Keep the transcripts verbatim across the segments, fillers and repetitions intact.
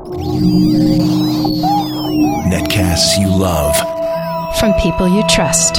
Netcasts you love. From people you trust.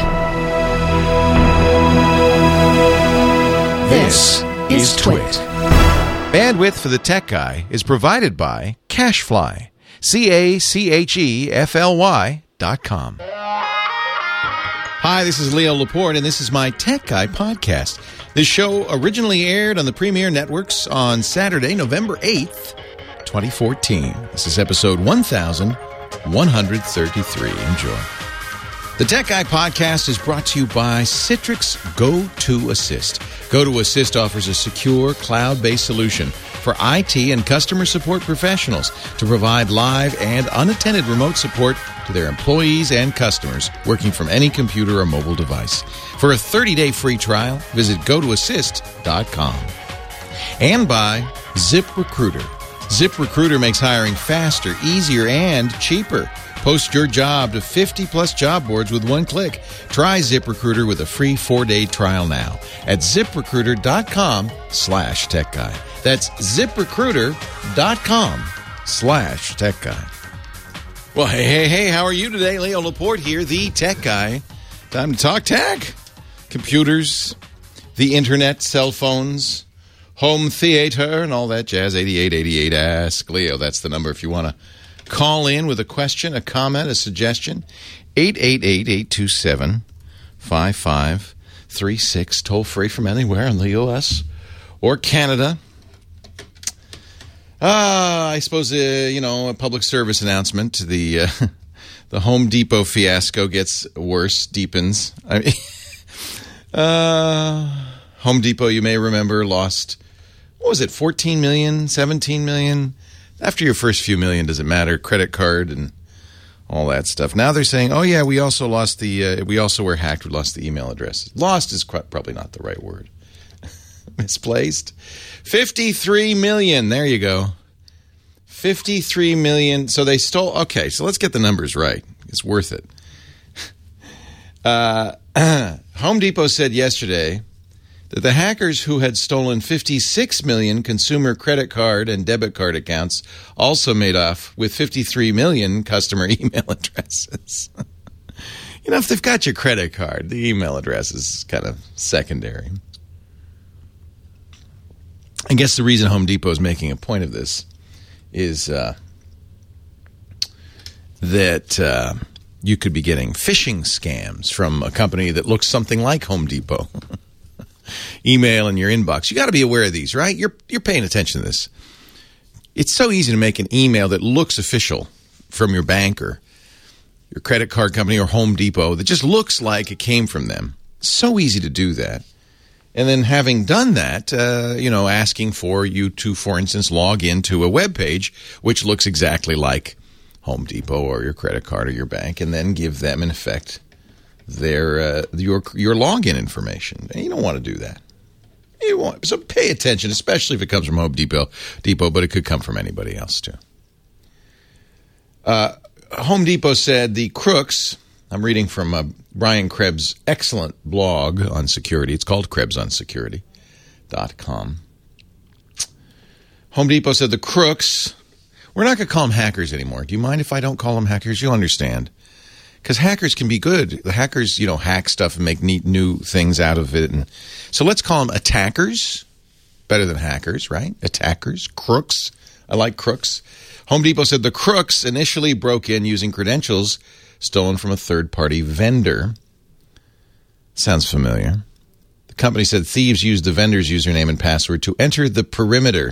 This is Twit. Bandwidth for the Tech Guy is provided by CacheFly. C A C H E F L Y dot com. Hi, this is Leo Laporte, and this is my Tech Guy podcast. This show originally aired on the Premiere Networks on Saturday, November eighth, twenty fourteen. This is episode one thousand one hundred thirty-three. Enjoy. The Tech Guy podcast is brought to you by Citrix GoToAssist. GoToAssist offers a secure, cloud-based solution for I T and customer support professionals to provide live and unattended remote support to their employees and customers working from any computer or mobile device. For a thirty-day free trial, visit go to assist dot com. And by ZipRecruiter. ZipRecruiter makes hiring faster, easier, and cheaper. Post your job to fifty plus job boards with one click. Try ZipRecruiter with a free four-day trial now at ZipRecruiter.com slash tech guy. That's ZipRecruiter.com slash tech guy. Well, hey, hey, hey, how are you today? Leo Laporte here, the Tech Guy. Time to talk tech. Computers, the internet, cell phones, home theater, and all that jazz. eighty-eight eighty-eight Ask Leo. That's the number if you want to call in with a question, a comment, a suggestion. eight eight eight, eight two seven, five five three six. Toll free from anywhere in the U S or Canada. Uh, I suppose, uh, you know, a public service announcement. The uh, the Home Depot fiasco gets worse, deepens. I mean, uh, Home Depot, you may remember, lost, what was it, fourteen million, seventeen million? After your first few million, does it matter? Credit card and all that stuff. Now they're saying, oh, yeah, we also lost the, uh, we also were hacked. We lost the email addresses. Lost is quite, probably not the right word. Misplaced. fifty-three million. There you go. fifty-three million. So they stole. Okay, so let's get the numbers right. It's worth it. Uh, Home Depot said yesterday that the hackers who had stolen fifty-six million consumer credit card and debit card accounts also made off with fifty-three million customer email addresses. You know, if they've got your credit card, the email address is kind of secondary. I guess the reason Home Depot is making a point of this is uh, that uh, you could be getting phishing scams from a company that looks something like Home Depot. Email in your inbox. You got to be aware of these, right? You're you're paying attention to this. It's so easy to make an email that looks official from your bank or your credit card company or Home Depot that just looks like it came from them. So easy to do that. And then having done that, uh, you know, asking for you to, for instance, log into a web page which looks exactly like Home Depot or your credit card or your bank, and then give them, in effect, their uh, your your login information. And you don't want to do that. You want, so pay attention, especially if it comes from Home Depot, Depot, but it could come from anybody else too. Uh, Home Depot said the crooks. I'm reading from uh, Brian Krebs' excellent blog on security. It's called Krebs on Security dot com. Home Depot said the crooks, we're not going to call them hackers anymore. Do you mind if I don't call them hackers? You'll understand. Because hackers can be good. The hackers, you know, hack stuff and make neat new things out of it. And so let's call them attackers. Better than hackers, right? Attackers, crooks. I like crooks. Home Depot said the crooks initially broke in using credentials stolen from a third-party vendor. Sounds familiar. The company said thieves used the vendor's username and password to enter the perimeter.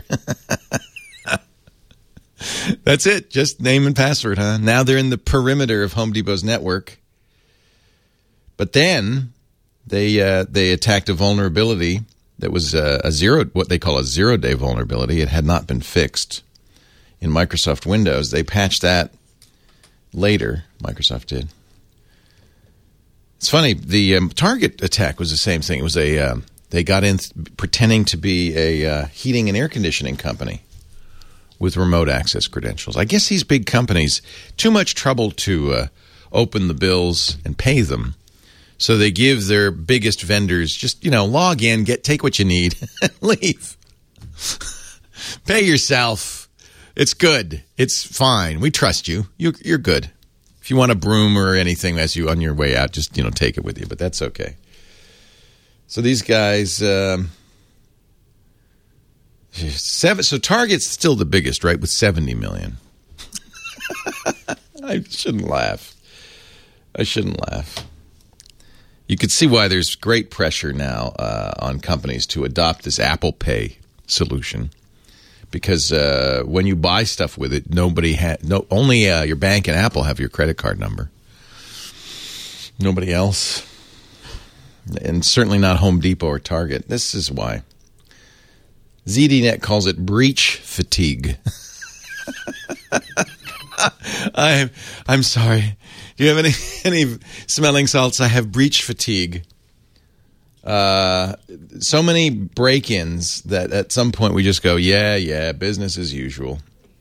That's it. Just name and password, huh? Now they're in the perimeter of Home Depot's network. But then they uh, they attacked a vulnerability that was a, a zero, what they call a zero-day vulnerability. It had not been fixed in Microsoft Windows. They patched that later. Microsoft did. It's funny. The um, Target attack was the same thing. It was a uh, they got in th- pretending to be a uh, heating and air conditioning company with remote access credentials. I guess these big companies, too much trouble to uh, open the bills and pay them. So they give their biggest vendors just, you know, log in, get take what you need, and leave. Pay yourself. It's good. It's fine. We trust you. you. You're good. If you want a broom or anything as you on your way out, just, you know, take it with you. But that's okay. So these guys, um, seven. So Target's still the biggest, right, with seventy million. I shouldn't laugh. I shouldn't laugh. You could see why there's great pressure now uh, on companies to adopt this Apple Pay solution. Because uh, when you buy stuff with it, nobody ha- no only uh, your bank and Apple have your credit card number. Nobody else, and certainly not Home Depot or Target. This is why. Z D Net calls it breach fatigue. I'm I'm sorry. Do you have any any smelling salts? I have breach fatigue. Uh, so many break-ins that at some point we just go, yeah, yeah, business as usual.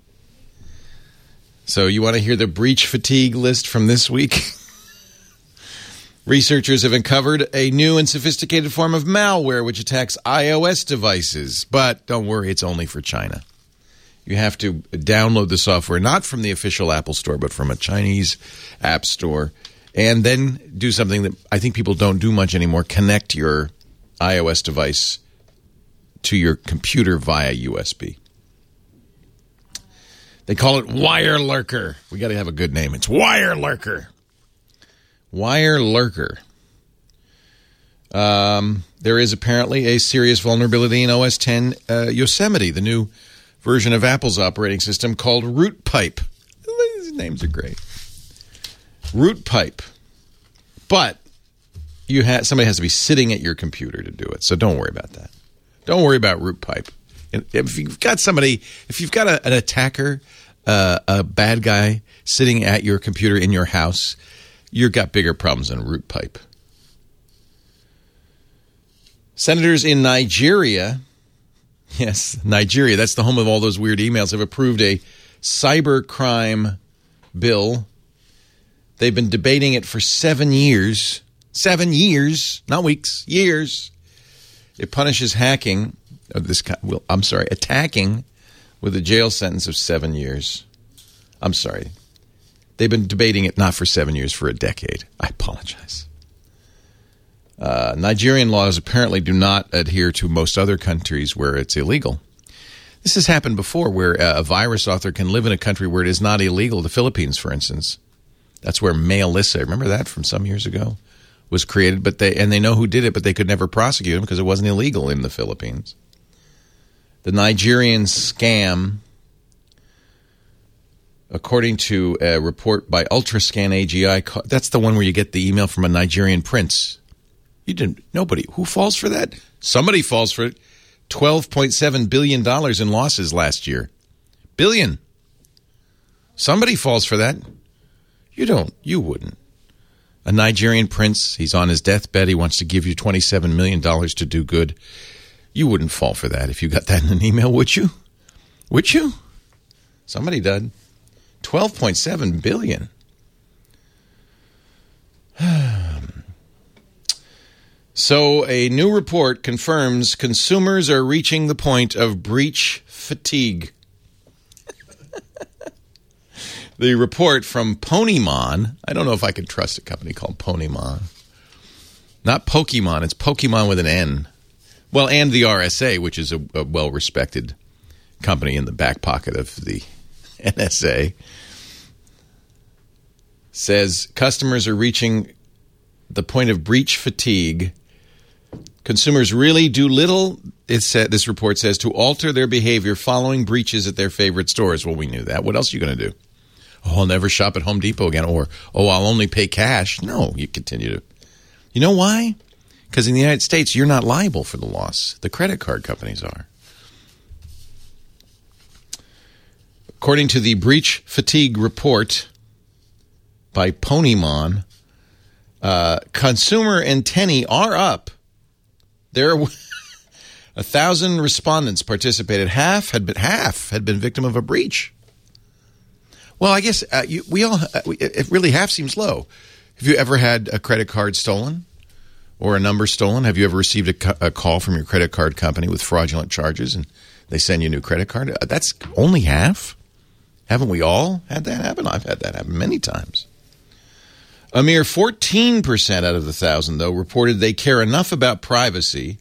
So you want to hear the breach fatigue list from this week? Researchers have uncovered a new and sophisticated form of malware which attacks iOS devices. But don't worry, it's only for China. You have to download the software not from the official Apple Store, but from a Chinese app store. And then do something that I think people don't do much anymore. Connect your iOS device to your computer via U S B. They call it Wire Lurker. We got to have a good name. It's Wire Lurker. Wire Lurker. Um, there is apparently a serious vulnerability in O S ten uh, Yosemite, the new version of Apple's operating system called RootPipe. These names are great. RootPipe. But you ha- somebody has to be sitting at your computer to do it, so don't worry about that. Don't worry about RootPipe. If you've got somebody, if you've got a, an attacker, uh, a bad guy sitting at your computer in your house, you've got bigger problems than RootPipe. Senators in Nigeria, yes, Nigeria, that's the home of all those weird emails, have approved a cybercrime bill. They've been debating it for seven years. Seven years, not weeks, years. It punishes hacking, of this kind, well, I'm sorry, attacking with a jail sentence of seven years. I'm sorry. They've been debating it not for seven years, for a decade. I apologize. Uh, Nigerian laws apparently do not adhere to most other countries where it's illegal. This has happened before, where a virus author can live in a country where it is not illegal. The Philippines, for instance. That's where Mailissa, remember that from some years ago, was created. But they and they know who did it, but they could never prosecute him because it wasn't illegal in the Philippines. The Nigerian scam, according to a report by Ultrascan A G I, that's the one where you get the email from a Nigerian prince. You didn't. Nobody. Who falls for that? Somebody falls for it. twelve point seven billion dollars in losses last year. Billion. Somebody falls for that. You don't. You wouldn't. A Nigerian prince, he's on his deathbed. He wants to give you twenty-seven million dollars to do good. You wouldn't fall for that if you got that in an email, would you? Would you? Somebody did. twelve point seven billion dollars. So a new report confirms consumers are reaching the point of breach fatigue. The report from Ponymon, I don't know if I can trust a company called Ponymon. Not Pokemon, it's Pokemon with an N. Well, and the R S A, which is a, a well-respected company in the back pocket of the N S A, says customers are reaching the point of breach fatigue. Consumers really do little, it said, this report says, to alter their behavior following breaches at their favorite stores. Well, we knew that. What else are you going to do? Oh, I'll never shop at Home Depot again. Or, oh, I'll only pay cash. No, you continue to. You know why? Because in the United States, you're not liable for the loss. The credit card companies are. According to the breach fatigue report by Ponymon, uh, consumer antennae are up. There were a thousand respondents participated. Half had been half had been victim of a breach. Well, I guess uh, you, we all uh, we, it really half seems low. Have you ever had a credit card stolen or a number stolen? Have you ever received a, cu- a call from your credit card company with fraudulent charges and they send you a new credit card? Uh, that's only half. Haven't we all had that happen? I've had that happen many times. A mere fourteen percent out of the one thousand, though, reported they care enough about privacy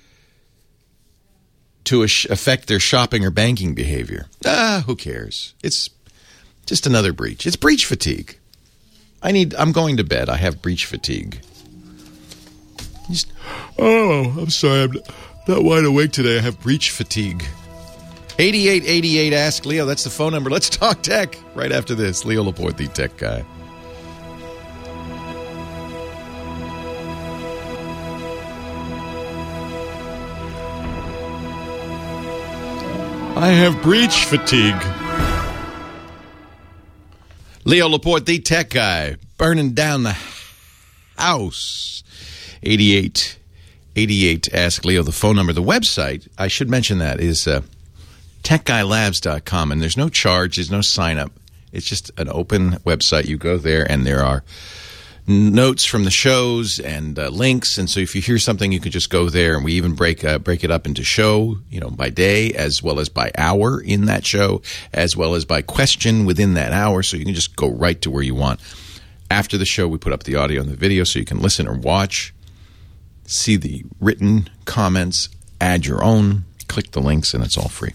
to affect their shopping or banking behavior. Ah, who cares? It's just another breach. It's breach fatigue. I need. I'm going to bed. I have breach fatigue. Just, oh, I'm sorry. I'm not wide awake today. I have breach fatigue. eighty-eight eighty-eight Ask Leo. That's the phone number. Let's talk tech right after this. Leo Laporte, the tech guy. I have breach fatigue. Leo Laporte, the tech guy, burning down the house. eighty-eight eighty-eight Ask Leo, the phone number. The website, I should mention that, is uh, tech guy labs dot com, and there's no charge, there's no sign up. It's just an open website. You go there, and there are notes from the shows and uh, links, and so if you hear something, you can just go there, and we even break uh, break it up into show, you know, by day as well as by hour in that show, as well as by question within that hour, so you can just go right to where you want. After the show, we put up the audio and the video so you can listen or watch, see the written comments, add your own, click the links, and it's all free.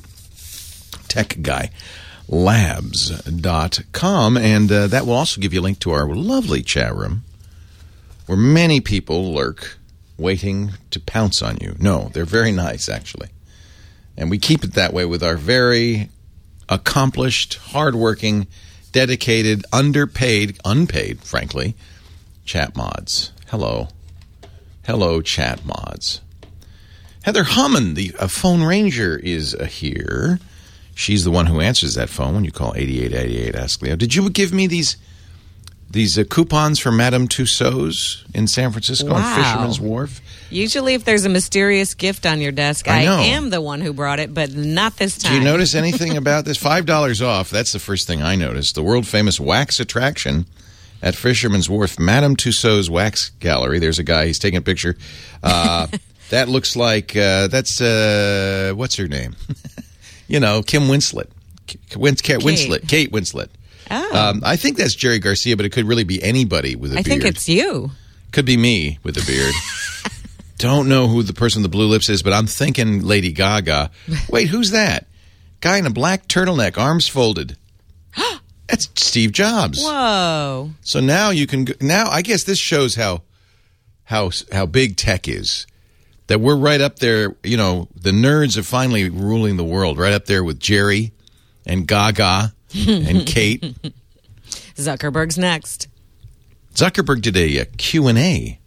tech guy labs dot com, and uh, that will also give you a link to our lovely chat room where many people lurk waiting to pounce on you. No, they're very nice, actually. And we keep it that way with our very accomplished, hardworking, dedicated, underpaid, unpaid, frankly, chat mods. Hello. Hello, chat mods. Heather Hammond, the uh, phone ranger, is uh, here. She's the one who answers that phone when you call eighty-eight eighty-eight Ask Leo. Did you give me these these uh, coupons for Madame Tussauds in San Francisco wow. on Fisherman's Wharf? Usually if there's a mysterious gift on your desk, I, I am the one who brought it, but not this time. Do you notice anything about this? five dollars off. That's the first thing I noticed. The world-famous wax attraction at Fisherman's Wharf, Madame Tussauds Wax Gallery. There's a guy. He's taking a picture. Uh, that looks like, uh, that's, uh, what's her name? You know, Kim Winslet. Kate Winslet. Kate Winslet. Oh. Um, I think that's Jerry Garcia, but it could really be anybody with a I beard. think it's you. Could be me with a beard. Don't know who the person with the blue lips is, but I'm thinking Lady Gaga. Wait, who's that? Guy in a black turtleneck, arms folded. That's Steve Jobs. Whoa. So now you can, now I guess this shows how, how, how big tech is. That we're right up there, you know, the nerds are finally ruling the world, right up there with Jerry and Gaga and Kate. Zuckerberg's next. Zuckerberg did a, a Q and A,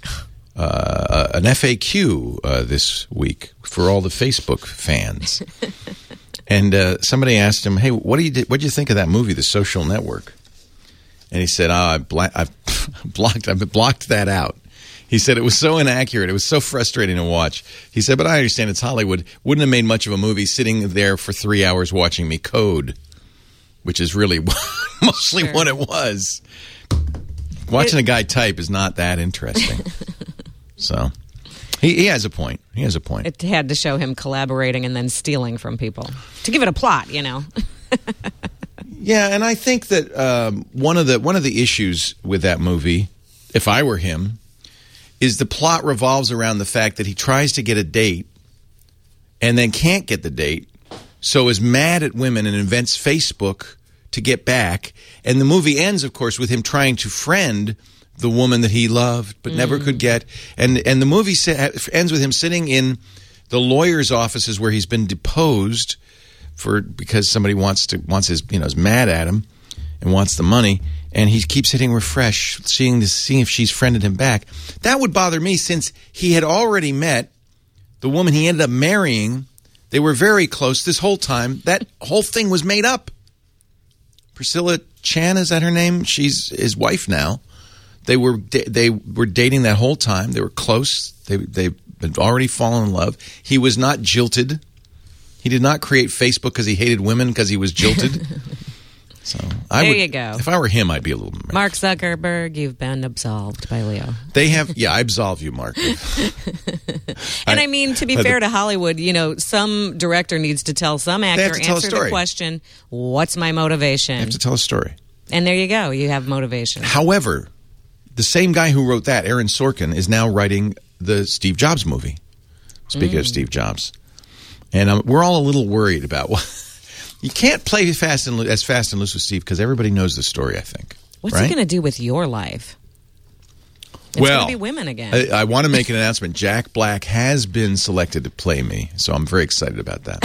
uh, an F A Q uh, this week for all the Facebook fans. And uh, somebody asked him, hey, what do you what did you think of that movie, The Social Network? And he said, oh, I bla- I've blocked I've blocked that out. He said it was so inaccurate. It was so frustrating to watch. He said, but I understand it's Hollywood. Wouldn't have made much of a movie sitting there for three hours watching me code, which is really mostly sure. what it was. Watching it, a guy type is not that interesting. So he, he has a point. He has a point. It had to show him collaborating and then stealing from people. To give it a plot, you know. Yeah, and I think that um, one of the one of the issues with that movie, if I were him, is the plot revolves around the fact that he tries to get a date and then can't get the date, so is mad at women and invents Facebook to get back. And the movie ends, of course, with him trying to friend the woman that he loved but mm. never could get. And and the movie ends with him sitting in the lawyer's offices where he's been deposed for because somebody wants to wants his you know is mad at him and wants the money. And he keeps hitting refresh, seeing this, seeing if she's friended him back. That would bother me since he had already met the woman he ended up marrying. They were very close this whole time. That whole thing was made up. Priscilla Chan, is that her name? She's his wife now. They were they were dating that whole time. They were close. They they had already fallen in love. He was not jilted. He did not create Facebook because he hated women because he was jilted. So I there would, you go. If I were him, I'd be a little embarrassed. Mark Zuckerberg, you've been absolved by Leo. They have, yeah, I absolve you, Mark. And I, I mean, to be I, fair to Hollywood, you know, some director needs to tell some actor, to tell answer the question, what's my motivation? They have to tell a story. And there you go. You have motivation. However, the same guy who wrote that, Aaron Sorkin, is now writing the Steve Jobs movie. Speaking mm. of Steve Jobs. And um, we're all a little worried about what... You can't play fast and as fast and loose with Steve because everybody knows the story, I think. What's right? he going to do with your life? It's well, going to be women again. I, I want to make an announcement. Jack Black has been selected to play me, so I'm very excited about that.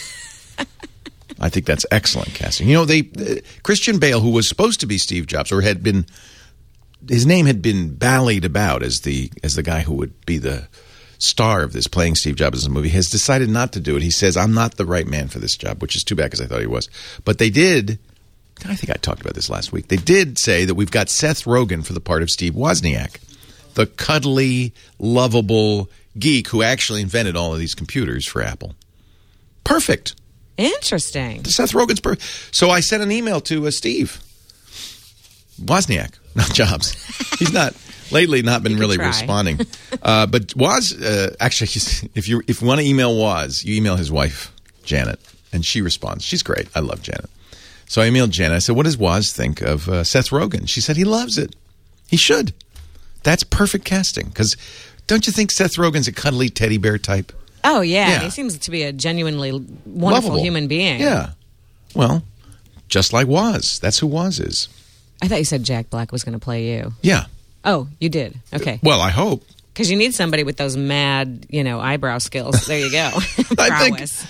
I think that's excellent casting. You know, they uh, Christian Bale, who was supposed to be Steve Jobs, or had been, his name had been bandied about as the as the guy who would be the star of this, playing Steve Jobs in the movie, has decided not to do it. He says, I'm not the right man for this job, which is too bad because I thought he was. But they did, I think I talked about this last week, they did say that we've got Seth Rogen for the part of Steve Wozniak, the cuddly, lovable geek who actually invented all of these computers for Apple. Perfect. Interesting. Seth Rogen's perfect. So I sent an email to uh, Steve Wozniak, not Jobs. He's not... Lately, not been really try. responding. Uh, but Woz, uh, actually, if you if you want to email Woz, you email his wife, Janet, and she responds. She's great. I love Janet. So I emailed Janet. I said, what does Woz think of uh, Seth Rogen? She said he loves it. He should. That's perfect casting. Because don't you think Seth Rogen's a cuddly teddy bear type? Oh, yeah. Yeah. He seems to be a genuinely wonderful Lovable. human being. Yeah. Well, just like Woz. That's who Woz is. I thought you said Jack Black was going to play you. Yeah. Oh, you did. Okay. Well, I hope. Because you need somebody with those mad, you know, eyebrow skills. There you go. Prowess.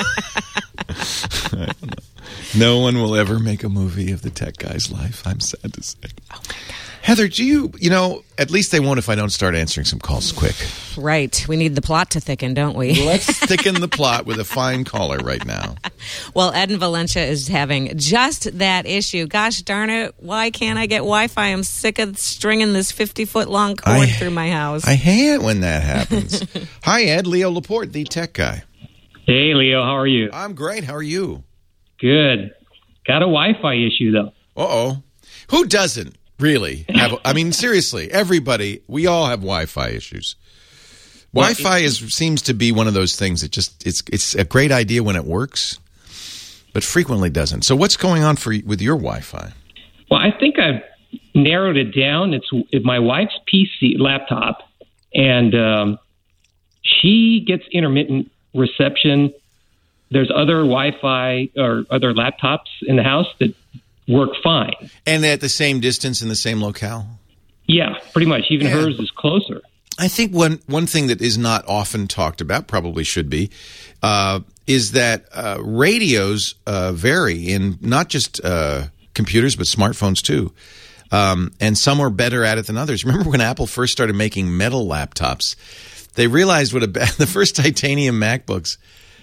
I think... No one will ever make a movie of the tech guy's life, I'm sad to say. Oh, my God. Heather, do you, you know, at least they won't if I don't start answering some calls quick. Right. We need the plot to thicken, don't we? Let's thicken the plot with a fine caller right now. Well, Ed in Valencia is having just that issue. Gosh darn it, why can't I get Wi-Fi? I'm sick of stringing this fifty-foot long cord I, through my house. I hate it when that happens. Hi, Ed. Leo Laporte, the tech guy. Hey, Leo. How are you? I'm great. How are you? Good. Got a Wi-Fi issue, though. Uh-oh. Who doesn't? Really? Have, I mean, seriously, everybody, we all have Wi-Fi issues. Well, Wi-Fi is seems to be one of those things that just, it's it's a great idea when it works, but frequently doesn't. So what's going on for with your Wi-Fi? Well, I think I've narrowed it down. It's, it's my wife's P C laptop, and um, she gets intermittent reception. There's other Wi-Fi or other laptops in the house that work fine. And at the same distance in the same locale? Yeah, pretty much. Even Yeah. hers is closer. I think one, one thing that is not often talked about, probably should be, uh, is that uh, radios uh, vary in not just uh, computers, but smartphones too. Um, and some are better at it than others. Remember when Apple first started making metal laptops? They realized what a ba- the first titanium MacBooks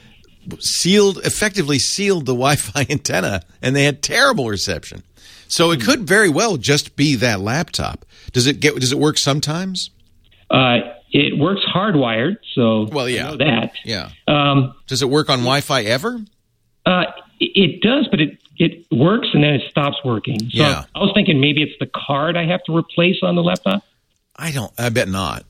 sealed, effectively sealed the Wi-Fi antenna, and they had terrible reception. So it could very well just be that laptop. Does it get? Does it work sometimes? Uh, it works hardwired, so Well, yeah. I know that. Yeah. Um, Does it work on Wi-Fi ever? uh, it, it does, but it, it works and then it stops working. So Yeah. I was thinking maybe it's the card I have to replace on the laptop. I don't. I bet not.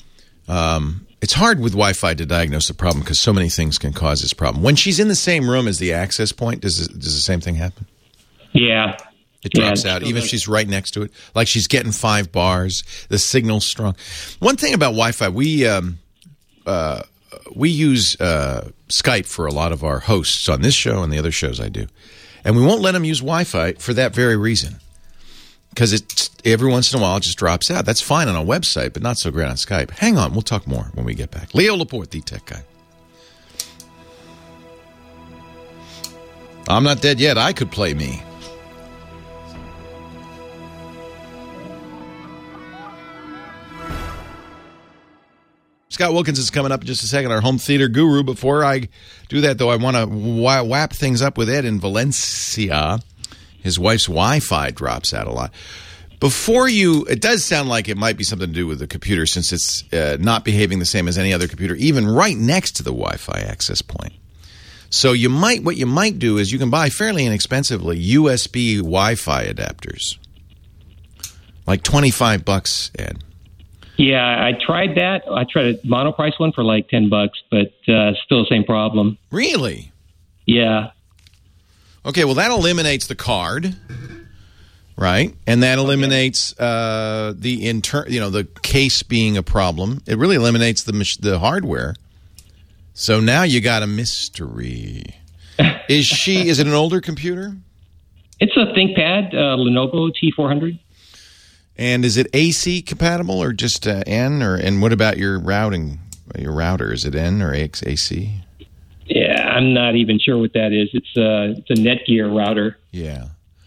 Um, it's hard with Wi-Fi to diagnose the problem because so many things can cause this problem. When she's in the same room as the access point, does it, does the same thing happen? Yeah. It drops Yeah, out, it's even if still she's right next to it. Like she's getting five bars. The signal's strong. One thing about Wi-Fi, we um, uh, we use uh, Skype for a lot of our hosts on this show and the other shows I do. And we won't let them use Wi-Fi for that very reason. Because it every once in a while it just drops out. That's fine on a website, but not so great on Skype. Hang on, we'll talk more when we get back. Leo Laporte, the tech guy. I'm not dead yet. I could play me. Scott Wilkins is coming up in just a second, our home theater guru. Before I do that, though, I want to w- whap things up with Ed in Valencia. His wife's Wi-Fi drops out a lot. Before you, it does sound like it might be something to do with the computer since it's uh, not behaving the same as any other computer, even right next to the Wi-Fi access point. So you might what you might do is you can buy fairly inexpensively U S B Wi-Fi adapters, like twenty-five bucks, Ed. Yeah, I tried that. I tried a monoprice one for like ten bucks, but uh, still the same problem. Really? Yeah. Okay, well, that eliminates the card, right? And that eliminates uh, the inter- you know, the case being a problem. It really eliminates the mach- the hardware. So now you got a mystery. Is she? Is it an older computer? It's a ThinkPad, uh, Lenovo T four hundred. And is it A C compatible or just uh, N? Or and what about your routing? Your router, is it N or A C? Yeah, I'm not even sure what that is. It's a it's a Netgear router. Yeah.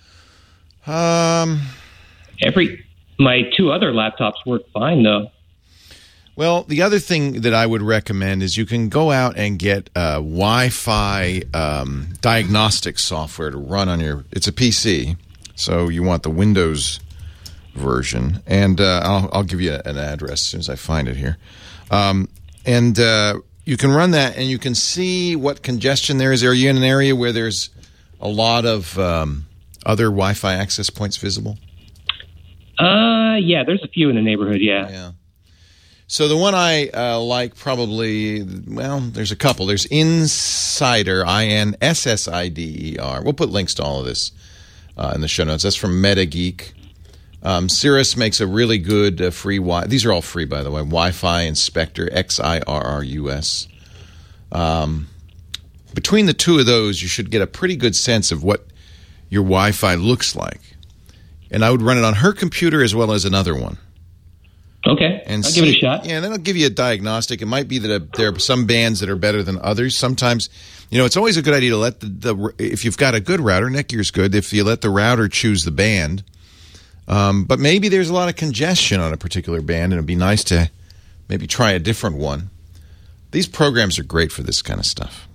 Um. Every my two other laptops work fine though. Well, the other thing that I would recommend is you can go out and get uh, Wi-Fi um, diagnostic software to run on your. It's a P C, so you want the Windows version, and uh, I'll, I'll give you an address as soon as I find it here. Um, and uh, you can run that, and you can see what congestion there is. Are you in an area where there's a lot of um, other Wi-Fi access points visible? Uh, yeah, there's a few in the neighborhood, yeah. Yeah. So the one I uh, like probably, well, there's a couple. There's Insider, I N S S I D E R. We'll put links to all of this uh, in the show notes. That's from MetaGeek. Um, Cirrus makes a really good uh, free Wi. These are all free, by the way. Wi-Fi Inspector, X I R R U S. Um, between the two of those, you should get a pretty good sense of what your Wi-Fi looks like. And I would run it on her computer as well as another one. Okay, And I'll see, give it a shot. Yeah, then I'll give you a diagnostic. It might be that a, there are some bands that are better than others. Sometimes, you know, it's always a good idea to let the, the if you've got a good router, Netgear's good, if you let the router choose the band. Um, but maybe there's a lot of congestion on a particular band, and it'd be nice to maybe try a different one. These programs are great for this kind of stuff.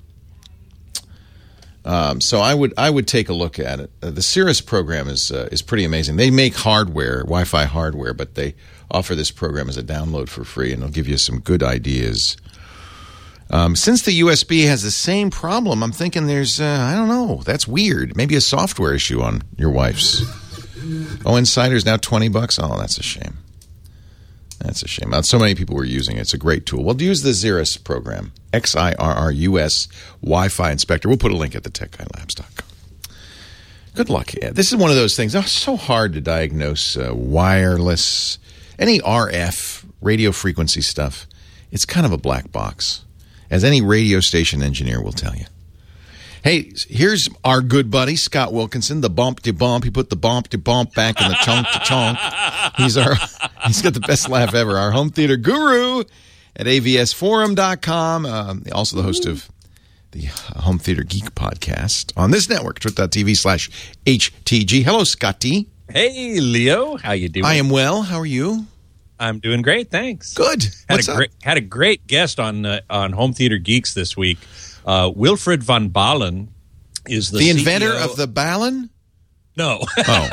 Um, so I would I would take a look at it. Uh, the Cirrus program is uh, is pretty amazing. They make hardware, Wi-Fi hardware, but they offer this program as a download for free, and it'll give you some good ideas. Um, since the U S B has the same problem, I'm thinking there's, uh, I don't know, that's weird. Maybe a software issue on your wife's. Oh, Insider's now twenty bucks? Oh, that's a shame. That's a shame. So many people were using it. It's a great tool. We'll use the Cirrus program, X I R R U S Wi-Fi Inspector. We'll put a link at the tech guy labs dot com. Good luck. Yeah, this is one of those things. Oh, it's so hard to diagnose uh, wireless, any R F, radio frequency stuff. It's kind of a black box, as any radio station engineer will tell you. Hey, here's our good buddy, Scott Wilkinson, the bump de bump. He put the bump de bump back in the chunk to chunk. He's our, he's got the best laugh ever. Our home theater guru at A V S forum dot com. Um, also the host of the Home Theater Geek podcast on this network, twit dot t v slash H T G. Hello, Scotty. Hey, Leo. How you doing? I am well. How are you? I'm doing great, thanks. Good. Had What's a up? great had a great guest on uh, on Home Theater Geeks this week. Uh, Wilfred van Balen is the, The inventor C E O of the Balen? No. Oh.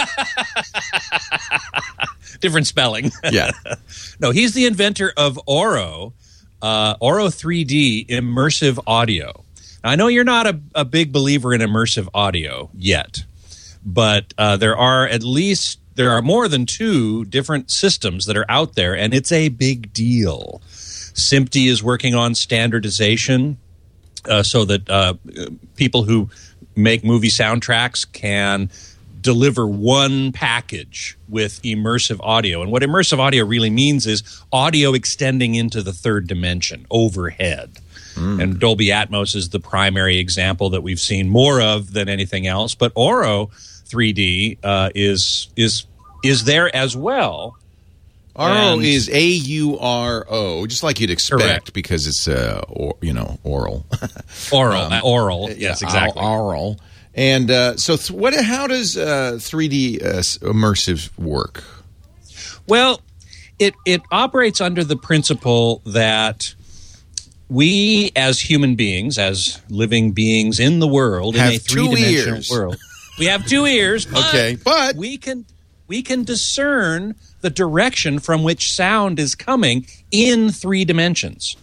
Different spelling. Yeah. No, he's the inventor of Oro, uh, Oro three D immersive audio. Now, I know you're not a, a big believer in immersive audio yet, but uh, there are at least there are more than two different systems that are out there, and it's a big deal. SMPTE is working on standardization uh, so that uh, people who make movie soundtracks can deliver one package with immersive audio. And what immersive audio really means is audio extending into the third dimension, overhead. Mm. And Dolby Atmos is the primary example that we've seen more of than anything else. But Oro three D uh, is is is there as well. Oro And- is A U R O, just like you'd expect, Correct. because it's uh, or, you know, oral. Oral, Um, uh, oral, yes, Yeah, exactly. Oral. And uh, so, th- what? How does uh, three D uh, immersive work? Well, it it operates under the principle that we, as human beings, as living beings in the world, Have in a two three-dimensional ears. world, we have two ears. But Okay, but- we can we can discern the direction from which sound is coming in three dimensions.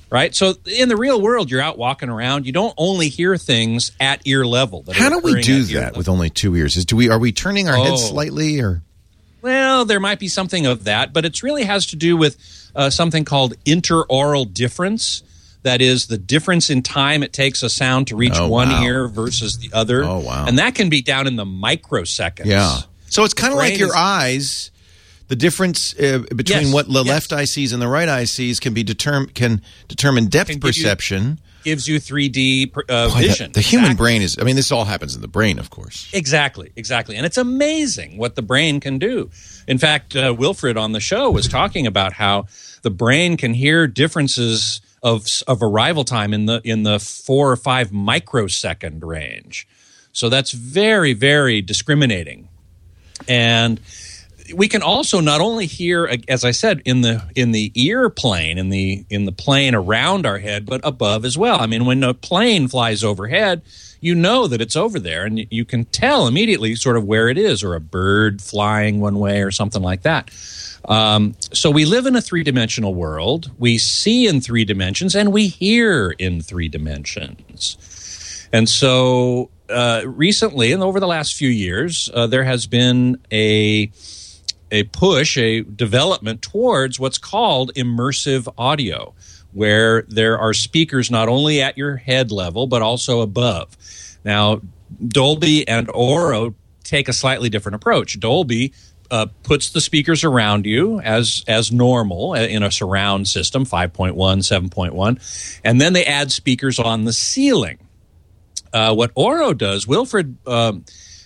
Right? So in the real world, you're out walking around. You don't only hear things at ear level. That How are do we occurring do at ear that level. with only two ears? Is, do we, are we turning our Oh. heads slightly? Or Well, there might be something of that, but it really has to do with uh, something called interaural difference. That is the difference in time it takes a sound to reach Oh, one wow. ear versus the other. Oh, wow. And that can be down in the microseconds. Yeah. So it's kind of like brain your is- eyes. The difference uh, between Yes, what the yes. left eye sees and the right eye sees can be determ- can determine depth Can give you- perception. Gives you three D uh, Boy, the- vision. the human Exactly. brain is. I mean, this all happens in the brain, of course. Exactly, exactly. And it's amazing what the brain can do. In fact, uh, Wilfred on the show was talking about how the brain can hear differences of of arrival time in the in the four or five microsecond range. So that's very, very discriminating. And we can also not only hear, as I said, in the in the ear plane, in the in the plane around our head, but above as well. I mean, when a plane flies overhead, you know that it's over there, and you can tell immediately sort of where it is, or a bird flying one way, or something like that. Um, so we live in a three-dimensional world. We see in three dimensions, and we hear in three dimensions. And so uh, recently, and over the last few years, uh, there has been a a push, a development towards what's called immersive audio, where there are speakers not only at your head level, but also above. Now, Dolby and Oro take a slightly different approach. Dolby uh, puts the speakers around you as as normal in a surround system, five point one, seven point one, and then they add speakers on the ceiling. Uh, what Oro does, Wilfred um,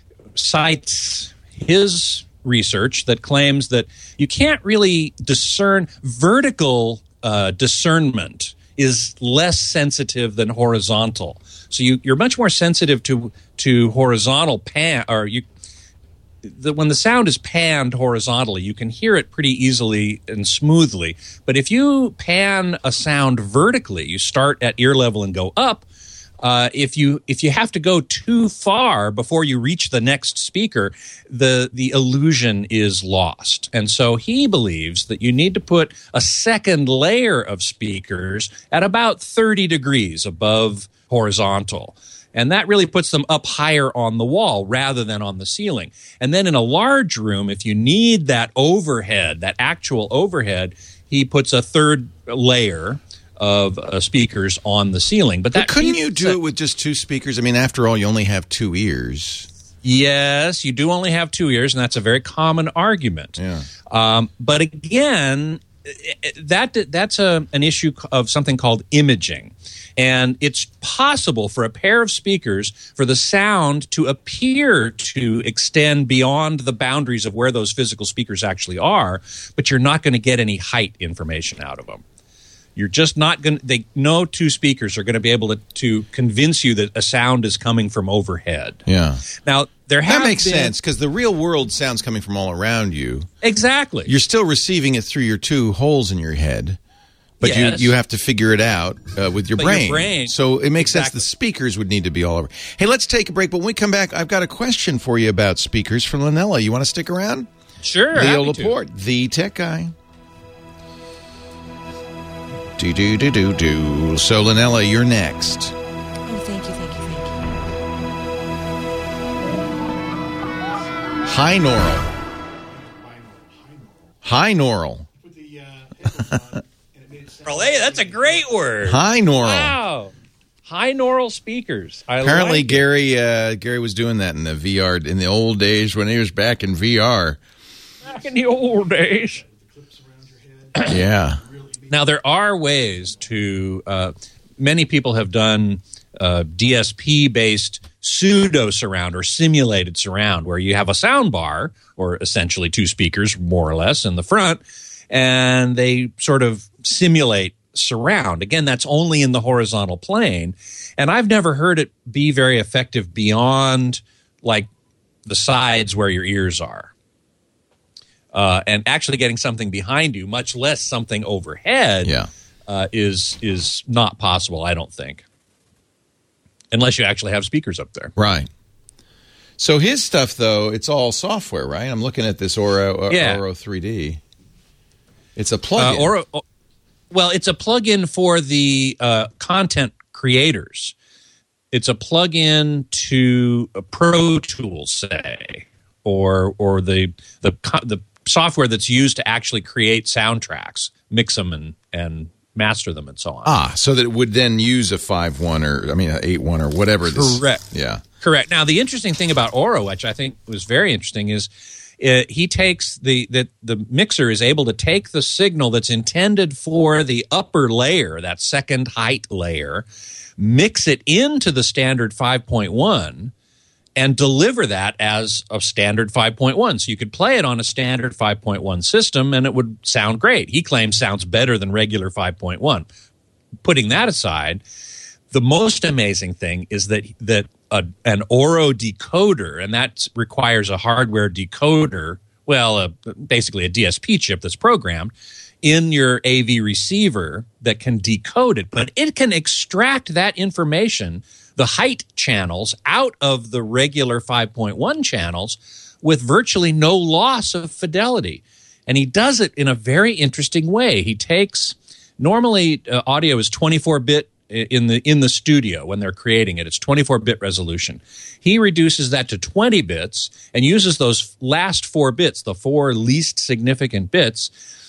cites his research that claims that you can't really discern vertical uh, discernment is less sensitive than horizontal. So you, you're much more sensitive to to horizontal pan, or you the, when the sound is panned horizontally, you can hear it pretty easily and smoothly. But if you pan a sound vertically, you start at ear level and go up. Uh, if you if you have to go too far before you reach the next speaker, the the illusion is lost. And so he believes that you need to put a second layer of speakers at about thirty degrees above horizontal. And that really puts them up higher on the wall rather than on the ceiling. And then in a large room, if you need that overhead, that actual overhead, he puts a third layer of uh, speakers on the ceiling. But, that But couldn't means you do that- it with just two speakers? I mean, after all, you only have two ears. Yes, you do only have two ears, and that's a very common argument. Yeah. Um, but again, that that's a, an issue of something called imaging. And it's possible for a pair of speakers for the sound to appear to extend beyond the boundaries of where those physical speakers actually are, but you're not going to get any height information out of them. You're just not going to, they, no two speakers are going to be able to, to convince you that a sound is coming from overhead. Yeah. Now, there have That makes been, sense because the real world sound's coming from all around you. Exactly. You're still receiving it through your two holes in your head, but Yes. you, you have to figure it out uh, with your But your brain. brain- So it makes sense Exactly. the speakers would need to be all over. Hey, let's take a break, but when we come back, I've got a question for you about speakers from Lanella. You want to stick around? Sure. Leo happy to. Laporte, the tech guy. Do, do, do, do, do. So, Lanella, you're next. Oh, thank you, thank you, thank you. High Neural. High Neural. Well, hey, that's a great word. High Neural. Wow. High neural speakers. I Apparently, like it. Gary uh, Gary was doing that in the V R in the old days when he was back in V R. Back in the old days. Yeah. Now, there are ways to, uh, many people have done uh, D S P-based pseudo surround or simulated surround, where you have a sound bar, or essentially two speakers, more or less, in the front, and they sort of simulate surround. Again, that's only in the horizontal plane, and I've never heard it be very effective beyond, like, the sides where your ears are. Uh, and actually getting something behind you, much less something overhead, Yeah. uh, is is not possible, I don't think. Unless you actually have speakers up there. Right. So his stuff, though, it's all software, right? I'm looking at this Oro, Yeah. Oro three D. It's a Uh, plugin. Oro, Well, it's a plugin for the uh, content creators. It's a plugin to Pro Tools, say, or or the the the software that's used to actually create soundtracks, mix them and and master them, and so on. Ah, so that it would then use a five one or I mean an eight one or whatever. This, Correct. Yeah. Correct. Now, the interesting thing about Oro, which I think was very interesting, is uh, he takes the that the mixer is able to take the signal that's intended for the upper layer, that second height layer, mix it into the standard five point one, and deliver that as a standard five point one. So you could play it on a standard five point one system, and it would sound great. He claims sounds better than regular five point one. Putting that aside, the most amazing thing is that that a, an Oro decoder, and that requires a hardware decoder, well, a, basically a D S P chip that's programmed in your A V receiver that can decode it, but it can extract that information, the height channels, out of the regular five point one channels with virtually no loss of fidelity. And he does it in a very interesting way. He takes, normally uh, audio is twenty-four bit in the in the studio when they're creating it. It's twenty-four bit resolution. He reduces that to twenty bits and uses those last four bits, the four least significant bits,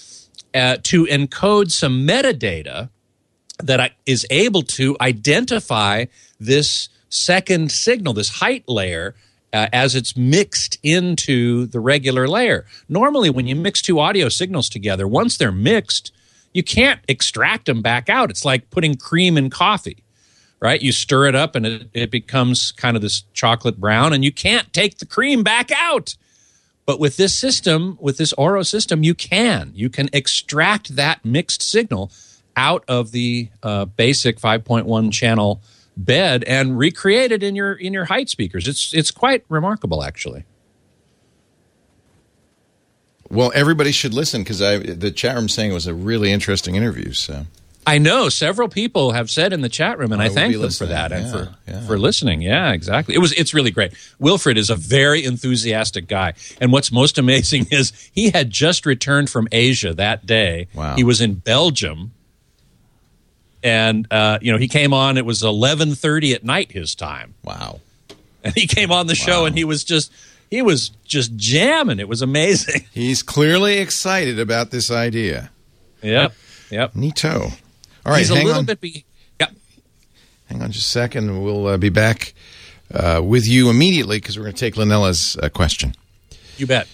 Uh, to encode some metadata that I, is able to identify this second signal, this height layer, uh, as it's mixed into the regular layer. Normally, when you mix two audio signals together, once they're mixed, you can't extract them back out. It's like putting cream in coffee, right? You stir it up and it, it becomes kind of this chocolate brown, and you can't take the cream back out. But with this system, with this Oro system, you can. You can extract that mixed signal out of the uh, basic five point one channel bed and recreate it in your in your height speakers. It's it's quite remarkable, actually. Well, everybody should listen because I the chat room saying it was a really interesting interview. So I know several people have said in the chat room, and I, I thank them for that and yeah, for, yeah. for listening. Yeah, exactly. It was it's really great. Wilfred is a very enthusiastic guy, and what's most amazing is he had just returned from Asia that day. Wow. He was in Belgium, and uh, you know he came on. It was eleven thirty at night his time. Wow. And he came on the show, Wow. and he was just he was just jamming. It was amazing. He's clearly excited about this idea. Yep. Yep. Neato. All right, He's a hang little on. bit. Be- yeah. Hang on just a second. We'll uh, be back uh, with you immediately because we're going to take Linella's uh, question. You bet.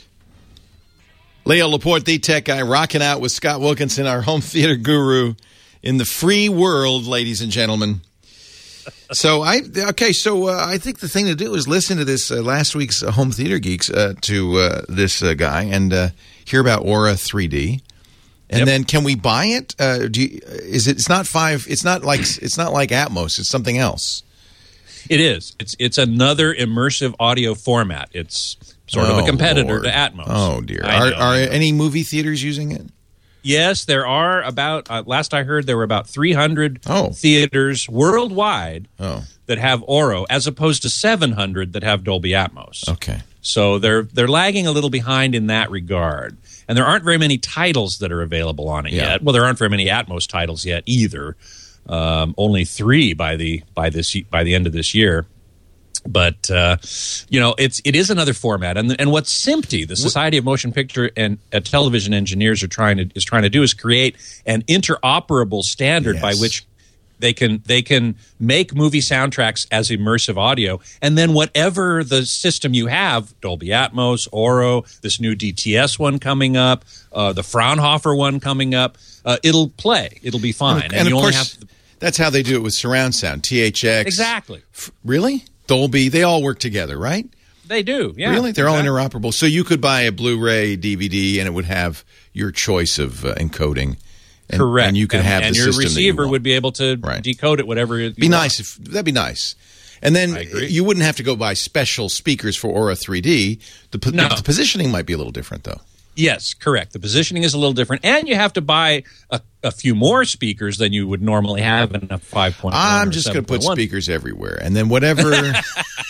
Leo Laporte, the tech guy, rocking out with Scott Wilkinson, our home theater guru in the free world, ladies and gentlemen. So I okay. So uh, I think the thing to do is listen to this uh, last week's uh, Home Theater Geeks uh, to uh, this uh, guy and uh, hear about Aura three D. And Yep. then, can we buy it? Uh, do you, is it? It's not five. It's not like it's not like Atmos. It's something else. It is. It's it's another immersive audio format. It's sort of Oh, a competitor Lord. to Atmos. Oh dear. I Are, know, are I know. any movie theaters using it? Yes, there are about. Uh, last I heard, there were about three hundred Oh. theaters worldwide Oh, that have Oro, as opposed to seven hundred that have Dolby Atmos. okay. So they're they're lagging a little behind in that regard. And there aren't very many titles that are available on it Yeah. yet. Well, there aren't very many Atmos titles yet either. Um, only three by the by this by the end of this year. But uh, you know, it's it is another format. And and what SMPTE, the Society of Motion Picture and uh, Television Engineers, are trying to is trying to do is create an interoperable standard Yes. by which They can they can make movie soundtracks as immersive audio, and then whatever the system you have, Dolby Atmos, Oro, this new D T S one coming up, uh, the Fraunhofer one coming up, uh, it'll play. It'll be fine. And, And, and you of only course, have to, that's how they do it with surround sound. T H X. exactly. F- really? Dolby. They all work together, right? They do. Yeah, really? They're exactly. all interoperable. So you could buy a Blu-ray, D V D, and it would have your choice of uh, encoding. And, Correct. And you could and, have and the your system that you receiver want. would be able to Right. decode it, whatever. You Be want. nice if that'd be nice. And then I agree. you wouldn't have to go buy special speakers for Aura three D. The, po- No. the positioning might be a little different, though. Yes, correct. The positioning is a little different, and you have to buy a, a few more speakers than you would normally have in a five point one. I'm just going to put speakers everywhere, and then whatever,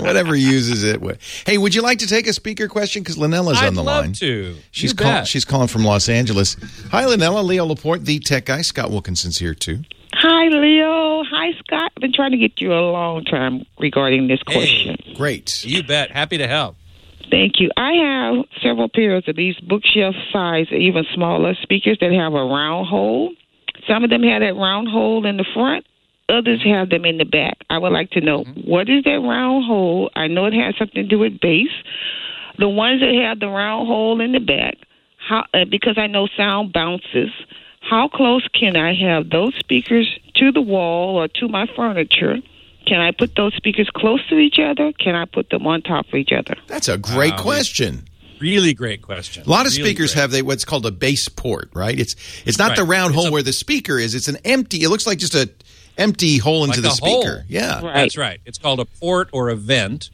Whatever uses it. Hey, would you like to take a speaker question? Because Linella's I'd on the love line. to. She's You call, bet. She's calling from Los Angeles. Hi, Linella. Leo Laporte, the tech guy. Scott Wilkinson's here, too. Hi, Leo. Hi, Scott. I've been trying to get you a long time regarding this question. Hey, Great. you bet. Happy to help. Thank you. I have several pairs of these bookshelf size, even smaller speakers that have a round hole. Some of them have that round hole in the front. Others have them in the back. I would like to know, mm-hmm. what is that round hole? I know it has something to do with bass. The ones that have the round hole in the back, how uh, because I know sound bounces, how close can I have those speakers to the wall or to my furniture? Can I put those speakers close to each other? Can I put them on top of each other? That's a great wow. question. Really great question. A lot of really speakers great. have they what's called a bass port, right? It's it's not Right. the round It's hole a- where the speaker is. It's an empty. It looks like just a empty hole into Like the a hole. speaker. Yeah. Right. That's right. It's called a port or a vent,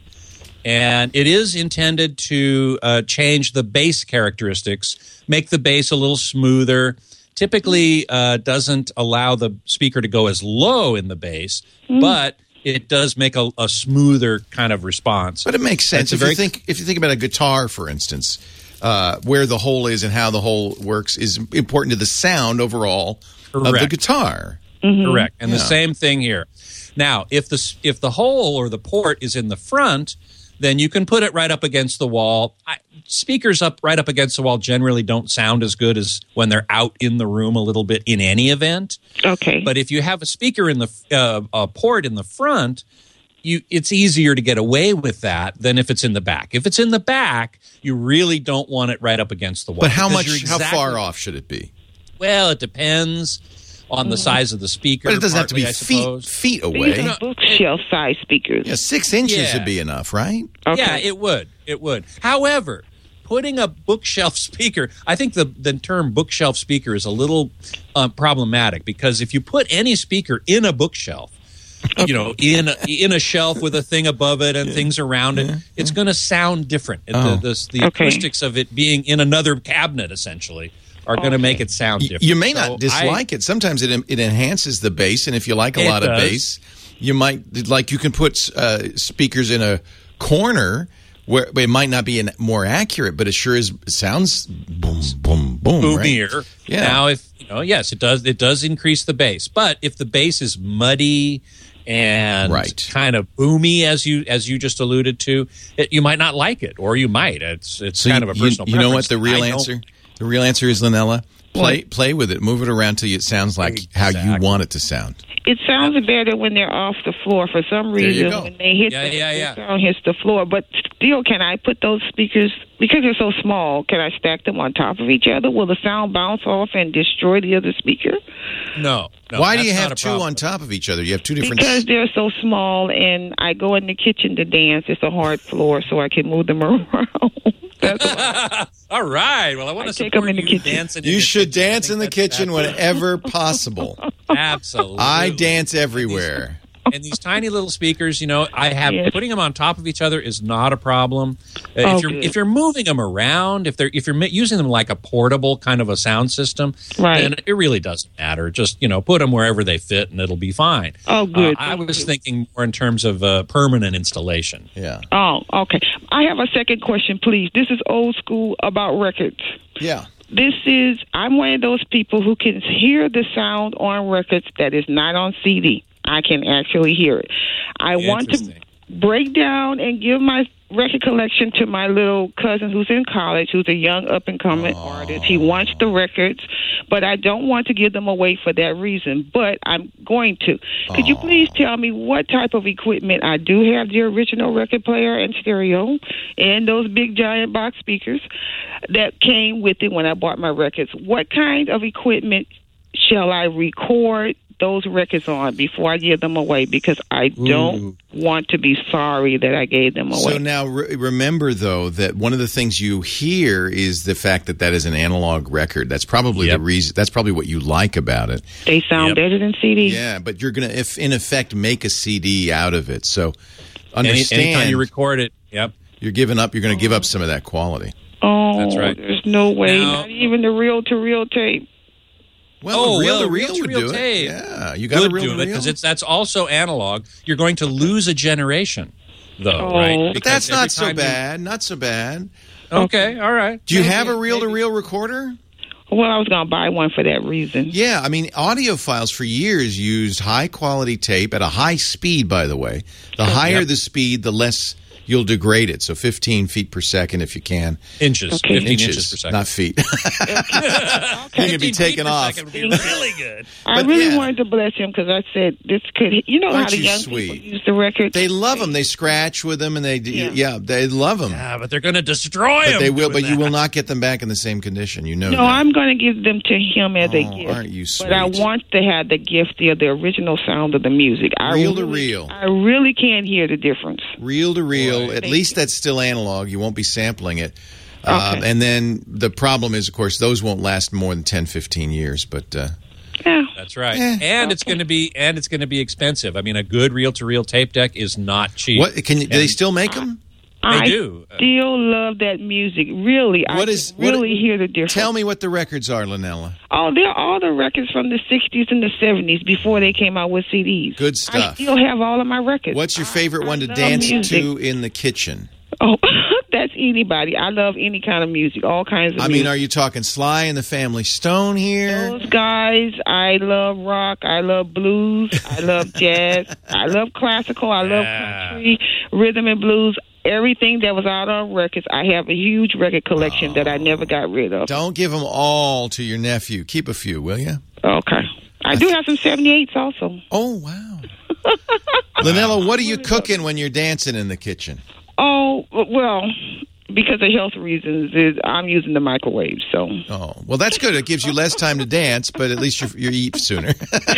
and it is intended to uh, change the bass characteristics, make the bass a little smoother. Typically, uh, doesn't allow the speaker to go as low in the bass, Mm. but it does make a, a smoother kind of response. But it makes sense It's a if very- you think if you think about a guitar, for instance, uh, where the hole is and how the hole works is important to the sound overall of the Correct. guitar. Correct. And the Yeah. same thing here. Now, if the s- if the hole or the port is in the front, then you can put it right up against the wall. I, speakers up right up against the wall generally don't sound as good as when they're out in the room a little bit in any event. Okay. But if you have a speaker in the uh, a port in the front, you it's easier to get away with that than if it's in the back. If it's in the back, you really don't want it right up against the wall. But how because much? you're How exactly- far off should it be? Well, it depends on the size of the speaker. But it doesn't have to be partly, I feet suppose. feet These away. are bookshelf size speakers. Yeah, six inches Yeah. would be enough, right? Okay. Yeah, it would. It would. However, putting a bookshelf speaker, I think the, the term bookshelf speaker is a little uh, problematic because if you put any speaker in a bookshelf, you know, in a, in a shelf with a thing above it and things around it, it's going to sound different. It- Oh. The, the, the Okay. acoustics of it being in another cabinet, essentially, are going to Okay. make it sound Y- different. You may So not dislike it. Sometimes it it enhances the bass, and if you like a It lot of does. bass, you might like you can put uh, speakers in a corner where it might not be an, more accurate, but it sure is sounds boom boom boom. right? boomier. Yeah. Now, if you know, yes, it does. It does increase the bass, but if the bass is muddy and Right. kind of boomy, as you as you just alluded to, it, you might not like it, or you might. It's it's So kind you, of a personal. You, you know what preference. the real I don't- answer? The real answer is, Linnella. Play play with it. Move it around till it sounds like how you Exactly. want it to sound. It sounds better when they're off the floor. For some There you reason, go. when they hit Yeah, the, yeah, the yeah. sound hits the floor. But still, can I put those speakers, because they're so small, can I stack them on top of each other? Will the sound bounce off and destroy the other speaker? No. no Why do that's you not have a two problem. on top of each other? You have two different. Because they're so small, and I go in the kitchen to dance. It's a hard floor, so I can move them around. That's why. All right. Well, I want I to take 'em support in the you kitchen. dancing. in You the should kitchen. I dance think in the that's- kitchen that's- whenever possible. Absolutely. I dance everywhere. And these tiny little speakers, you know, I have Yes. putting them on top of each other is not a problem. Uh, Oh, if you're good. if you're moving them around, if they're if you're ma- using them like a portable kind of a sound system, Right. then it really doesn't matter. Just you know, put them wherever they fit, and it'll be fine. Oh, good. Uh, I Thank was you. thinking more in terms of uh, permanent installation. Yeah. Oh, okay. I have a second question, please. This is old school about records. Yeah. This is, I'm one of those people who can hear the sound on records that is not on C D. I can actually hear it. I want to Interesting. break down and give my record collection to my little cousin who's in college, who's a young up-and-coming artist. He wants the records, but I don't want to give them away for that reason, but I'm going to. Could you please tell me what type of equipment? I do have the original record player and stereo and those big giant box speakers that came with it when I bought my records. What kind of equipment shall I record those records on before I give them away? Because I don't Ooh. want to be sorry that I gave them away. So now re- remember, though, that one of the things you hear is the fact that that is an analog record. That's probably Yep. the reason. That's probably what you like about it. They sound Yep. better than C D. Yeah, but you're gonna, if in effect, make a C D out of it. So Any, understand, anytime you record it, yep. you're giving up. You're going to give up some of that quality. Oh, That's right. there's no way. Now- Not even the reel-to-reel tape. Well, Oh, a reel well, to reel would reel-to-reel do tape it. Yeah, you got Would a reel do to it reel. because it's that's also analog. You're going to lose a generation though, Oh. right? But that's Because every not so time you- bad. Not so bad. Okay, all right. Do you Maybe- have a reel to maybe. reel recorder? Well, I was going to buy one for that reason. Yeah, I mean, audiophiles for years used high quality tape at a high speed, by the way. The higher Yep. the speed, the less you'll degrade it. So fifteen feet per second if you can. Inches, Okay. fifteen inches, per second. not feet. Okay. You can be taken off. Would be really good. I But really yeah. wanted to bless him because I said this could. You know how Aren't the you young sweet? people use the record. They love them. They scratch with them, and they yeah, Yeah. they love them. Yeah, but they're going to destroy But them. they will. doing But you that. will not get them back in the same condition. You know. no, that. I'm going to give them to him as a Oh, gift. aren't you But I sweet. want to have the gift of the original sound of the music. I Reel to really, reel. I really can't hear the difference. Reel to reel. Boy. At Thank least you. that's still analog. You won't be sampling it. Um, Okay. and then the problem is, of course, those won't last more than ten, fifteen years. But uh, Yeah. That's right. Eh. And it's going to be and it's going to be expensive. I mean, a good reel-to-reel tape deck is not cheap. what can you, do they And- still make them? I do. still love that music. Really, I What can is- what- really hear the difference. Tell me what the records are, Lynella. Oh, they're all the records from the sixties and the seventies before they came out with C Ds. Good I stuff. still have all of my records. What's your favorite I- one I to love dance music. to in the kitchen? Oh, that's anybody. I love any kind of music, all kinds of I mean, music. are you talking Sly and the Family Stone here? Those guys, I love rock, I love blues, I love jazz, I love classical, I love Yeah. country, rhythm and blues. Everything that was out on records, I have a huge record collection that I never got rid of. Don't give them all to your nephew. Keep a few, will you? Okay. I do have some seventy-eights also. Oh, wow. Lynella, what are you cooking when you're dancing in the kitchen? Oh, well, because of health reasons, is I'm using the microwave, so. Oh, well, that's good. It gives you less time to dance, but at least you you eat sooner.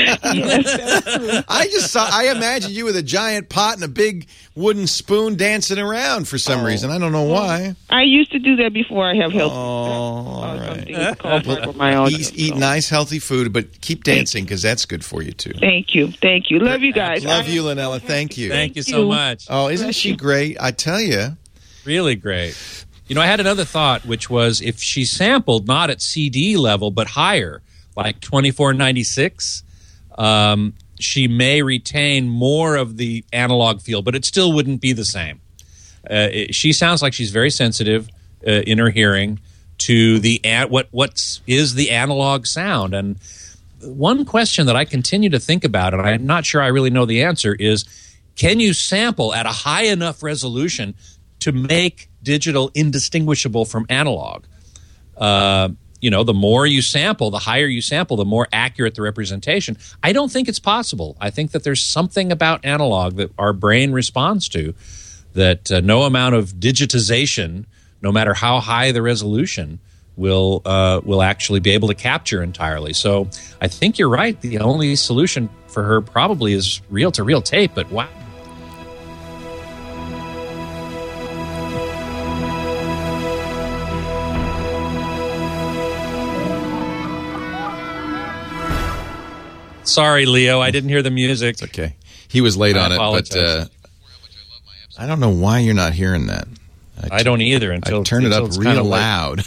I just saw. I imagine you with a giant pot and a big wooden spoon dancing around for some reason. I don't know why. I used to do that before I have health. Oh, all right. Something called fibromyalgia, Eat, eat so. nice, healthy food, but keep dancing because that's good for you too. Thank you. Thank you. Love you guys. Love I- you, Lynella. Thank you. Thank you so you. much. Oh, isn't she great? I tell you. Really great. You know, I had another thought, which was if she sampled not at C D level but higher, like twenty-four ninety-six, um, she may retain more of the analog feel, but it still wouldn't be the same. Uh, it, she sounds like she's very sensitive uh, in her hearing to the an- what what's is the analog sound. And one question that I continue to think about, and I'm not sure I really know the answer, is can you sample at a high enough resolution to make digital indistinguishable from analog? Uh, you know, the more you sample, the higher you sample, the more accurate the representation. I don't think it's possible. I think that there's something about analog that our brain responds to that uh, no amount of digitization, no matter how high the resolution, will uh, will actually be able to capture entirely. So I think you're right. The only solution for her probably is reel-to-reel tape, but wow. Sorry, Leo, I didn't hear the music. Okay. He was late I on it, but apologize. uh, I don't know why you're not hearing that. I don't either I until turn it until up it's real kinda late. loud.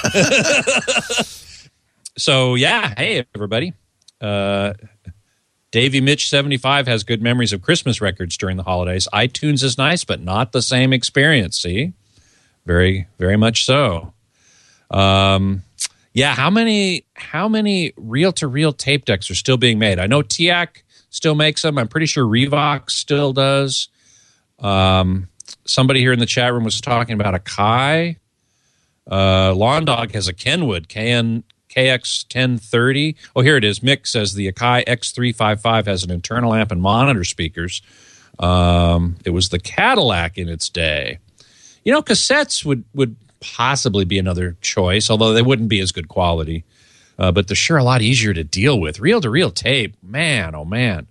So yeah, hey everybody. Uh, Davey Mitch seventy-five has good memories of Christmas records during the holidays. iTunes is nice, but not the same experience. See, very, very much so. Um, yeah, how many how many reel-to-reel tape decks are still being made? I know T A C still makes them. I'm pretty sure Revox still does. Um, somebody here in the chat room was talking about a Kai. Uh, Lawn Dog has a Kenwood K N K X ten thirty. Oh, here it is. Mick says the Akai X three fifty-five has an internal amp and monitor speakers. Um, it was the Cadillac in its day. You know, cassettes would, would possibly be another choice, although they wouldn't be as good quality. Uh, but they're sure a lot easier to deal with. Reel-to-reel tape, man, oh man.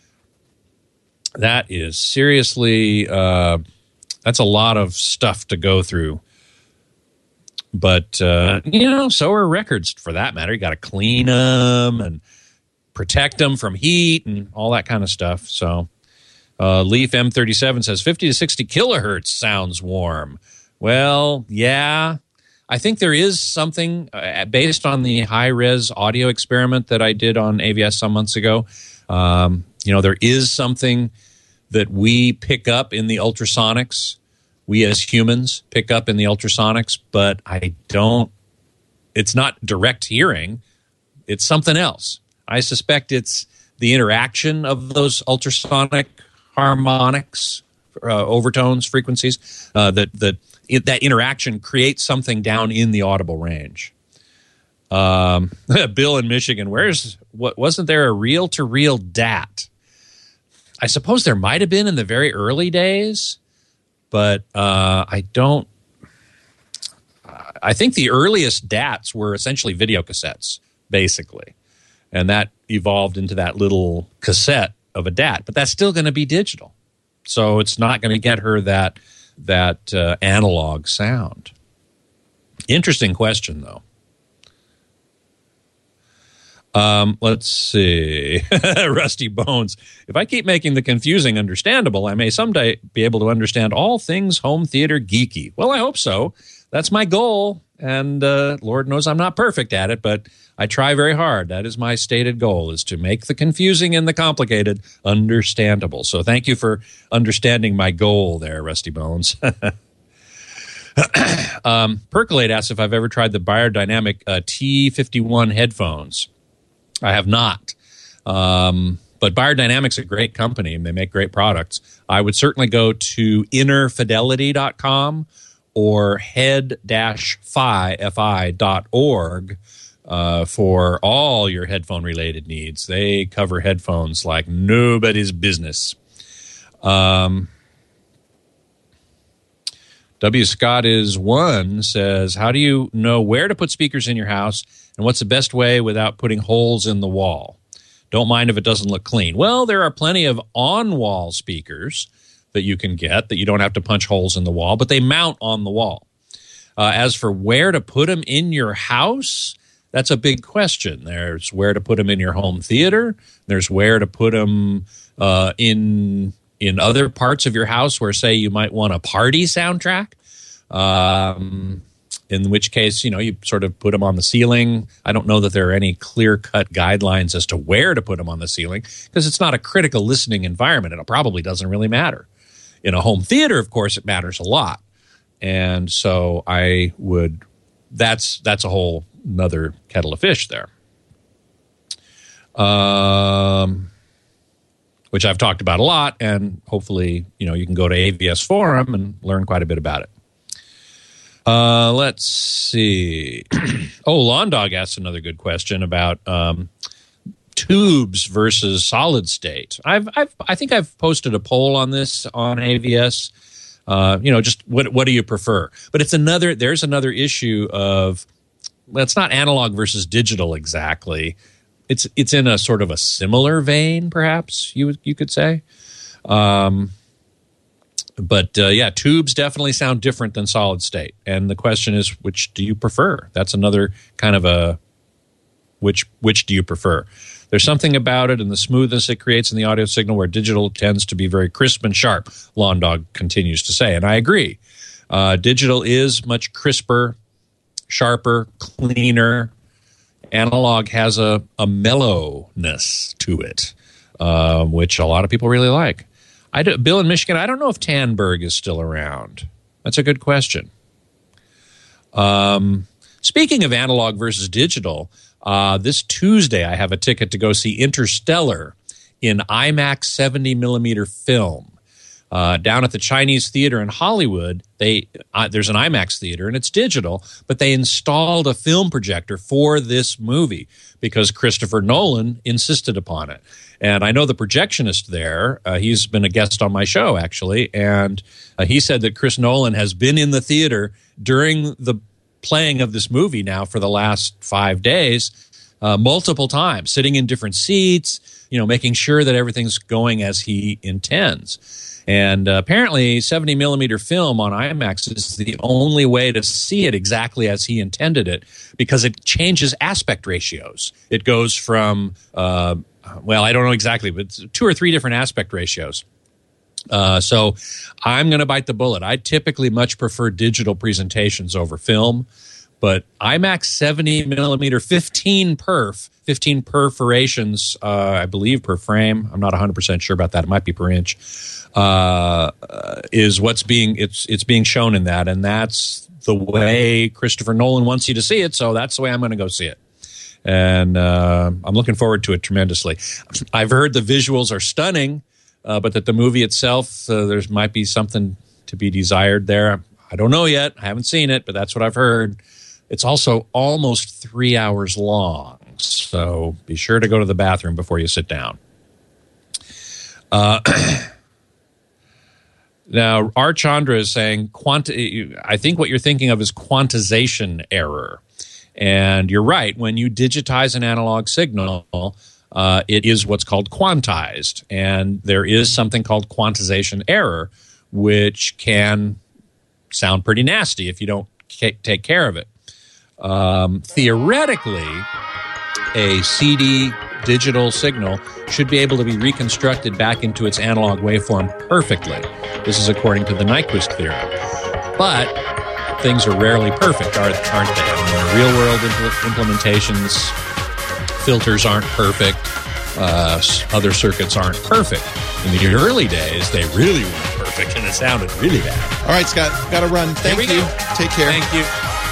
That is seriously, uh, that's a lot of stuff to go through. But, uh, you know, so are records for that matter. You got to clean them and protect them from heat and all that kind of stuff. So uh, Leaf M thirty-seven says fifty to sixty kilohertz sounds warm. Well, yeah. I think there is something uh, based on the high-res audio experiment that I did on A V S some months ago. Um, you know, there is something that we pick up in the ultrasonics. We as humans pick up in the ultrasonics, but I don't, it's not direct hearing. It's something else. I suspect it's the interaction of those ultrasonic harmonics, uh, overtones, frequencies, uh, that, that, it, that interaction creates something down in the audible range. Um, Bill in Michigan, where's, what, wasn't there a reel-to-reel D A T? I suppose there might have been in the very early days, but uh, I don't, I think the earliest D A Ts were essentially video cassettes, basically. And that evolved into that little cassette of a D A T. But that's still going to be digital. So it's not going to get her that, that uh, analog sound. Interesting question, though. Um, let's see. Rusty Bones. If I keep making the confusing understandable, I may someday be able to understand all things home theater geeky. Well, I hope so. That's my goal. And uh, Lord knows I'm not perfect at it, but I try very hard. That is my stated goal, is to make the confusing and the complicated understandable. So thank you for understanding my goal there, Rusty Bones. um, Percolate asks if I've ever tried the Beyerdynamic uh, T fifty-one headphones. I have not. Um, but Beyerdynamic's a great company, and they make great products. I would certainly go to inner fidelity dot com or head dash fi dot org uh, for all your headphone-related needs. They cover headphones like nobody's business. Um, W. Scott is one says, how do you know where to put speakers in your house, and what's the best way without putting holes in the wall? Don't mind if it doesn't look clean. Well, there are plenty of on-wall speakers that you can get that you don't have to punch holes in the wall, but they mount on the wall. Uh, as for where to put them in your house, that's a big question. There's where to put them in your home theater. There's where to put them uh, in... in other parts of your house where, say, you might want a party soundtrack, um, in which case, you know, you sort of put them on the ceiling. I don't know that there are any clear-cut guidelines as to where to put them on the ceiling, because it's not a critical listening environment, and it probably doesn't really matter. In a home theater, of course, it matters a lot. And so I would, that's, that's a whole another kettle of fish there. Um... which I've talked about a lot, and hopefully, you know, you can go to A V S Forum and learn quite a bit about it. Uh, let's see. oh, Lawn Dog asked another good question about um, tubes versus solid state. I've, I've, I think I've posted a poll on this on A V S. Uh, you know, just what, what do you prefer? But it's another. There's another issue of, well, it's not analog versus digital exactly. It's it's in a sort of a similar vein, perhaps you you could say, um, but uh, yeah, tubes definitely sound different than solid state. And the question is, which do you prefer? That's another kind of a which which do you prefer? There's something about it and the smoothness it creates in the audio signal where digital tends to be very crisp and sharp. Lawn Dog continues to say, and I agree. Uh, digital is much crisper, sharper, cleaner. Analog has a, a mellowness to it, uh, which a lot of people really like. I do, Bill in Michigan, I don't know if Tandberg is still around. That's a good question. Um, speaking of analog versus digital, uh, this Tuesday I have a ticket to go see Interstellar in IMAX seventy millimeter film. Uh, down at the Chinese Theater in Hollywood, they uh, there's an IMAX theater, and it's digital, but they installed a film projector for this movie because Christopher Nolan insisted upon it. And I know the projectionist there, uh, he's been a guest on my show, actually, and uh, he said that Chris Nolan has been in the theater during the playing of this movie now for the last five days, uh, multiple times, sitting in different seats, you know, making sure that everything's going as he intends. And uh, apparently seventy millimeter film on IMAX is the only way to see it exactly as he intended it, because it changes aspect ratios. It goes from, uh, well, I don't know exactly, but two or three different aspect ratios. Uh, so I'm going to bite the bullet. I typically much prefer digital presentations over film, But IMAX seventy millimeter, fifteen perf, fifteen perforations, uh, I believe, per frame. I'm not one hundred percent sure about that. It might be per inch. Uh, uh, is what's being it's it's being shown in that, and that's the way Christopher Nolan wants you to see it. So that's the way I'm going to go see it, and uh, I'm looking forward to it tremendously. I've heard the visuals are stunning, uh, but that the movie itself, uh, there might be something to be desired there. I don't know yet. I haven't seen it, but that's what I've heard. It's also almost three hours long, so be sure to go to the bathroom before you sit down. Uh, now, R. Chandra is saying, quanti- I think what you're thinking of is quantization error. And you're right. When you digitize an analog signal, uh, it is what's called quantized. And there is something called quantization error, which can sound pretty nasty if you don't c- take care of it. Um, theoretically, a C D digital signal should be able to be reconstructed back into its analog waveform perfectly. This is according to the Nyquist theorem. But things are rarely perfect, aren't they? I mean, in real-world impl- implementations, filters aren't perfect. Uh, other circuits aren't perfect. In the early days, they really weren't perfect, and it sounded really bad. All right, Scott, got to run. Thank you. Go. Take care. Thank you.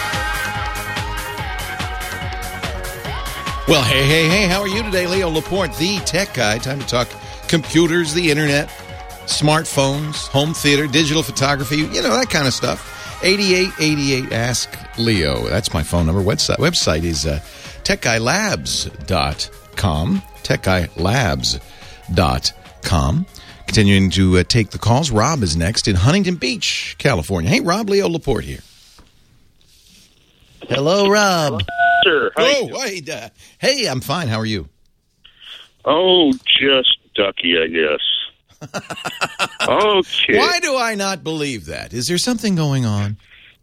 Well, hey, hey, hey, how are you today? Leo Laporte, the tech guy. Time to talk computers, the internet, smartphones, home theater, digital photography, you know, that kind of stuff. eighty-eight eighty-eight Ask Leo. That's my phone number. Website, website is uh, tech guy labs dot com. tech guy labs dot com. Continuing to uh, take the calls. Rob is next in Huntington Beach, California. Hey, Rob, Leo Laporte here. Hello, Rob. Sir, how you Oh, hey, uh, hey, I'm fine. How are you? Oh, just ducky, I guess. Okay. Why do I not believe that? Is there something going on?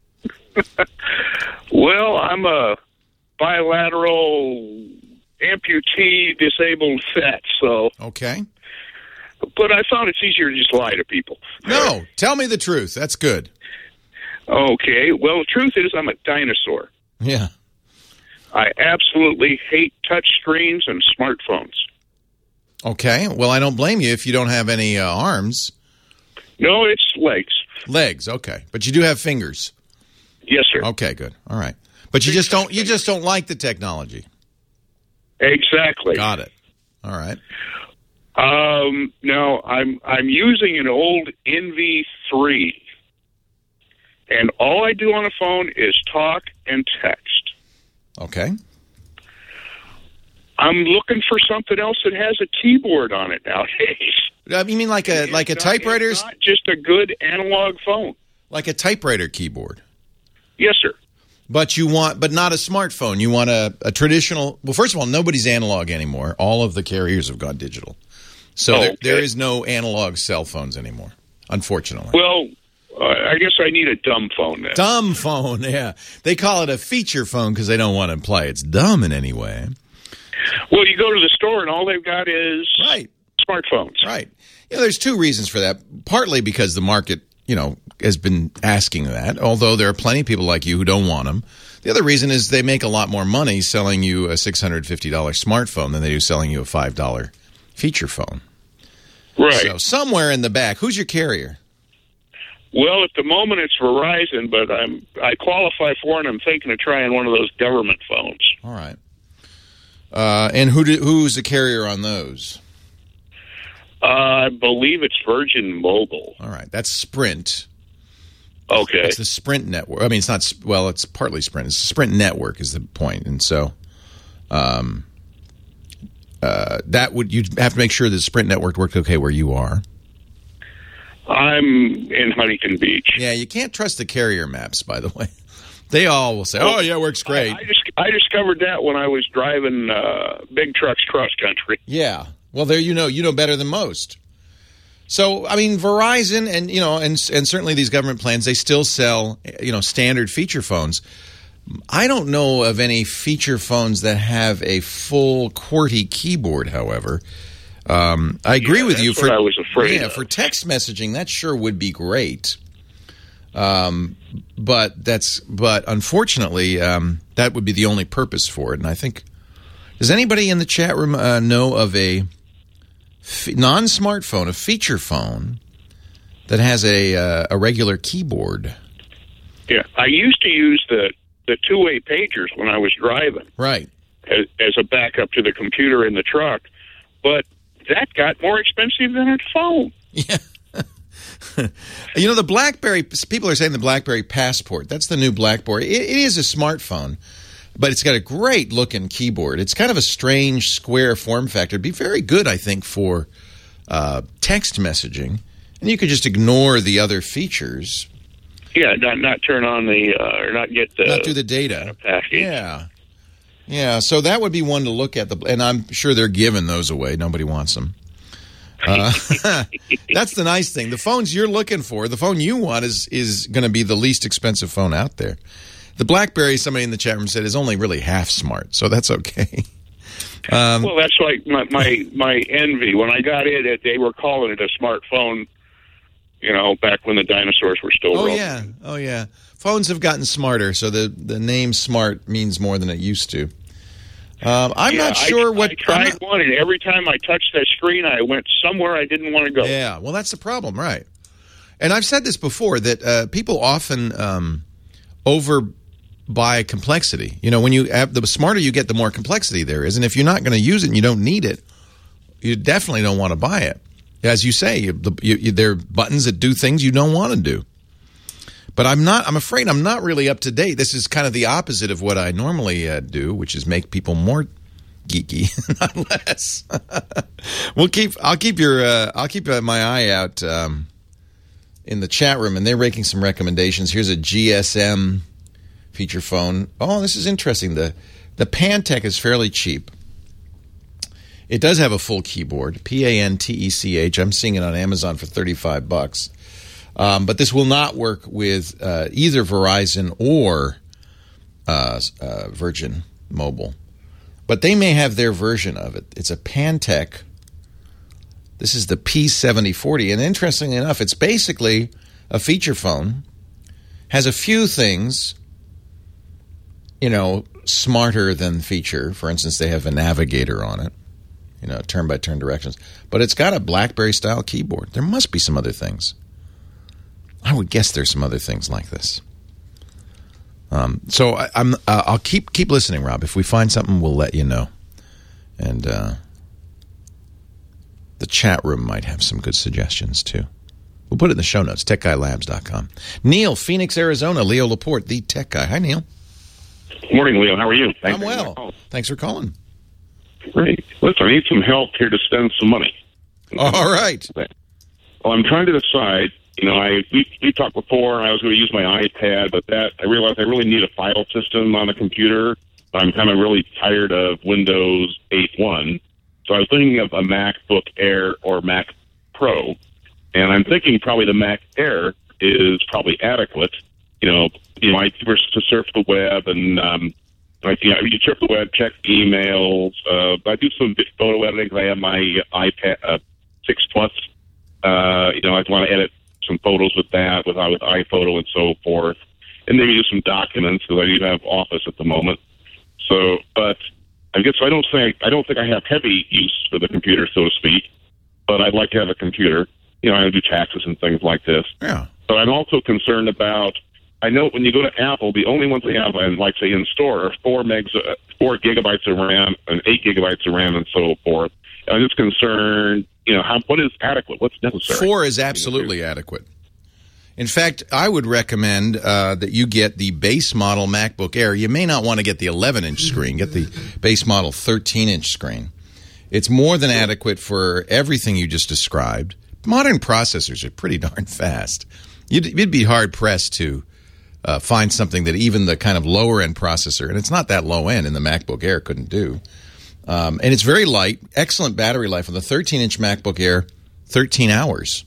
Well, I'm a bilateral amputee disabled vet, so. Okay. But I thought it's easier to just lie to people. No, tell me the truth. That's good. Okay. Well, the truth is I'm a dinosaur. Yeah. I absolutely hate touch screens and smartphones. Okay. Well, I don't blame you if you don't have any uh, arms. No, it's legs. Legs. Okay. But you do have fingers. Yes, sir. Okay, good. All right. But you just don't you just don't like the technology. Exactly. Got it. All right. Um, now I'm I'm using an old N V three, and all I do on a phone is talk and text. Okay. I'm looking for something else that has a keyboard on it nowadays. Uh, you mean like a like a It's not- typewriter, it's not just a good analog phone. like a typewriter keyboard? Yes, sir. But you want, but not a smartphone. You want a, a traditional. Well, first of all, nobody's analog anymore. All of the carriers have gone digital, so Oh, there, okay. there is no analog cell phones anymore. Unfortunately, Well, uh, I guess I need a dumb phone then. dumb phone. Yeah, they call it a feature phone because they don't want to imply it's dumb in any way. Well, you go to the store and all they've got is Right. smartphones. Right. You know, there's two reasons for that. Partly because the market, you know, has been asking that, although there are plenty of people like you who don't want them. The other reason is they make a lot more money selling you a six hundred fifty dollars smartphone than they do selling you a five dollars feature phone. Right. So somewhere in the back, who's your carrier? Well, at the moment it's Verizon, but I'm I qualify for it. And I'm thinking of trying one of those government phones. All right. Uh, and who do, who's the carrier on those? Uh, I believe it's Virgin Mobile. All right. That's Sprint. Okay. It's the Sprint network. I mean, it's not, well, it's partly Sprint. It's the Sprint network is the point. And so um, uh, that would, you'd have to make sure the Sprint network worked okay where you are. I'm in Huntington Beach. Yeah, you can't trust the carrier maps, by the way. They all will say, oh, yeah, works great. I, I, just, I discovered that when I was driving uh, big trucks cross country. Yeah. Well, there you know, you know better than most. So, I mean, Verizon and, you know, and and certainly these government plans, they still sell, you know, standard feature phones. I don't know of any feature phones that have a full QWERTY keyboard, however. Um, I agree Yeah, with you. that's For what I was afraid Yeah, of. for text messaging, that sure would be great. Um, but that's but unfortunately, um, that would be the only purpose for it. And I think, does anybody in the chat room uh, know of a f- non-smartphone, a feature phone that has a uh, a regular keyboard? Yeah, I used to use the the two-way pagers when I was driving, right, as, as a backup to the computer in the truck, but that got more expensive than a phone. Yeah. You know, the BlackBerry, people are saying the BlackBerry Passport, that's the new BlackBerry. It, it is a smartphone, but it's got a great looking keyboard. It's kind of a strange square form factor. It'd be very good, I think, for uh, text messaging. And you could just ignore the other features. Yeah, not not turn on the, uh, or not get the... Not do the data. Package. Yeah. Yeah, so that would be one to look at. The, and I'm sure they're giving those away. Nobody wants them. Uh, that's the nice thing. The phones you're looking for, the phone you want is is going to be the least expensive phone out there. The BlackBerry, somebody in the chat room said, is only really half smart, so that's okay. Um, well, that's like my, my, my envy. When I got in it, they were calling it a smartphone, you know, back when the dinosaurs were still Oh, rolling. yeah. Oh, yeah. Phones have gotten smarter, so the, the name smart means more than it used to. Um, I'm yeah, not sure I, what... I tried not, one, and every time I touched that screen, I went somewhere I didn't want to go. Yeah, well, that's the problem, right. And I've said this before, that uh, people often um, overbuy complexity. You know, when you have, the smarter you get, the more complexity there is. And if you're not going to use it and you don't need it, you definitely don't want to buy it. As you say, you, the, you, you, there are buttons that do things you don't want to do. But I'm not. I'm afraid I'm not really up to date. This is kind of the opposite of what I normally uh, do, which is make people more geeky, not less. we'll keep. I'll keep your. Uh, I'll keep uh, my eye out um, in the chat room, and they're making some recommendations. Here's a G S M feature phone. Oh, this is interesting. The the Pantech is fairly cheap. It does have a full keyboard. P A N T E C H. I'm seeing it on Amazon for thirty-five bucks. Um, but this will not work with uh, either Verizon or uh, uh, Virgin Mobile. But they may have their version of it. It's a Pantech. This is the P seventy forty. And interestingly enough, it's basically a feature phone. Has a few things, you know, smarter than feature. For instance, they have a navigator on it. You know, turn-by-turn directions. But it's got a BlackBerry-style keyboard. There must be some other things. I would guess there's some other things like this. Um, so I, I'm, uh, I'll keep keep listening, Rob. If we find something, we'll let you know. And uh, the chat room might have some good suggestions, too. We'll put it in the show notes, tech guy labs dot com. Neil, Phoenix, Arizona. Leo Laporte, the tech guy. Hi, Neil. Good morning, Leo. How are you? Thanks I'm well. Thanks for calling. Great. Listen, I need some help here to spend some money. All right. Well, I'm trying to decide. You know, I we, we talked before, and I was going to use my iPad, but that I realized I really need a file system on a computer. I'm kind of really tired of Windows eight point one. So I was thinking of a MacBook Air or Mac Pro, and I'm thinking probably the Mac Air is probably adequate. You know, you know, I to surf the web and um, like you know, you surf the web, check emails. Uh, I do some photo editing because I have my iPad uh, six Plus. Uh, you know, I want to edit some photos with that, with, uh, with iPhoto and so forth, and maybe do some documents because I do have Office at the moment. So, but I guess I don't think I don't think I have heavy use for the computer, so to speak. But I'd like to have a computer. You know, I do taxes and things like this. Yeah. But I'm also concerned about. I know when you go to Apple, the only ones they have, and like say in store, are four megs, uh, four gigabytes of RAM, and eight gigabytes of RAM, and so forth. And I'm just concerned. You know, how, what is adequate? What's necessary? Four is absolutely adequate. In fact, I would recommend uh, that you get the base model MacBook Air. You may not want to get the eleven-inch screen. Get the base model thirteen-inch screen. It's more than adequate for everything you just described. Modern processors are pretty darn fast. You'd, you'd be hard-pressed to uh, find something that even the kind of lower-end processor, and it's not that low-end in the MacBook Air, couldn't do. Um, and it's very light, excellent battery life on the thirteen-inch MacBook Air, thirteen hours.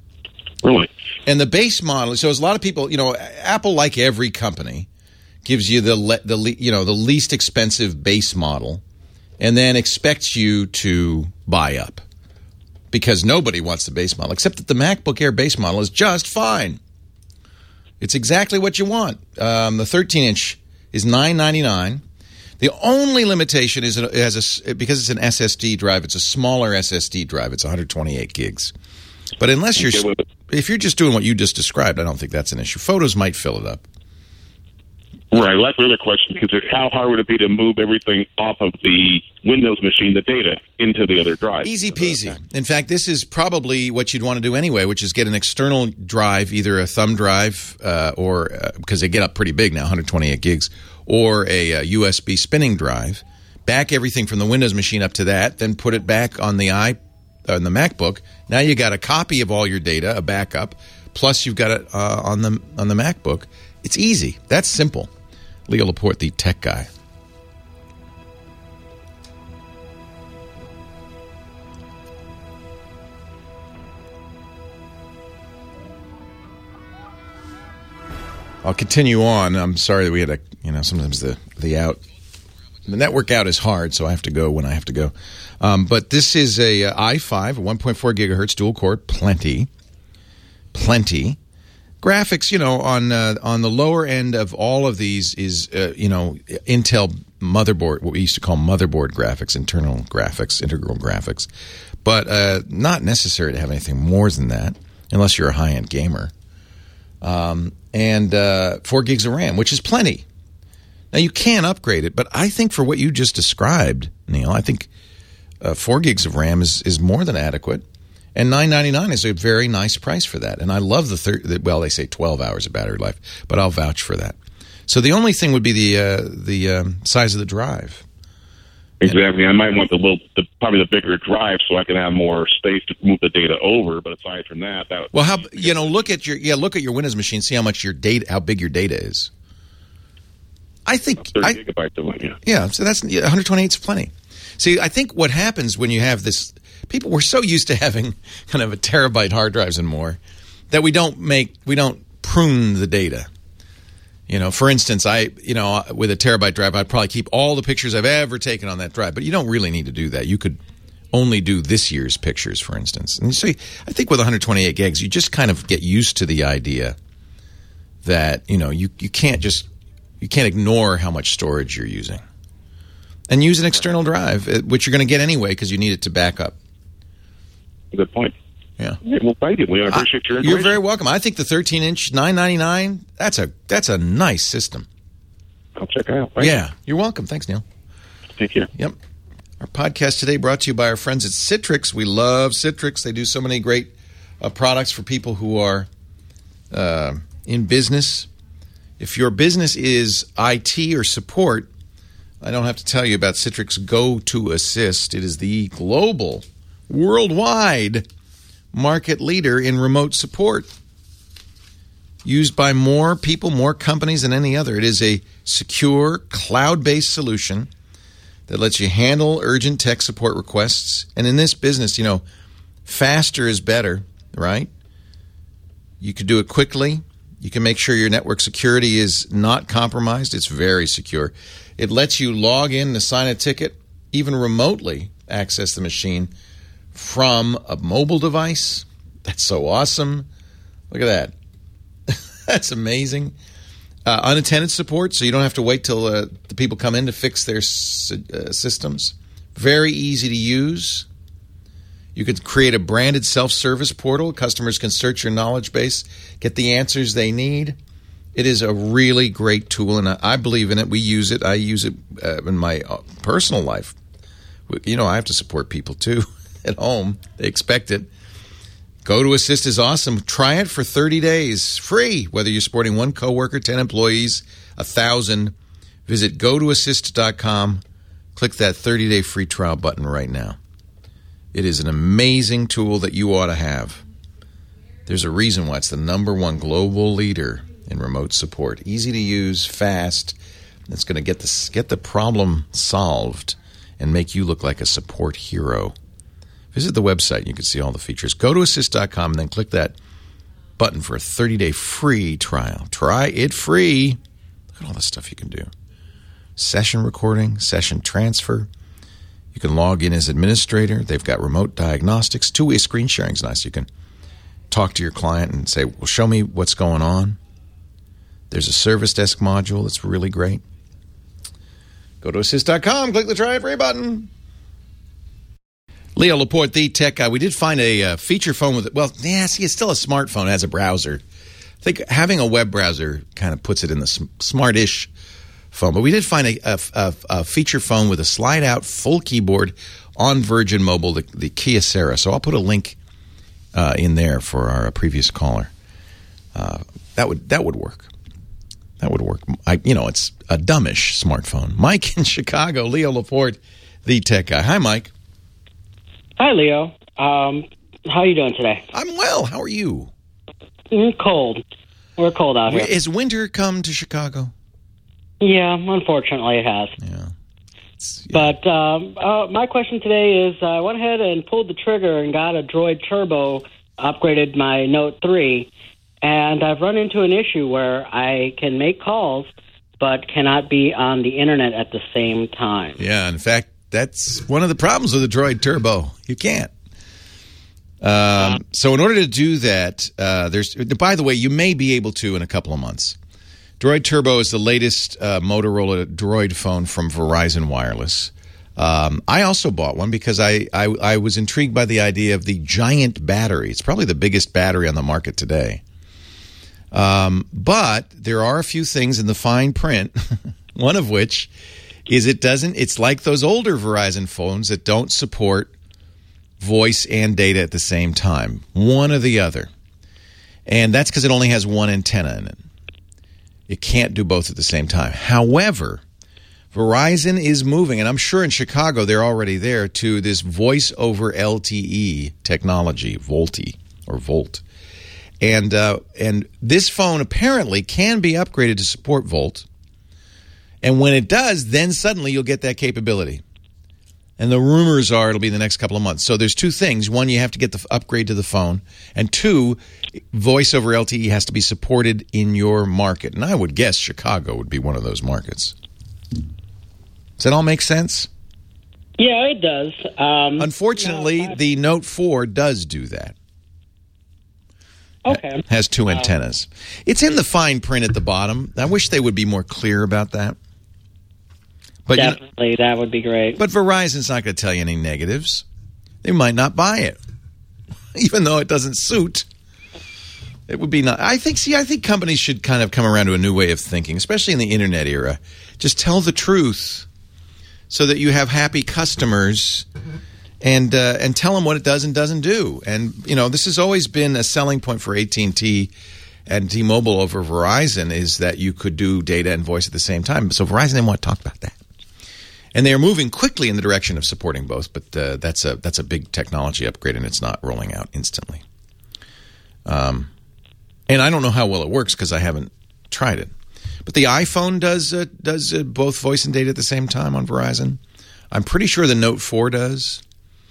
Really? And the base model, so as a lot of people, you know, Apple, like every company, gives you the le, the you know the least expensive base model, and then expects you to buy up because nobody wants the base model, except that the MacBook Air base model is just fine. It's exactly what you want. Um, the thirteen inch is nine ninety-nine. The only limitation is it has a, because it's an S S D drive. It's a smaller S S D drive. It's one hundred twenty-eight gigs. But unless you're, if you're just doing what you just described, I don't think that's an issue. Photos might fill it up. Right. Well, that's the other question, because how hard would it be to move everything off of the Windows machine, the data, into the other drive? Easy peasy. In fact, this is probably what you'd want to do anyway, which is get an external drive, either a thumb drive uh, or, uh, because they get up pretty big now, one hundred twenty-eight gigs, or a, a U S B spinning drive. Back everything from the Windows machine up to that, then put it back on the i on the MacBook. Now you got a copy of all your data, a backup, plus you've got it uh, on the on the MacBook. It's easy. That's simple. Leo Laporte, the tech guy. I'll continue on. I'm sorry that we had a, you know, sometimes the, the out, the network out is hard, so I have to go when I have to go. Um, but this is a, a i five, a one point four gigahertz dual core, plenty, plenty. Graphics, you know, on uh, on the lower end of all of these is, uh, you know, Intel motherboard, what we used to call motherboard graphics, internal graphics, integral graphics. But uh, not necessary to have anything more than that, unless you're a high-end gamer. Um, and uh, four gigs of RAM, which is plenty. Now, you can upgrade it, but I think for what you just described, Neil, I think uh, four gigs of RAM is, is more than adequate. And nine ninety-nine is a very nice price for that. And I love the, thir- well, they say twelve hours of battery life, but I'll vouch for that. So the only thing would be the uh, the um, size of the drive. Exactly. I might want the little, the, probably the bigger drive, so I can have more space to move the data over. But aside from that, that would well, how you know, look at your yeah, look at your Windows machine, see how much your data, how big your data is. I think thirty I, gigabytes of one, yeah. Yeah, so that's one hundred twenty-eight is plenty. See, I think what happens when you have this. People were so used to having kind of a terabyte hard drives and more that we don't make we don't prune the data. You know, for instance, I you know with a terabyte drive, I'd probably keep all the pictures I've ever taken on that drive. But you don't really need to do that. You could only do this year's pictures, for instance. And so I think with one hundred twenty-eight gigs, you just kind of get used to the idea that you know you you can't just you can't ignore how much storage you're using, and use an external drive, which you're going to get anyway because you need it to back up. Good point. Yeah. yeah. Well, thank you. We appreciate your information. You're very welcome. I think the thirteen inch nine ninety-nine. That's a that's a nice system. I'll check it out. Thank yeah. you. You're welcome. Thanks, Neil. Take care. Yep. Our podcast today brought to you by our friends at Citrix. We love Citrix. They do so many great uh, products for people who are uh, in business. If your business is I T or support, I don't have to tell you about Citrix Go to Assist. It is the global, worldwide market leader in remote support. Used by more people, more companies than any other. It is a secure, cloud-based solution that lets you handle urgent tech support requests. And in this business, you know, faster is better, right? You can do it quickly. You can make sure your network security is not compromised. It's very secure. It lets you log in to sign a ticket, even remotely access the machine from a mobile device. That's so awesome. Look at that. That's amazing. Uh, unattended support, so you don't have to wait till uh, the people come in to fix their s- uh, systems. Very easy to use. You could create a branded self-service portal. Customers can search your knowledge base, get the answers they need. It is a really great tool, and I, I believe in it. We use it. I use it uh, in my uh, personal life. You know, I have to support people, too, at home. They expect it. Go to Assist is awesome. Try it for thirty days, free, whether you're supporting one coworker, ten employees, a thousand. Visit go to assist dot com. Click that thirty-day free trial button right now. It is an amazing tool that you ought to have. There's a reason why it's the number one global leader in remote support. Easy to use, fast. It's going to get the, get the problem solved and make you look like a support hero. Visit the website. You can see all the features. Go to assist dot com and then click that button for a thirty-day free trial. Try it free. Look at all the stuff you can do. Session recording, session transfer. You can log in as administrator. They've got remote diagnostics. Two-way screen sharing is nice. You can talk to your client and say, well, show me what's going on. There's a service desk module that's really great. Go to assist dot com, click the Try It Free button. Leo Laporte, the tech guy. We did find a uh, feature phone with it. Well, yeah, see, it's still a smartphone. It has a browser. I think having a web browser kind of puts it in the sm- smart-ish phone. But we did find a, a, a, a feature phone with a slide-out full keyboard on Virgin Mobile, the, the Kyocera. So I'll put a link uh, in there for our previous caller. Uh, that would that would work. That would work. I, you know, it's a dumbish smartphone. Mike in Chicago, Leo Laporte, the tech guy. Hi, Mike. Hi, Leo. Um, how are you doing today? I'm well. How are you? Mm, cold. We're cold out here. Has winter come to Chicago? Yeah, unfortunately it has. Yeah. yeah. But um, uh, my question today is, uh, I went ahead and pulled the trigger and got a Droid Turbo, upgraded my Note three, and I've run into an issue where I can make calls but cannot be on the internet at the same time. Yeah, in fact, that's one of the problems with the Droid Turbo. You can't. Um, so in order to do that, uh, there's. By the way, you may be able to in a couple of months. Droid Turbo is the latest uh, Motorola Droid phone from Verizon Wireless. Um, I also bought one because I, I I was intrigued by the idea of the giant battery. It's probably the biggest battery on the market today. Um, but there are a few things in the fine print, one of which is it doesn't, it's like those older Verizon phones that don't support voice and data at the same time, one or the other. And that's because it only has one antenna in it. It can't do both at the same time. However, Verizon is moving, and I'm sure in Chicago they're already there, to this voice over L T E technology, VoLTE or Volt. And uh, and this phone apparently can be upgraded to support Volt. And when it does, then suddenly you'll get that capability. And the rumors are it'll be the next couple of months. So there's two things. One, you have to get the upgrade to the phone. And two, voice over L T E has to be supported in your market. And I would guess Chicago would be one of those markets. Does that all make sense? Yeah, it does. Um, Unfortunately, no, I... the Note four does do that. Okay. Has two antennas. It's in the fine print at the bottom. I wish they would be more clear about that. But Definitely, you know, that would be great. But Verizon's not going to tell you any negatives. They might not buy it, even though it doesn't suit. It would be not. I think. See, I think companies should kind of come around to a new way of thinking, especially in the internet era. Just tell the truth, so that you have happy customers, and uh, and tell them what it does and doesn't do. And you know, this has always been a selling point for A T and T and T-Mobile over Verizon, is that you could do data and voice at the same time. So Verizon didn't want to talk about that. And they are moving quickly in the direction of supporting both, but uh, that's a that's a big technology upgrade, and it's not rolling out instantly. Um, and I don't know how well it works because I haven't tried it. But the iPhone does uh, does uh, both voice and data at the same time on Verizon. I'm pretty sure the Note four does.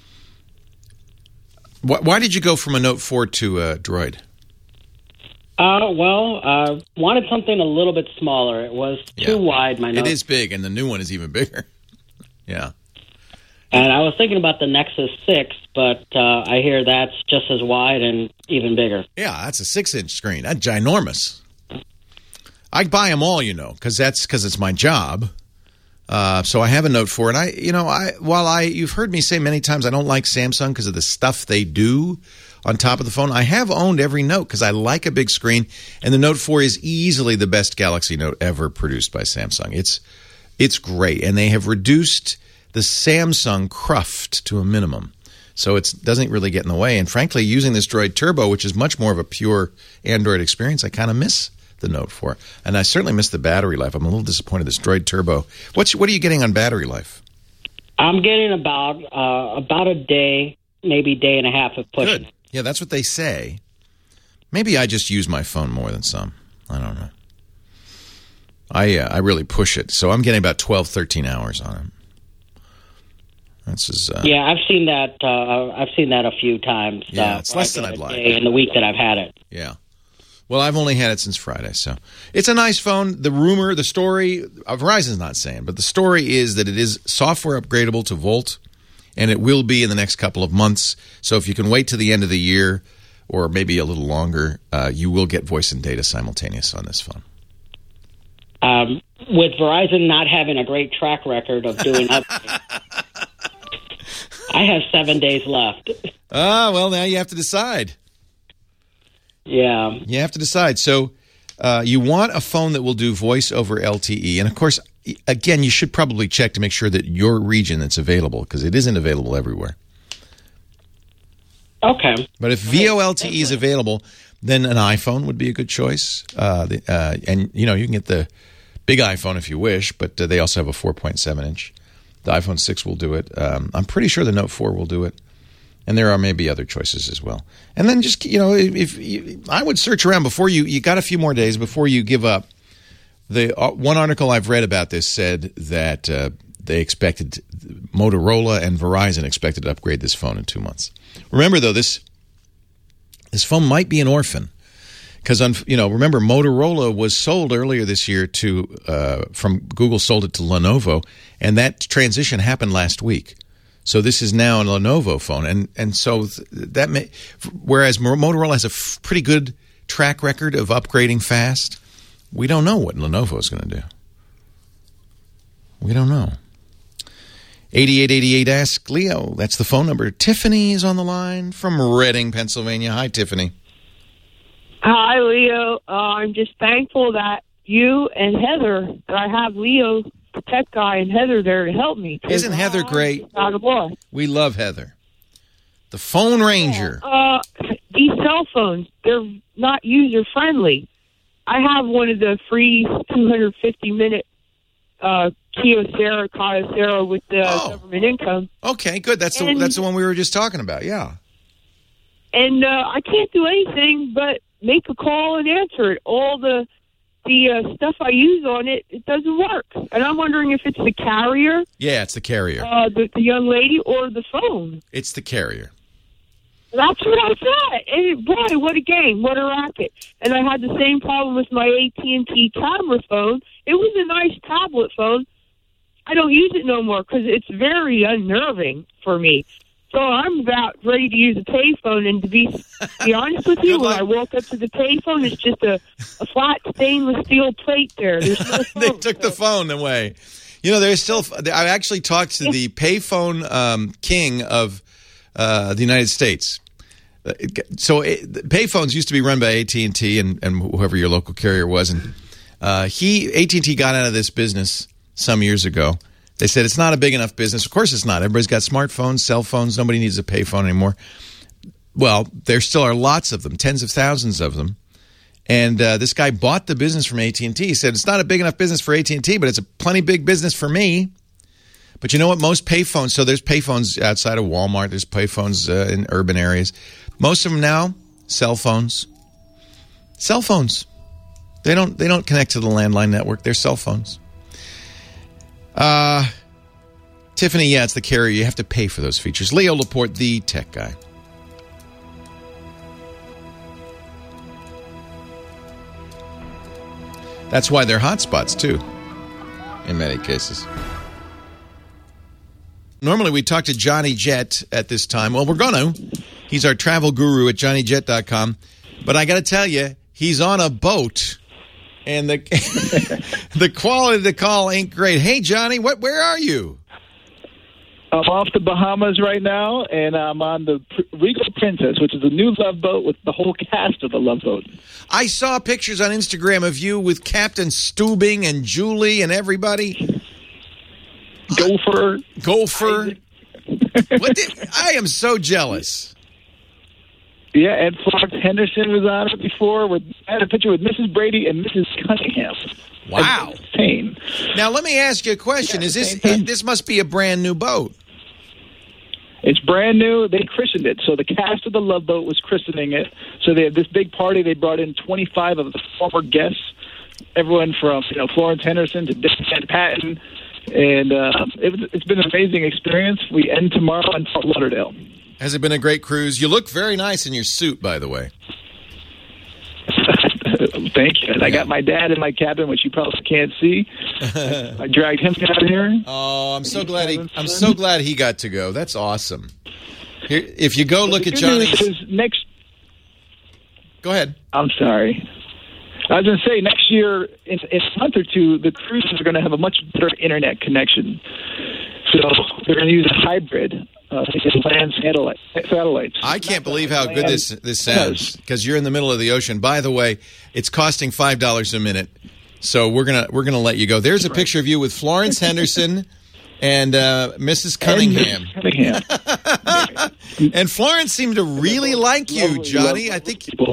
Why, why did you go from a Note four to a Droid? Uh, well, uh, wanted something a little bit smaller. It was too Yeah. wide. My Note. It is big, and the new one is even bigger. Yeah. And I was thinking about the Nexus six, but uh, I hear that's just as wide and even bigger. Yeah, that's a six-inch screen. That's ginormous. I buy them all, you know, because that's because it's my job. Uh, so I have a Note four, and I, you know, I while I you've heard me say many times I don't like Samsung because of the stuff they do on top of the phone. I have owned every Note because I like a big screen, and the Note four is easily the best Galaxy Note ever produced by Samsung. It's it's great, and they have reduced the Samsung cruft to a minimum, so it doesn't really get in the way. And frankly, using this Droid Turbo, which is much more of a pure Android experience, I kind of miss the Note four, and I certainly miss the battery life. I'm a little disappointed. This Droid Turbo. What's what are you getting on battery life? I'm getting about uh, about a day, maybe day and a half of pushing. Good. Yeah, that's what they say. Maybe I just use my phone more than some. I don't know. I uh, I really push it, so I'm getting about twelve, thirteen hours on it. That's just, uh, yeah, I've seen that. Uh, I've seen that a few times. Yeah, uh, it's less than I've I'd got a like. day in the week that I've had it. Yeah. Well, I've only had it since Friday, so it's a nice phone. The rumor, the story, uh, Verizon's not saying, but the story is that it is software upgradable to Volt, and it will be in the next couple of months. So if you can wait to the end of the year, or maybe a little longer, uh, you will get voice and data simultaneous on this phone. Um, with Verizon not having a great track record of doing updates, I have seven days left. Ah, well, now you have to decide. Yeah. You have to decide. So uh, you want a phone that will do voice over L T E. And, of course, again, you should probably check to make sure that your region that's available, because it isn't available everywhere. Okay. But if V O L T E is available, then an iPhone would be a good choice. Uh, the, uh, and, you know, you can get the big iPhone if you wish, but uh, they also have a four point seven inch. The iPhone six will do it. Um, I'm pretty sure the Note four will do it. And there are maybe other choices as well. And then just, you know, if, if you, I would search around before you, you got a few more days before you give up. The uh, one article I've read about this said that uh, they expected, Motorola and Verizon expected to upgrade this phone in two months. Remember, though, this this phone might be an orphan. Because, you know, remember, Motorola was sold earlier this year to, uh, from Google sold it to Lenovo, and that transition happened last week. So this is now a Lenovo phone. And, and so that may, whereas Motorola has a f- pretty good track record of upgrading fast, we don't know what Lenovo is going to do. We don't know. eighty-eight eighty-eight Ask Leo. That's the phone number. Tiffany is on the line from Reading, Pennsylvania. Hi, Tiffany. Hi, Leo. Uh, I'm just thankful that you and Heather, that I have Leo, the tech guy, and Heather there to help me. Isn't Heather great? Out of luck. We love Heather. The Phone Ranger. Uh, these cell phones, they're not user-friendly. I have one of the free two hundred fifty minute uh, Kyocera, Kyocera with the oh. government income. Okay, good. That's the, and, that's the one we were just talking about, yeah. And uh, I can't do anything but make a call and answer it. All the the uh, stuff I use on it, it doesn't work. And I'm wondering if it's the carrier. Yeah, it's the carrier. Uh, the, the young lady or the phone. It's the carrier. That's what I thought. And boy, what a game. What a racket. And I had the same problem with my A T and T camera phone. It was a nice tablet phone. I don't use it no more because it's very unnerving for me. So I'm about ready to use a payphone, and to be, to be honest with you, when I walk up to the payphone, it's just a, a flat stainless steel plate there. There's no phone. They took the phone away. You know, there's still. I actually talked to the payphone um, king of uh, the United States. So it, payphones used to be run by A T and T and, and whoever your local carrier was, and uh, he A T and T got out of this business some years ago. They said it's not a big enough business. Of course it's not. Everybody's got smartphones, cell phones. Nobody needs a payphone anymore. Well, there still are lots of them, tens of thousands of them. And uh, this guy bought the business from A T and T. He said, it's not a big enough business for A T and T, but it's a plenty big business for me. But you know what? Most payphones, so there's payphones outside of Walmart. There's payphones uh, in urban areas. Most of them now, cell phones. Cell phones. They don't, they don't connect to the landline network. They're cell phones. Uh, Tiffany, yeah, it's the carrier. You have to pay for those features. Leo Laporte, the tech guy. That's why they're hotspots, too, in many cases. Normally, we talk to Johnny Jet at this time. Well, we're going to. He's our travel guru at johnny jet dot com. But I got to tell you, he's on a boat. And the the quality of the call ain't great. Hey, Johnny, what? Where are you? I'm off the Bahamas right now, and I'm on the Regal Princess, which is a new Love Boat with the whole cast of the Love Boat. I saw pictures on Instagram of you with Captain Stubing and Julie and everybody. Gopher. Gopher. What did, I am so jealous. Yeah, Ed Fox Henderson was on it before. With, I had a picture with Missus Brady and Missus Cunningham. Wow. Insane. Now, let me ask you a question. Yeah, Is this it, this must be a brand new boat? It's brand new. They christened it. So the cast of the Love Boat was christening it. So they had this big party. They brought in twenty-five of the former guests, everyone from you know Florence Henderson to Dan Patton. And uh, it was, it's been an amazing experience. We end tomorrow in Fort Lauderdale. Has it been a great cruise? You look very nice in your suit, by the way. Thank you. And I got my dad in my cabin, which you probably can't see. I dragged him down here. Oh, I'm so glad he. I'm so glad he got to go. That's awesome. Here, if you go well, look the at good Johnny's news is next. Go ahead. I'm sorry. I was going to say, next year, in, in a month or two, the cruises are going to have a much better internet connection. So they're going to use a hybrid. Uh, land satellite, satellites. I can't believe how good this this sounds because you're in the middle of the ocean. By the way, it's costing five dollars a minute, so we're gonna we're gonna let you go. There's a picture of you with Florence Henderson and uh, Missus Cunningham. And, Missus Cunningham. And Florence seemed to really like you, lovely, Johnny. lovely I think. people.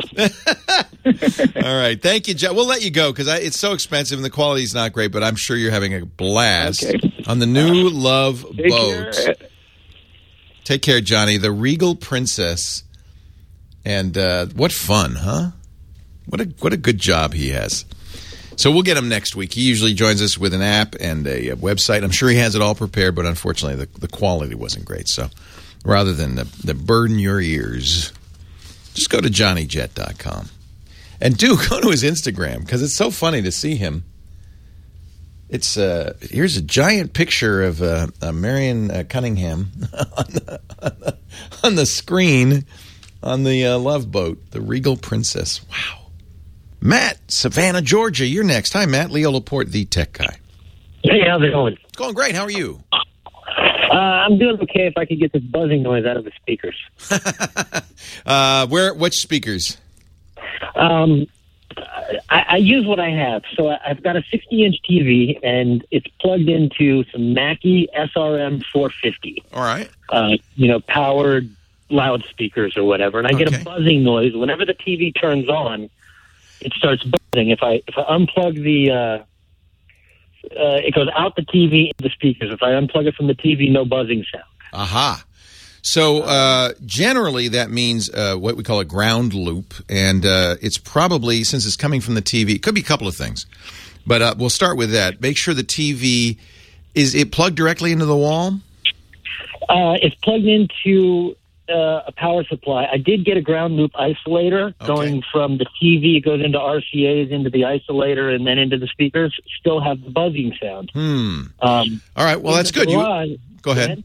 All right, thank you, John. We'll let you go because it's so expensive and the quality's not great. But I'm sure you're having a blast Okay. on the new Love Take boat. care. Take care, Johnny. The Regal Princess. And uh, what fun, huh? What a what a good job he has. So we'll get him next week. He usually joins us with an app and a, a website. I'm sure he has it all prepared, but unfortunately the, the quality wasn't great. So rather than the, the burden your ears, just go to johnny jet dot com. And do go to his Instagram because it's so funny to see him. It's uh, here's a giant picture of uh, uh, Marion uh, Cunningham on, the, on, the, on the screen on the uh, Love Boat, the Regal Princess. Wow. Matt, Savannah, Georgia, you're next. Hi, Matt. Leo Laporte, the tech guy. Hey, how's it going? It's going great. How are you? Uh, I'm doing okay if I could get this buzzing noise out of the speakers. uh, where? Which speakers? Um, I, I use what I have. So I- I've got a sixty-inch T V, and it's plugged into some Mackie S R M four fifty. All right. Uh, you know, powered loudspeakers or whatever, and I get Okay. a buzzing noise whenever the T V turns on. It starts buzzing. If I if I unplug the, uh, uh, it goes out the T V into the speakers. If I unplug it from the T V, no buzzing sound. Aha. So uh, generally that means uh, what we call a ground loop, and uh, it's probably, since it's coming from the T V, it could be a couple of things. But uh, we'll start with that. Make sure the T V, is it plugged directly into the wall? Uh, it's plugged into uh, a power supply. I did get a ground loop isolator Okay. going from the T V. It goes into R C As, into the isolator, and then into the speakers. Still have the buzzing sound. Hmm. Um, All right. Well, in that's the good. You, garage- go ahead.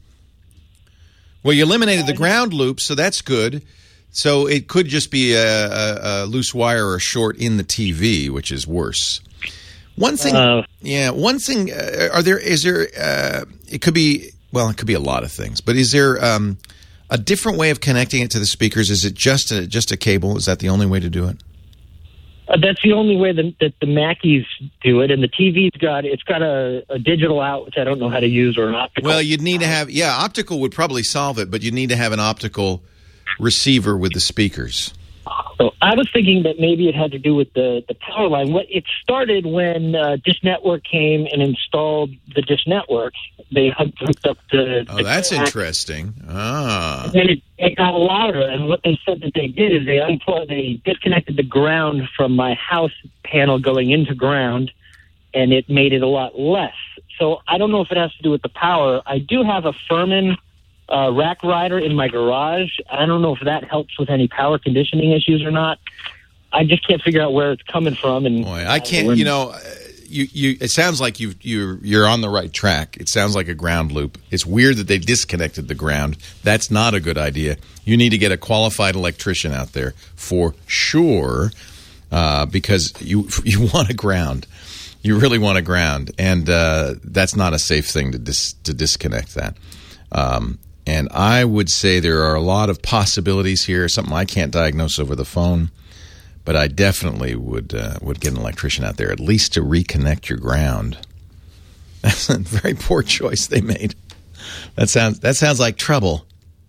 Well, you eliminated the ground loop, so that's good. So it could just be a, a, a loose wire or a short in the T V, which is worse. One thing, Uh, yeah, one thing. Uh, are there? Is there? Uh, it could be. Well, it could be a lot of things. But is there um, a different way of connecting it to the speakers? Is it just a just a cable? Is that the only way to do it? Uh, that's the only way that, that the Mackies do it, and the T V's got it's got a, a digital out, which I don't know how to use, or an optical. Well, you'd need to have. Yeah, optical would probably solve it, but you need to have an optical receiver with the speakers. So I was thinking that maybe it had to do with the, the power line. What it started when uh, Dish Network came and installed the Dish Network. They hooked, hooked up the. Oh, the that's coax, interesting. Ah, and then it, it got louder. And what they said that they did is they unplugged, they disconnected the ground from my house panel going into ground, and it made it a lot less. So I don't know if it has to do with the power. I do have a Furman uh, rack rider in my garage. I don't know if that helps with any power conditioning issues or not. I just can't figure out where it's coming from. And boy, I can't. You know, you you. It sounds like you you you're on the right track. It sounds like a ground loop. It's weird that they disconnected the ground. That's not a good idea. You need to get a qualified electrician out there for sure, uh, because you you want a ground. You really want a ground, and uh, that's not a safe thing to dis, to disconnect that. Um, and I would say there are a lot of possibilities here. Something I can't diagnose over the phone. But I definitely would uh, would get an electrician out there, at least to reconnect your ground. That's a very poor choice they made. That sounds that sounds like trouble.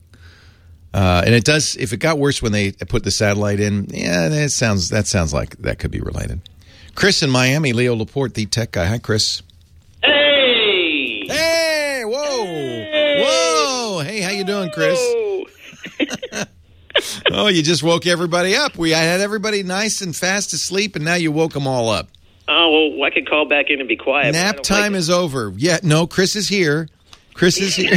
Uh, and it does. If it got worse when they put the satellite in, yeah, that sounds that sounds like that could be related. Chris in Miami, Leo Laporte, the tech guy. Hi, Chris. Hey! Hey! Whoa! Hey! Whoa! Hey, how you doing, Chris? Oh, you just woke everybody up. We I had everybody nice and fast asleep, and now you woke them all up. Oh, well, I could call back in and be quiet. Nap time is over. Yeah, no, Chris is here. Chris is here.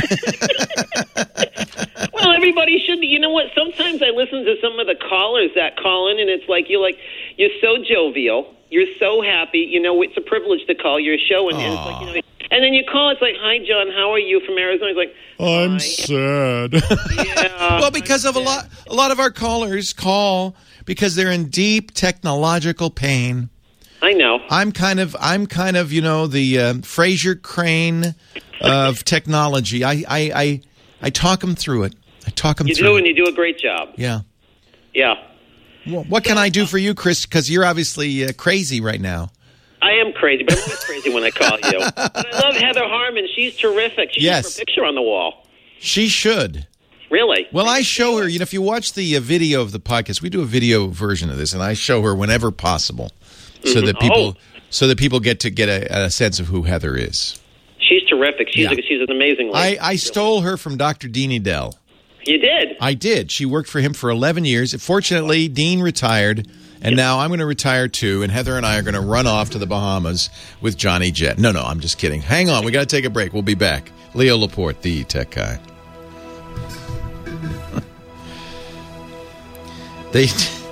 Well, everybody should. You know what? Sometimes I listen to some of the callers that call in, and it's like you're like you're so jovial, you're so happy. You know, it's a privilege to call your show, and, and it's like you know. And then you call, it's like, "Hi, John, how are you?" From Arizona. It's like, I'm Hi. sad. Yeah, well, because of a lot, a lot of our callers call because they're in deep technological pain. I know. I'm kind of, I'm kind of, you know, the uh, Fraser Crane of technology. I, I, I, I talk them through it. I talk them you through do, it. and you do a great job. Yeah. Yeah. Well, what can I do for you, Chris? Because you're obviously uh, crazy right now. I am crazy, but I'm always crazy when I call you. But I love Heather Harmon. She's terrific. She Yes. has her picture on the wall. She should. Really? Well, I show her, you know, if you watch the uh, video of the podcast, we do a video version of this, and I show her whenever possible so Mhm. that people Oh. so that people get to get a, a sense of who Heather is. She's terrific. She's, Yeah. a, she's an amazing lady. I, I stole her from Doctor Dean Edell. You did? I did. She worked for him for eleven years. Fortunately, Dean retired, and now I'm going to retire too, and Heather and I are going to run off to the Bahamas with Johnny Jett. No, no, I'm just kidding. Hang on. We got to take a break. We'll be back. Leo Laporte, the tech guy. They...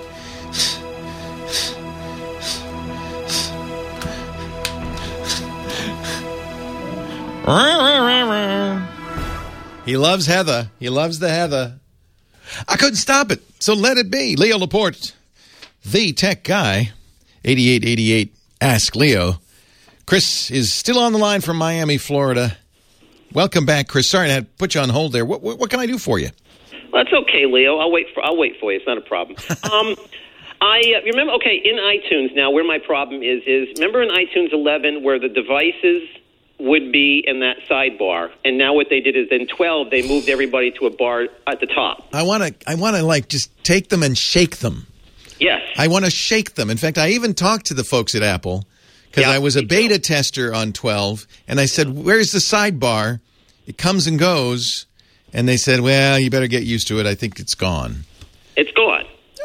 He loves Heather. He loves the Heather. I couldn't stop it, so let it be. Leo Laporte, the tech guy, eighty-eight eighty-eight Ask Leo. Chris is still on the line from Miami, Florida. Welcome back, Chris. Sorry I had to put you on hold there. What, what, what can I do for you? Well, that's okay, Leo. I'll wait for I'll wait for you. It's not a problem. um, I uh, remember. Okay, in iTunes now, where my problem is is remember in iTunes eleven where the devices would be in that sidebar, and now what they did is in twelve they moved everybody to a bar at the top. I want to, I want to like just take them and shake them. Yes. I want to shake them. In fact, I even talked to the folks at Apple because Yeah, I was a beta tester on twelve, and I said, "Where's the sidebar? It comes and goes." And they said, "Well, you better get used to it. I think it's gone." It's gone.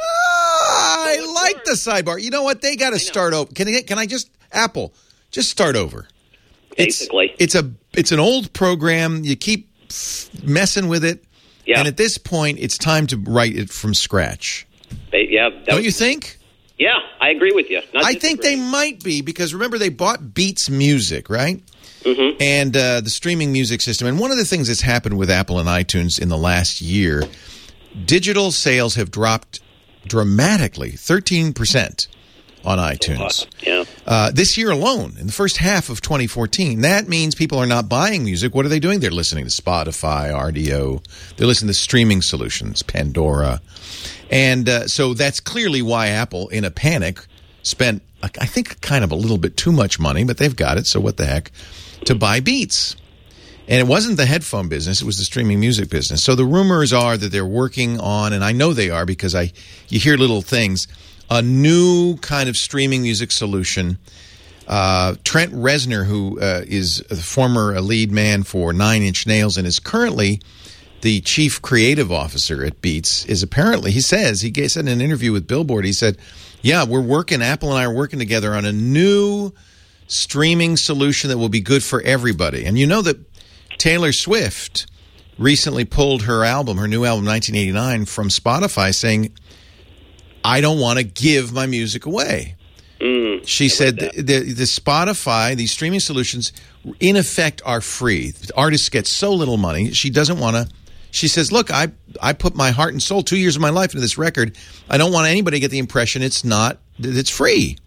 Ah, I like the sidebar. You know what? They got to start over. Can I, can I just Apple just start over? Basically, it's, it's a it's an old program. You keep f- messing with it, Yeah. and at this point, it's time to write it from scratch. They, yeah. that Don't was- you think? Yeah, I agree with you. Not I think they might be because remember they bought Beats Music, right? Mm-hmm. And uh, the streaming music system. And one of the things that's happened with Apple and iTunes in the last year, digital sales have dropped dramatically, thirteen percent on iTunes. Yeah. Uh, this year alone, in the first half of twenty fourteen. That means people are not buying music. What are they doing? They're listening to Spotify, R D O. They're listening to streaming solutions, Pandora. And uh, so that's clearly why Apple, in a panic, spent, I think, kind of a little bit too much money, but they've got it, so what the heck, to buy Beats. And it wasn't the headphone business, it was the streaming music business. So the rumors are that they're working on, and I know they are because I you hear little things, a new kind of streaming music solution. Uh, Trent Reznor, who uh, is the former lead man for Nine Inch Nails and is currently the chief creative officer at Beats, is apparently, he says, he said in an interview with Billboard, he said, yeah, we're working, Apple and I are working together on a new streaming solution that will be good for everybody. And you know that Taylor Swift recently pulled her album, her new album, nineteen eighty-nine, from Spotify, saying, I don't want to give my music away. Mm, she said the, the, the Spotify, these streaming solutions, in effect, are free. The artists get so little money. She doesn't want to. She says, look, I I put my heart and soul, two years of my life into this record. I don't want anybody to get the impression it's not, that it's free.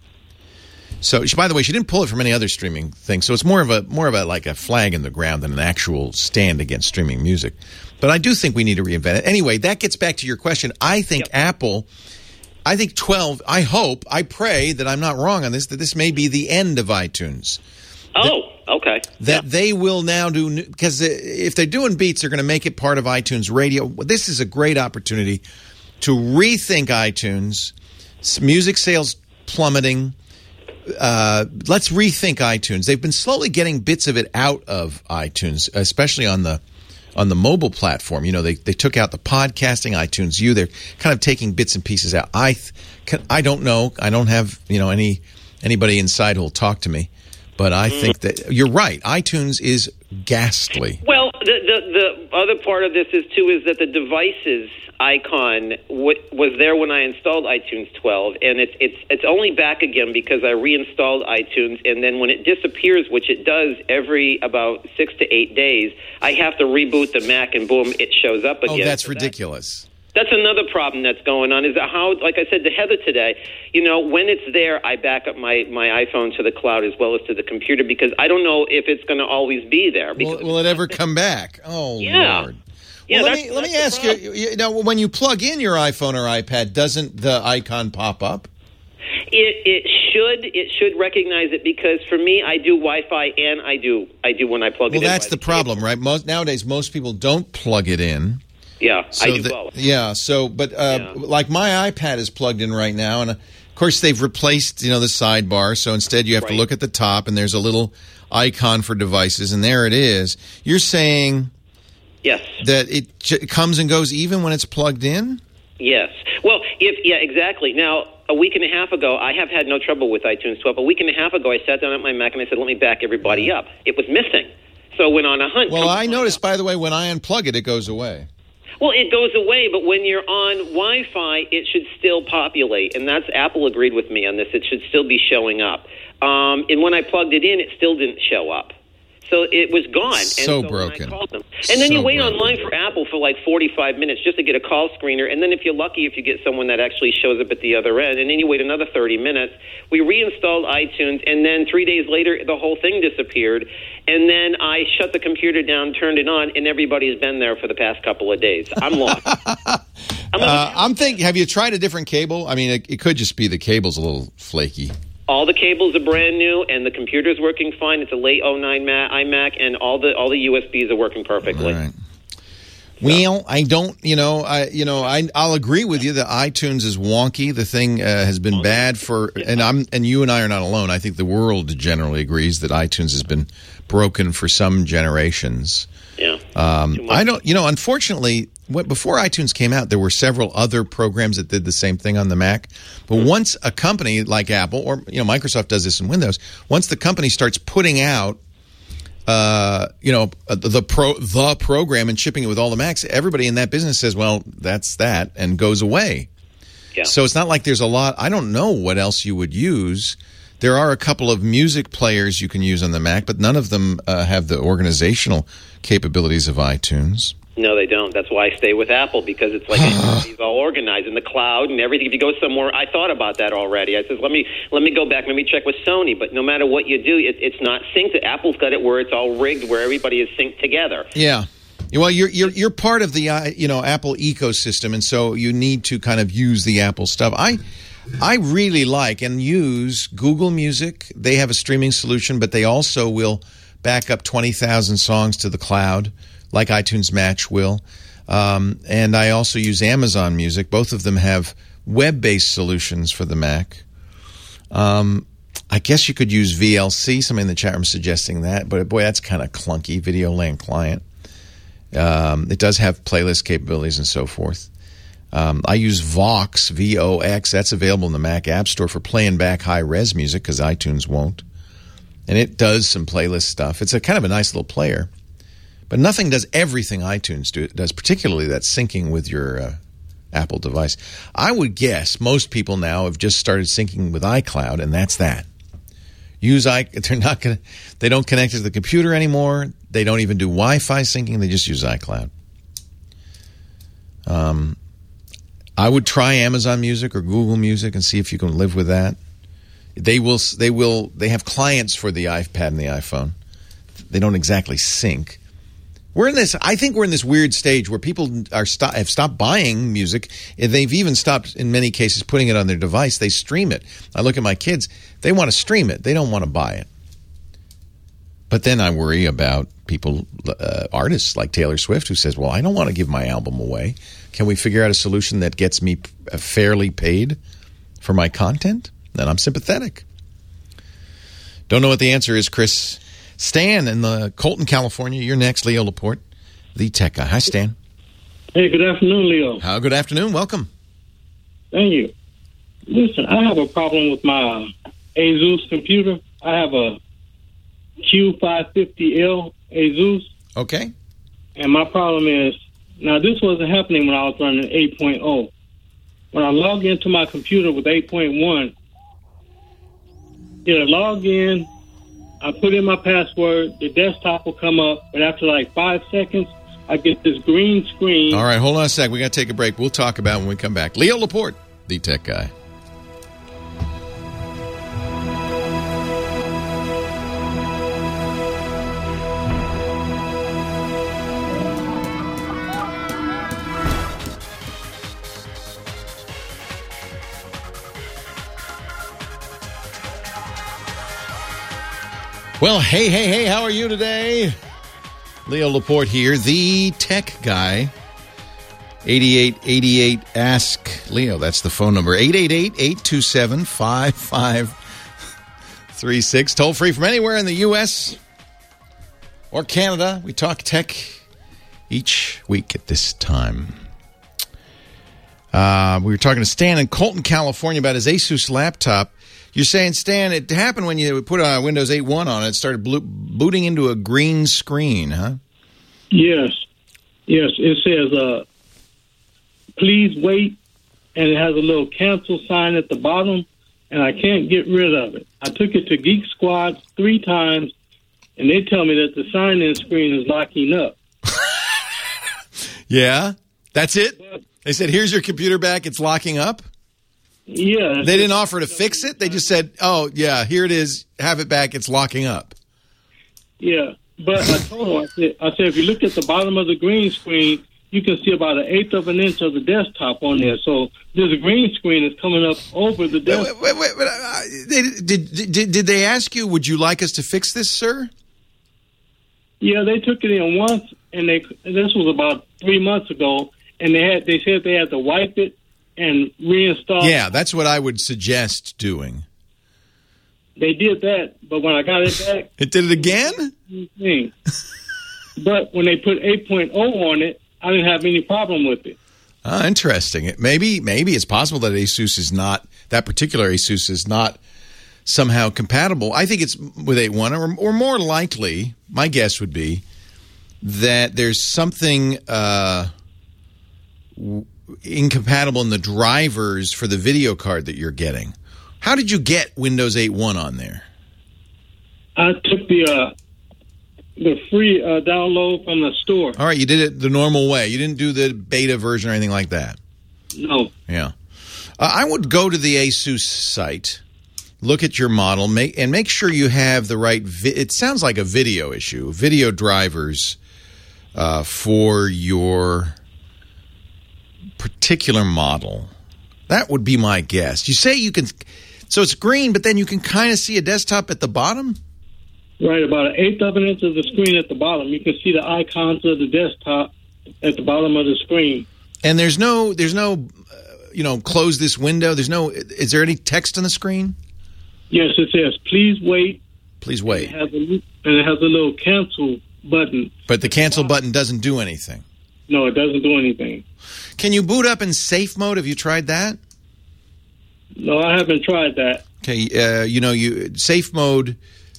So, she, by the way, she didn't pull it from any other streaming thing. So it's more of a more of a like a flag in the ground than an actual stand against streaming music. But I do think we need to reinvent it. Anyway, that gets back to your question. I think yep. Apple, I think twelve, I hope, I pray that I'm not wrong on this, that this may be the end of iTunes. Oh, okay. That yeah. they will now do, because if they're doing Beats, they're going to make it part of iTunes Radio. This is a great opportunity to rethink iTunes. Music sales plummeting. Uh, let's rethink iTunes. They've been slowly getting bits of it out of iTunes, especially on the on the mobile platform. You know, they they took out the podcasting, iTunes U. They're kind of taking bits and pieces out. I th- I don't know. I don't have, you know, any anybody inside who will talk to me. But I think that you're right. iTunes is ghastly. Well, the, the the other part of this is too is that the devices icon w- was there when I installed iTunes twelve, and it's it's it's only back again because I reinstalled iTunes, and then when it disappears, which it does every about six to eight days, I have to reboot the Mac, and boom, it shows up again. Oh, that's so ridiculous. That's another problem that's going on is that how, like I said to Heather today, you know, when it's there, I back up my, my iPhone to the cloud as well as to the computer because I don't know if it's going to always be there. Will, will it ever come back? Oh, yeah. Lord. Yeah, well, let me, let me ask you, you know, when you plug in your iPhone or iPad, doesn't the icon pop up? It it should it should recognize it because for me, I do Wi-Fi and I do I do when I plug well, it in. Well, that's the problem, right? Most nowadays, most people don't plug it in. Yeah, so I do the, both. Yeah, so but uh, yeah. like my iPad is plugged in right now, and uh, of course they've replaced you know the sidebar. So instead, you have right. to look at the top, and there's a little icon for devices, and there it is. You're saying yes that it j- comes and goes even when it's plugged in. Yes. Well, if yeah, exactly. Now, a week and a half ago, I have had no trouble with iTunes twelve. A week and a half ago, I sat down at my Mac and I said, "Let me back everybody up." It was missing, so I went on a hunt. Well, I noticed, by the way, when I unplug it, it goes away. Well, it goes away, but when you're on Wi-Fi, it should still populate, and that's Apple agreed with me on this. It should still be showing up. Um, and when I plugged it in, it still didn't show up. So it was gone. So, and so broken. I called them. And then so you wait broken. online for Apple for like forty-five minutes just to get a call screener. And then if you're lucky, if you get someone that actually shows up at the other end, and then you wait another thirty minutes. We reinstalled iTunes, and then three days later, the whole thing disappeared. And then I shut the computer down, turned it on, and everybody's been there for the past couple of days. I'm lost. I'm, uh, I'm thinking, have you tried a different cable? I mean, it, it could just be the cable's a little flaky. All the cables are brand new, and the computer's working fine. It's a late oh nine iMac, and all the all the U S Bs are working perfectly. Right. Well, I don't, you know, I, you know, I, I'll agree with you that iTunes is wonky. The thing uh, has been bad for, and I'm, and you and I are not alone. I think the world generally agrees that iTunes has been broken for some generations. Yeah. Um, I don't, you know, unfortunately, what, before iTunes came out, there were several other programs that did the same thing on the Mac. But once a company like Apple or, you know, Microsoft does this in Windows, once the company starts putting out, uh, you know, the pro the program and shipping it with all the Macs, everybody in that business says, well, that's that, and goes away. Yeah. So it's not like there's a lot. I don't know what else you would use. There are a couple of music players you can use on the Mac, but none of them uh, have the organizational capabilities of iTunes. No, they don't. That's why I stay with Apple, because it's like it's all organized in the cloud and everything. If you go somewhere, I thought about that already. I said, let me let me go back, let me check with Sony. But no matter what you do, it, it's not synced. Apple's got it where it's all rigged, where everybody is synced together. Yeah. Well, you're you're you're part of the uh, you know Apple ecosystem, and so you need to kind of use the Apple stuff. I I really like and use Google Music. They have a streaming solution, but they also will back up twenty thousand songs to the cloud, like iTunes Match will. Um, and I also use Amazon Music. Both of them have web-based solutions for the Mac. Um, I guess you could use V L C. Somebody in the chat room suggesting that, but boy, that's kind of clunky. Videoland Client. Um, it does have playlist capabilities and so forth. Um, I use Vox, V O X. That's available in the Mac App Store for playing back high-res music because iTunes won't. And it does some playlist stuff. It's a kind of a nice little player. But nothing does everything iTunes do, does, particularly that syncing with your uh, Apple device. I would guess most people now have just started syncing with iCloud, and that's that. Use i they're not going to they don't connect it to the computer anymore. They don't even do Wi-Fi syncing. They just use iCloud. Um, I would try Amazon Music or Google Music and see if you can live with that. They will they will they have clients for the iPad and the iPhone. They don't exactly sync. We're in this. I think we're in this weird stage where people are st- have stopped buying music. They've even stopped, in many cases, putting it on their device. They stream it. I look at my kids. They want to stream it. They don't want to buy it. But then I worry about people, uh, artists like Taylor Swift, who says, well, I don't want to give my album away. Can we figure out a solution that gets me fairly paid for my content? Then I'm sympathetic. Don't know what the answer is, Chris. Stan in the Colton, California. You're next, Leo Laporte, the tech guy. Hi, Stan. Hey, good afternoon, Leo. How? Good afternoon. Welcome. Thank you. Listen, I have a problem with my Asus computer. I have a Q five fifty L Asus. Okay. And my problem is, now this wasn't happening when I was running eight point oh. When I log into my computer with eight point one, it'll log in, I put in my password, the desktop will come up, but after like five seconds, I get this green screen. All right, hold on a sec. We got to take a break. We'll talk about it when we come back. Leo Laporte, the tech guy. Well, hey, hey, hey, how are you today? Leo Laporte here, the tech guy. eighty-eight eighty-eight Ask Leo. That's the phone number. eight eight eight, eight two seven, five five three six. Toll free from anywhere in the U S or Canada. We talk tech each week at this time. Uh, we were talking to Stan in Colton, California about his Asus laptop. You're saying, Stan, it happened when you put uh, Windows eight point one on it. It started blo- booting into a green screen, huh? Yes. Yes. It says, uh, please wait, and it has a little cancel sign at the bottom, and I can't get rid of it. I took it to Geek Squad three times, and they tell me that the sign-in screen is locking up. Yeah? That's it? They said, here's your computer back. It's locking up? Yeah. They didn't offer to fix it? They just said, oh, yeah, here it is. Have it back. It's locking up. Yeah. But I told them, I said, I said, if you look at the bottom of the green screen, you can see about an eighth of an inch of the desktop on there. So there's a green screen that's coming up over the desktop. Wait, wait, wait, uh, they, did, did, did they ask you, would you like us to fix this, sir? Yeah, they took it in once, and they this was about three months ago, and they had they said they had to wipe it and reinstall. Yeah, that's what I would suggest doing. They did that, but when I got it back... It did it again? Thing. But when they put eight point oh on it, I didn't have any problem with it. Ah, interesting. It, maybe maybe it's possible that Asus is not, that particular Asus is not somehow compatible. I think it's with eight point one, or, or more likely, my guess would be, that there's something... Uh, w- incompatible in the drivers for the video card that you're getting. How did you get Windows eight point one on there? I took the uh, the free uh, download from the store. All right, you did it the normal way. You didn't do the beta version or anything like that. No. Yeah. Uh, I would go to the Asus site, look at your model, make and make sure you have the right... Vi- it sounds like a video issue. Video drivers uh, for your... particular model. That would be my guess. You say you can, so it's green, but then you can kind of see a desktop at the bottom? Right, about an eighth of an inch of the screen at the bottom. You can see the icons of the desktop at the bottom of the screen. And there's no, there's no, uh, you know, close this window. There's no, is there any text on the screen? Yes, it says, please wait. Please wait. And it has a, and it has a little cancel button. But the cancel button doesn't do anything. No, it doesn't do anything. Can you boot up in safe mode? Have you tried that? No, I haven't tried that. Okay, uh, you know, you safe mode,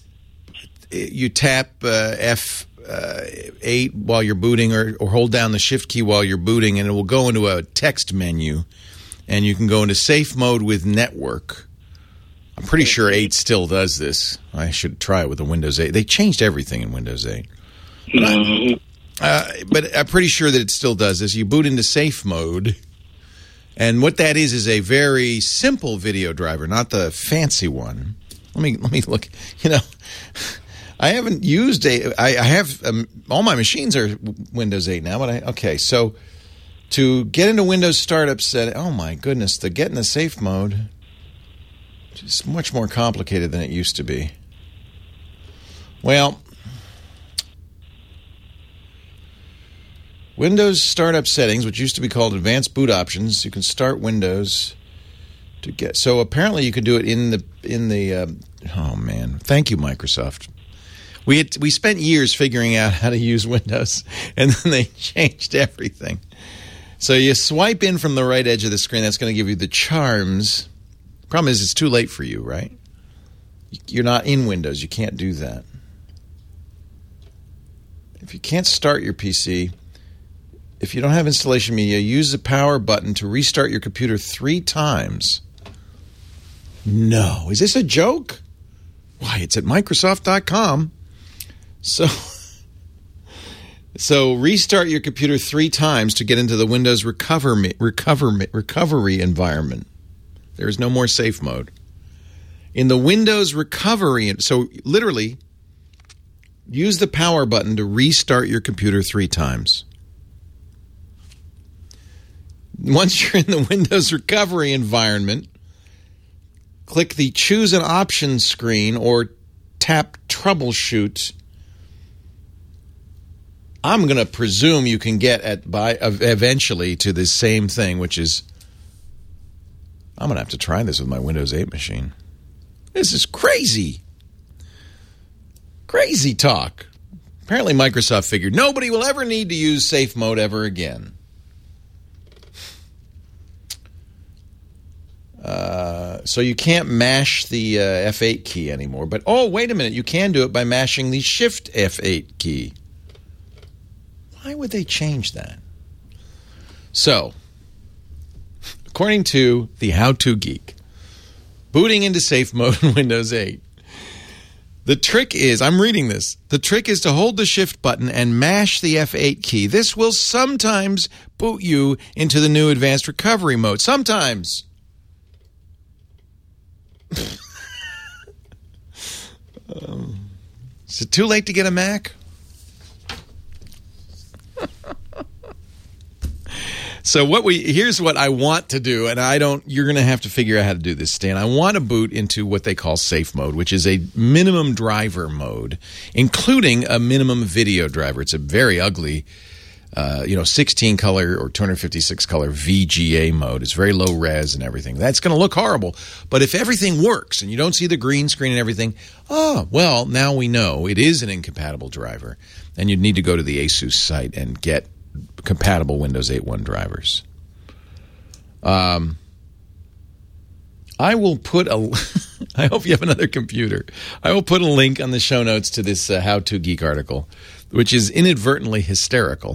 you tap uh, F eight while you're booting, or, or hold down the shift key while you're booting, and it will go into a text menu, and you can go into safe mode with network. I'm pretty sure eight still does this. I should try it with the Windows eight. They changed everything in Windows eight. But I, Uh, but I'm pretty sure that it still does this. You boot into safe mode, and what that is is a very simple video driver, not the fancy one. Let me let me look. You know, I haven't used a. I, I have um, all my machines are Windows eight now, but I okay. So to get into Windows startup setting, oh my goodness, to get in the safe mode, it's much more complicated than it used to be. Well. Windows startup settings, which used to be called advanced boot options. You can start Windows to get. So apparently, you can do it in the in the. Uh, oh man, thank you, Microsoft. We had, we spent years figuring out how to use Windows, and then they changed everything. So you swipe in from the right edge of the screen. That's going to give you the charms. Problem is, it's too late for you, right? You're not in Windows. You can't do that. If you can't start your P C. If you don't have installation media, use the power button to restart your computer three times. No. Is this a joke? Why, it's at Microsoft dot com. So, So restart your computer three times to get into the Windows recovery, recovery, recovery environment. There is no more safe mode. In the Windows recovery, so literally, use the power button to restart your computer three times. Once you're in the Windows recovery environment, click the Choose an Option screen or tap Troubleshoot. I'm going to presume you can get at by eventually to the same thing, which is, I'm going to have to try this with my Windows eight machine. This is crazy. Crazy talk. Apparently Microsoft figured nobody will ever need to use safe mode ever again. Uh, so you can't mash the uh, F eight key anymore. But, oh, wait a minute. You can do it by mashing the Shift F eight key. Why would they change that? So, according to the How To Geek, booting into safe mode in Windows eight. The trick is, I'm reading this, the trick is to hold the Shift button and mash the F eight key. This will sometimes boot you into the new advanced recovery mode. Sometimes. um, is it too late to get a Mac? So what we here's what I want to do, and I don't. You're going to have to figure out how to do this, Stan. I want to boot into what they call safe mode, which is a minimum driver mode, including a minimum video driver. It's a very ugly, uh, you know, sixteen color or two fifty-six color V G A mode. It's very low res and everything. That's going to look horrible. But if everything works and you don't see the green screen and everything, oh well, now we know it is an incompatible driver, and you'd need to go to the ASUS site and get compatible Windows eight point one drivers. Um, I will put a... I hope you have another computer. I will put a link on the show notes to this uh, How To Geek article, which is inadvertently hysterical.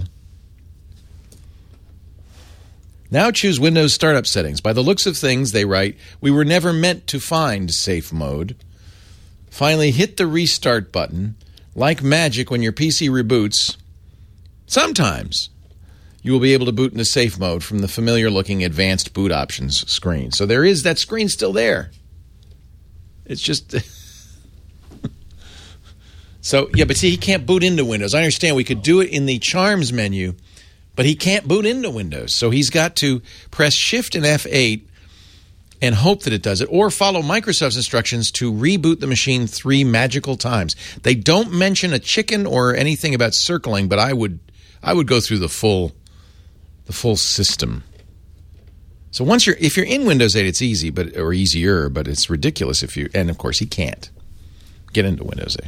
Now choose Windows Startup Settings. By the looks of things, they write, we were never meant to find safe mode. Finally, hit the restart button. Like magic, when your P C reboots, sometimes you will be able to boot into safe mode from the familiar-looking advanced boot options screen. So there is that screen still there. It's just... so, yeah, but see, he can't boot into Windows. I understand we could do it in the Charms menu, but he can't boot into Windows. So he's got to press Shift and F eight and hope that it does it, or follow Microsoft's instructions to reboot the machine three magical times. They don't mention a chicken or anything about circling, but I would I would go through the full the full system. So once you're if you're in Windows eight, it's easy, but or easier, but it's ridiculous if you and of course he can't get into Windows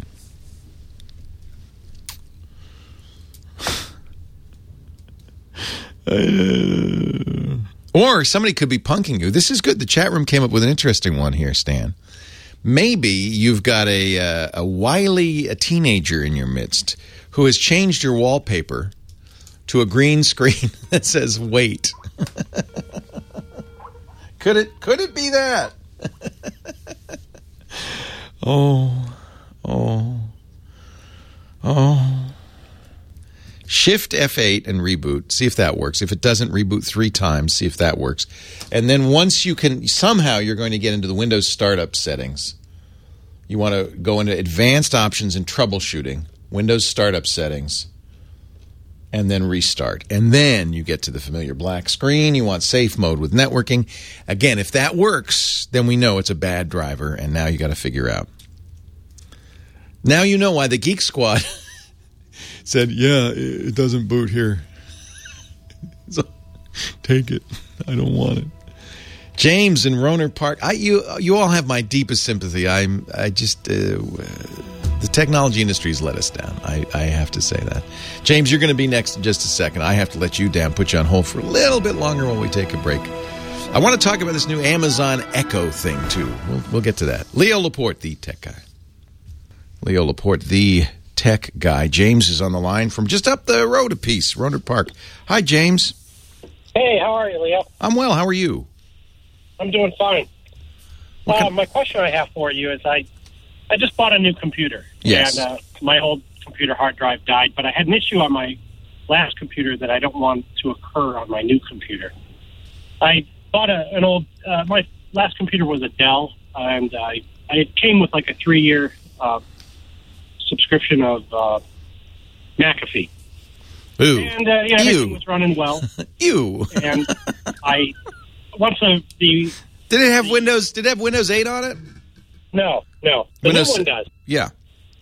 eight. uh, Or somebody could be punking you. This is good. The chat room came up with an interesting one here, Stan. Maybe you've got a uh, a wily a teenager in your midst who has changed your wallpaper to a green screen that says "wait." Could it? Could it be that? oh, oh, oh. Shift F eight and reboot. See if that works. If it doesn't, reboot three times. See if that works. And then once you can, somehow you're going to get into the Windows startup settings. You want to go into advanced options and troubleshooting, Windows startup settings, and then restart. And then you get to the familiar black screen. You want safe mode with networking. Again, if that works, then we know it's a bad driver, and now you got to figure out. Now you know why the Geek Squad said, yeah, it doesn't boot here. So, take it. I don't want it. James in Rohnert Park. I, you you all have my deepest sympathy. I'm I just uh, the technology industry's let us down. I, I have to say that. James, you're going to be next in just a second. I have to let you down, put you on hold for a little bit longer while we take a break. I want to talk about this new Amazon Echo thing, too. We'll, we'll get to that. Leo Laporte, the tech guy. Leo Laporte, the tech guy. James is on the line from just up the road a piece, Rohnert Park. Hi, James. Hey, how are you, Leo? I'm well. How are you? I'm doing fine. Uh, my question I have for you is I I just bought a new computer. Yes. And uh, my old computer hard drive died, but I had an issue on my last computer that I don't want to occur on my new computer. I bought a, an old, uh, my last computer was a Dell, and I, I it came with like a three-year uh, subscription of uh, McAfee. Ooh. And uh, yeah, everything was running well. Ew. And I, once the, the... Did it have the, Windows, did it have Windows eight on it? No, no. The Windows, new one does. Yeah.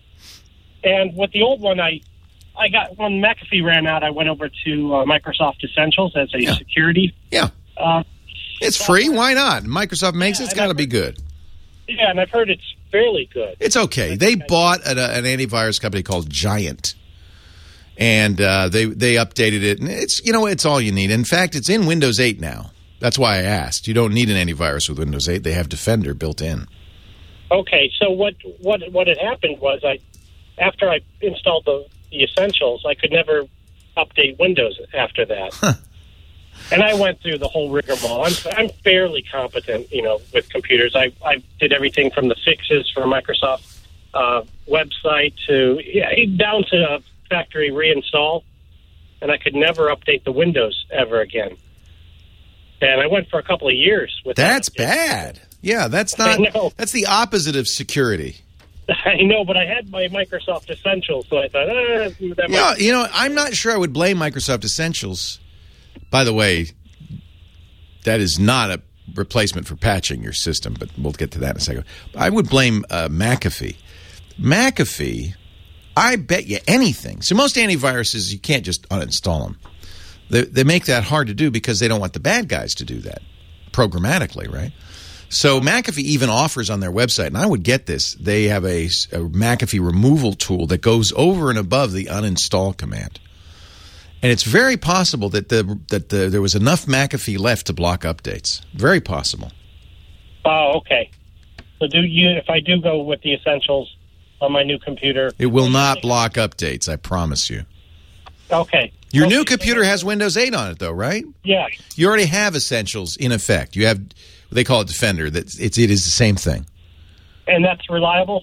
And with the old one, I, I got, when McAfee ran out, I went over to uh, Microsoft Essentials as a yeah. security. Yeah. Uh, it's free. Why not? Microsoft makes yeah, it. It's got to be good. Yeah, and I've heard it's fairly good. It's okay. They bought an, an antivirus company called Giant. And uh, they they updated it, and it's you know it's all you need. In fact, it's in Windows eight now. That's why I asked. You don't need an antivirus with Windows eight. They have Defender built in. Okay, so what what what had happened was I, after I installed the, the Essentials, I could never update Windows after that. Huh. And I went through the whole rigmarole. I'm I'm fairly competent, you know, with computers. I I did everything from the fixes for Microsoft uh, website to yeah, down to uh, factory reinstall, and I could never update the Windows ever again. And I went for a couple of years with That's that. bad. Yeah, that's not. That's the opposite of security. I know, but I had my Microsoft Essentials, so I thought, eh, that yeah, might... you know, I'm not sure I would blame Microsoft Essentials. By the way, that is not a replacement for patching your system, but we'll get to that in a second. I would blame uh, McAfee. McAfee. I bet you anything. So most antiviruses, you can't just uninstall them. They, they make that hard to do because they don't want the bad guys to do that programmatically, right? So McAfee even offers on their website, and I would get this, they have a, a McAfee removal tool that goes over and above the uninstall command. And it's very possible that the that the, there was enough McAfee left to block updates. Very possible. Oh, okay. So do you? If I do go with the Essentials on my new computer, it will not block updates, I promise you. Okay. Your okay. new computer has Windows eight on it, though, right? Yeah. You already have Essentials in effect. You have, they call it Defender. That it's it is the same thing. And that's reliable?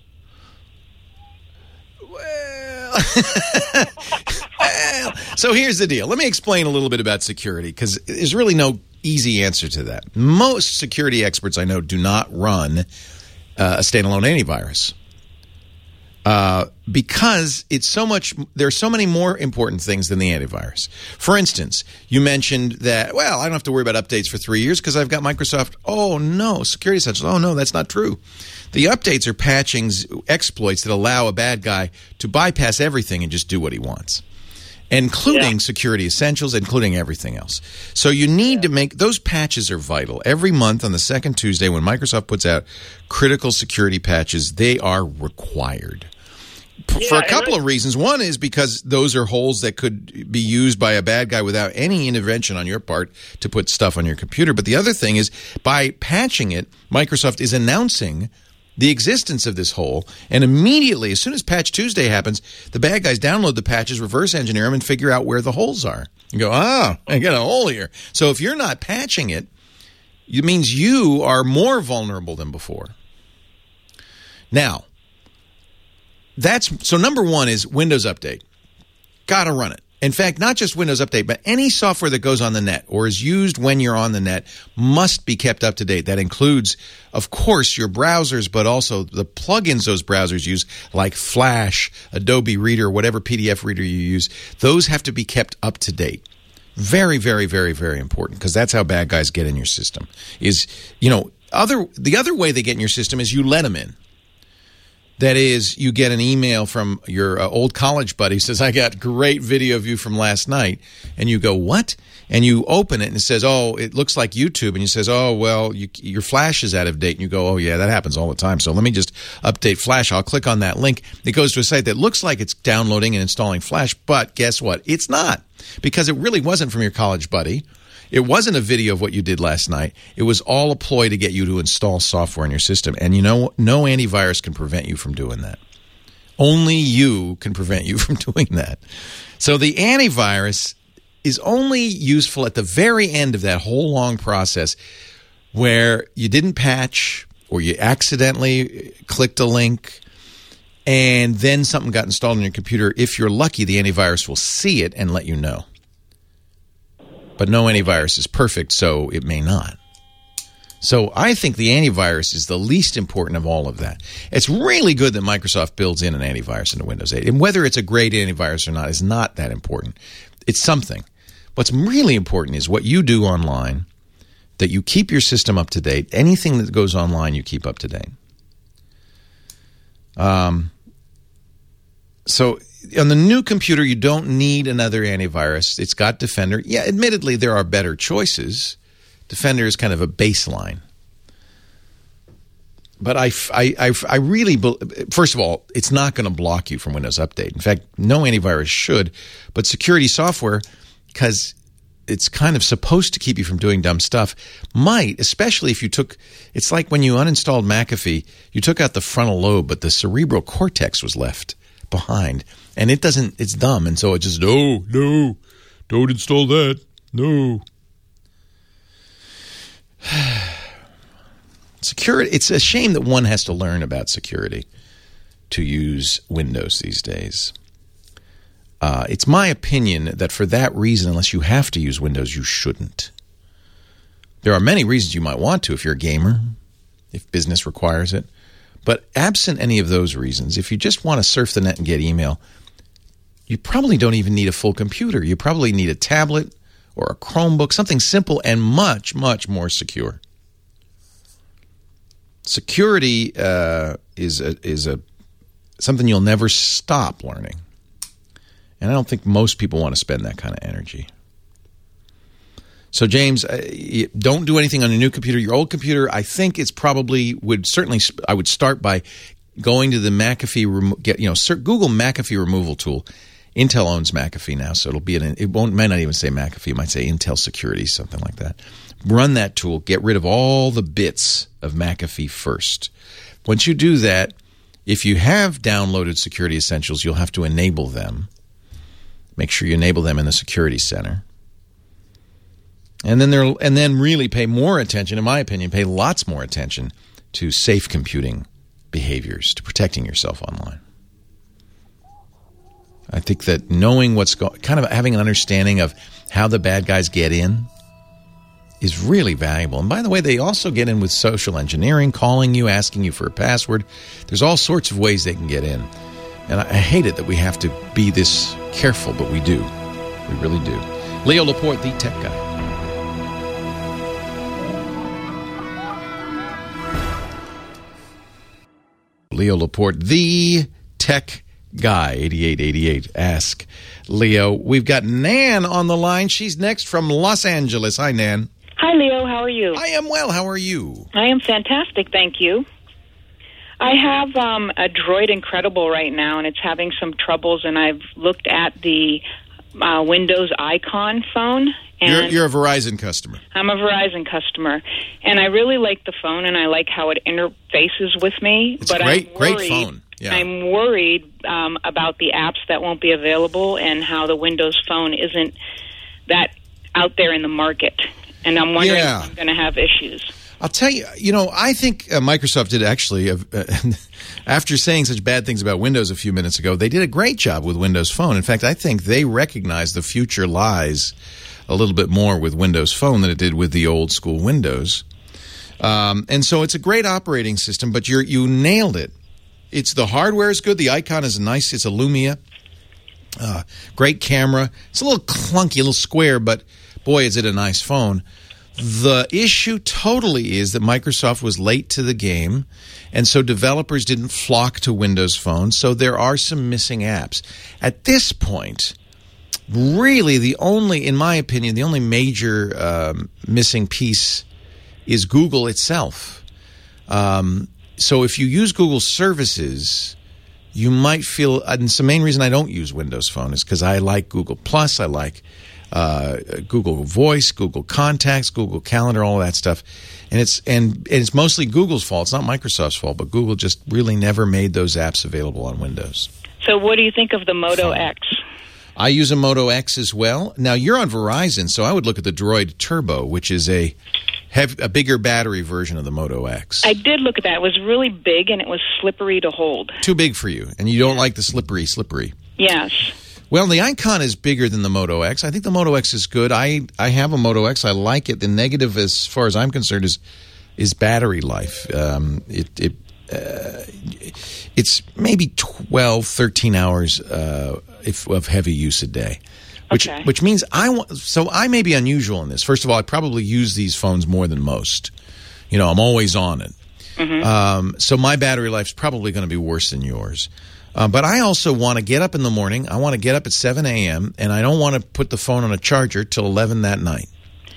Well, well, so here's the deal. Let me explain a little bit about security, because there's really no easy answer to that. Most security experts I know do not run uh, a standalone antivirus. Uh, because it's so much, there are so many more important things than the antivirus. For instance, you mentioned that, well, I don't have to worry about updates for three years because I've got Microsoft. Oh, no, Security Essentials. Oh, no, that's not true. The updates are patchings, exploits that allow a bad guy to bypass everything and just do what he wants, including yeah. Security Essentials, including everything else. So you need yeah. to make, those patches are vital. Every month on the second Tuesday when Microsoft puts out critical security patches, they are required. Yeah, for a couple I, of reasons. One is because those are holes that could be used by a bad guy without any intervention on your part to put stuff on your computer. But the other thing is, by patching it, Microsoft is announcing the existence of this hole, and immediately, as soon as Patch Tuesday happens, the bad guys download the patches, reverse engineer them, and figure out where the holes are. You go, oh, I got a hole here. So if you're not patching it, it means you are more vulnerable than before. Now, That's so number one is Windows Update. Got to run it. In fact, not just Windows Update, but any software that goes on the net or is used when you're on the net must be kept up to date. That includes, of course, your browsers, but also the plugins those browsers use, like Flash, Adobe Reader, whatever P D F reader you use. Those have to be kept up to date. Very, very, very, very important, because that's how bad guys get in your system. Is, you know, other the other way they get in your system is you let them in. That is, you get an email from your uh, old college buddy who says, I got great video of you from last night. And you go, what? And you open it and it says, oh, it looks like YouTube. And you says, oh, well, you, your Flash is out of date. And you go, oh, yeah, that happens all the time. So let me just update Flash. I'll click on that link. It goes to a site that looks like it's downloading and installing Flash. But guess what? It's not, because it really wasn't from your college buddy. It wasn't a video of what you did last night. It was all a ploy to get you to install software in your system. And you know, no antivirus can prevent you from doing that. Only you can prevent you from doing that. So the antivirus is only useful at the very end of that whole long process where you didn't patch or you accidentally clicked a link and then something got installed on your computer, if you're lucky, the antivirus will see it and let you know. But no antivirus is perfect, so it may not. So I think the antivirus is the least important of all of that. It's really good that Microsoft builds in an antivirus into Windows eight. And whether it's a great antivirus or not is not that important. It's something. What's really important is what you do online, that you keep your system up to date. Anything that goes online, you keep up to date. Um, so on the new computer, you don't need another antivirus. It's got Defender. Yeah, admittedly, there are better choices. Defender is kind of a baseline. But I, I, I, I really, first of all, it's not going to block you from Windows Update. In fact, no antivirus should. But security software, because it's kind of supposed to keep you from doing dumb stuff, might, especially if you took, it's like when you uninstalled McAfee, you took out the frontal lobe, but the cerebral cortex was left behind. And it doesn't, it's dumb. And so it just, no, no, don't install that. No. Security. It's a shame that one has to learn about security to use Windows these days. Uh, it's my opinion that for that reason, unless you have to use Windows, you shouldn't. There are many reasons you might want to if you're a gamer, if business requires it. But absent any of those reasons, if you just want to surf the net and get email, you probably don't even need a full computer. You probably need a tablet or a Chromebook, something simple and much, much more secure. Security uh, is a, is a something you'll never stop learning. And I don't think most people want to spend that kind of energy. So, James, uh, don't do anything on your new computer. Your old computer, I think it's probably would certainly, I would start by going to the McAfee, remo- get you know, Google McAfee removal tool. Intel owns McAfee now, so it'll be an, it won't might not even say McAfee, it might say Intel Security, something like that. Run that tool, get rid of all the bits of McAfee first. Once you do that, if you have downloaded Security Essentials, you'll have to enable them. Make sure you enable them in the Security Center. And then there, and then really pay more attention, in my opinion, pay lots more attention to safe computing behaviors, to protecting yourself online. I think that knowing what's going, kind of having an understanding of how the bad guys get in is really valuable. And by the way, they also get in with social engineering, calling you, asking you for a password. There's all sorts of ways they can get in. And I, I hate it that we have to be this careful, but we do. We really do. Leo Laporte, the tech guy. Leo Laporte, the tech guy, eighty-eight eighty-eight. Ask Leo. We've got Nan on the line. She's next from Los Angeles. Hi, Nan. Hi, Leo. How are you? I am well. How are you? I am fantastic, thank you. I have um, a Droid Incredible right now, and it's having some troubles, and I've looked at the uh, Windows Icon phone. And you're, you're a Verizon customer. I'm a Verizon customer, and I really like the phone, and I like how it interfaces with me. It's but great, I'm worried, great phone. Yeah. I'm worried um, about the apps that won't be available and how the Windows Phone isn't that out there in the market. And I'm wondering Yeah. if I'm going to have issues. I'll tell you, you know, I think uh, Microsoft did actually, uh, after saying such bad things about Windows a few minutes ago, they did a great job with Windows Phone. In fact, I think they recognize the future lies a little bit more with Windows Phone than it did with the old school Windows. Um, and so it's a great operating system, but you're, you nailed it. It's the hardware is good. The icon is nice. It's a Lumia. Uh, great camera. It's a little clunky, a little square, but boy, is it a nice phone. The issue totally is that Microsoft was late to the game, and so developers didn't flock to Windows Phone, so there are some missing apps. At this point, really the only, in my opinion, the only major um, missing piece is Google itself. Um, so if you use Google services, you might feel, and it's the main reason I don't use Windows Phone is because I like Google Plus, I like uh, Google Voice, Google Contacts, Google Calendar, all of that stuff. And it's and, and it's mostly Google's fault. It's not Microsoft's fault, but Google just really never made those apps available on Windows. So what do you think of the Moto X? I use a Moto X as well. Now, you're on Verizon, so I would look at the Droid Turbo, which is a have a bigger battery version of the Moto X. I did look at that. It was really big and it was slippery to hold. Too big for you, and you don't like the slippery, slippery. Yes. Well, the Icon is bigger than the Moto X. I think the Moto X is good. I, I have a Moto X. I like it. The negative, as far as I'm concerned, is is battery life. Um, it it uh, it's maybe twelve, thirteen hours uh, if, of heavy use a day. Which Okay. which means I want. So I may be unusual in this. First of all, I probably use these phones more than most. You know, I'm always on it. Mm-hmm. Um, so my battery life's probably going to be worse than yours. Uh, but I also want to get up in the morning. I want to get up at seven a.m. and I don't want to put the phone on a charger till eleven that night.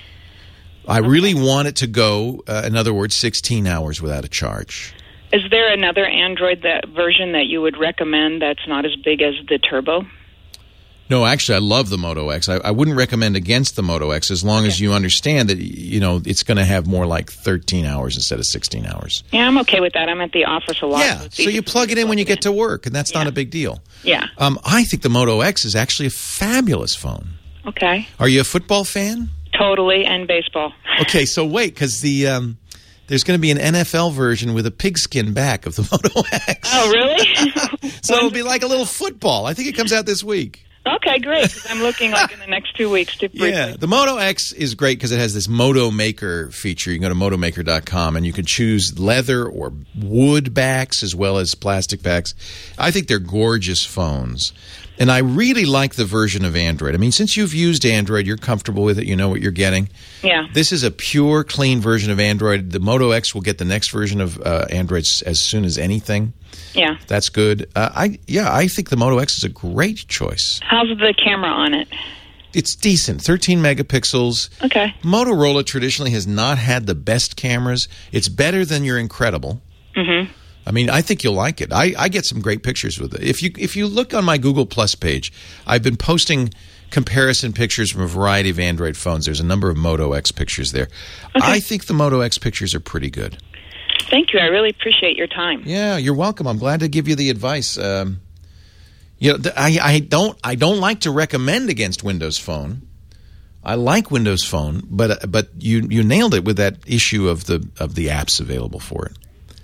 I really want it to go, uh, in other words, sixteen hours without a charge. Is there another Android that version that you would recommend that's not as big as the Turbo? No, actually, I love the Moto X. I, I wouldn't recommend against the Moto X as long as you understand that, you know, it's going to have more like thirteen hours instead of sixteen hours. Yeah, I'm okay with that. I'm at the office a lot. Yeah, so you plug it in when you get to work, and that's not a big deal. Yeah. Um, I think the Moto X is actually a fabulous phone. Okay. Are you a football fan? Totally, and baseball. Okay, so wait, because the um, there's going to be an N F L version with a pigskin back of the Moto X. Oh, really? So it'll be like a little football. I think it comes out this week. Okay, great. 'Cause I'm looking like in the next two weeks to briefly. Yeah, the Moto X is great because it has this Moto Maker feature. You can go to moto maker dot com and you can choose leather or wood backs as well as plastic backs. I think they're gorgeous phones. And I really like the version of Android. I mean, since you've used Android, you're comfortable with it. You know what you're getting. Yeah. This is a pure, clean version of Android. The Moto X will get the next version of uh, Android s- as soon as anything. Yeah. That's good. Uh, I yeah, I think the Moto X is a great choice. How's the camera on it? It's decent, thirteen megapixels. Okay. Motorola traditionally has not had the best cameras. It's better than your Incredible. Mm-hmm. I mean, I think you'll like it. I, I get some great pictures with it. If you if you look on my Google Plus page, I've been posting comparison pictures from a variety of Android phones. There's a number of Moto X pictures there. Okay. I think the Moto X pictures are pretty good. Thank you. I really appreciate your time. Yeah, you're welcome. I'm glad to give you the advice. Um, you know, th- I, I don't I don't like to recommend against Windows Phone. I like Windows Phone, but but you you nailed it with that issue of the of the apps available for it.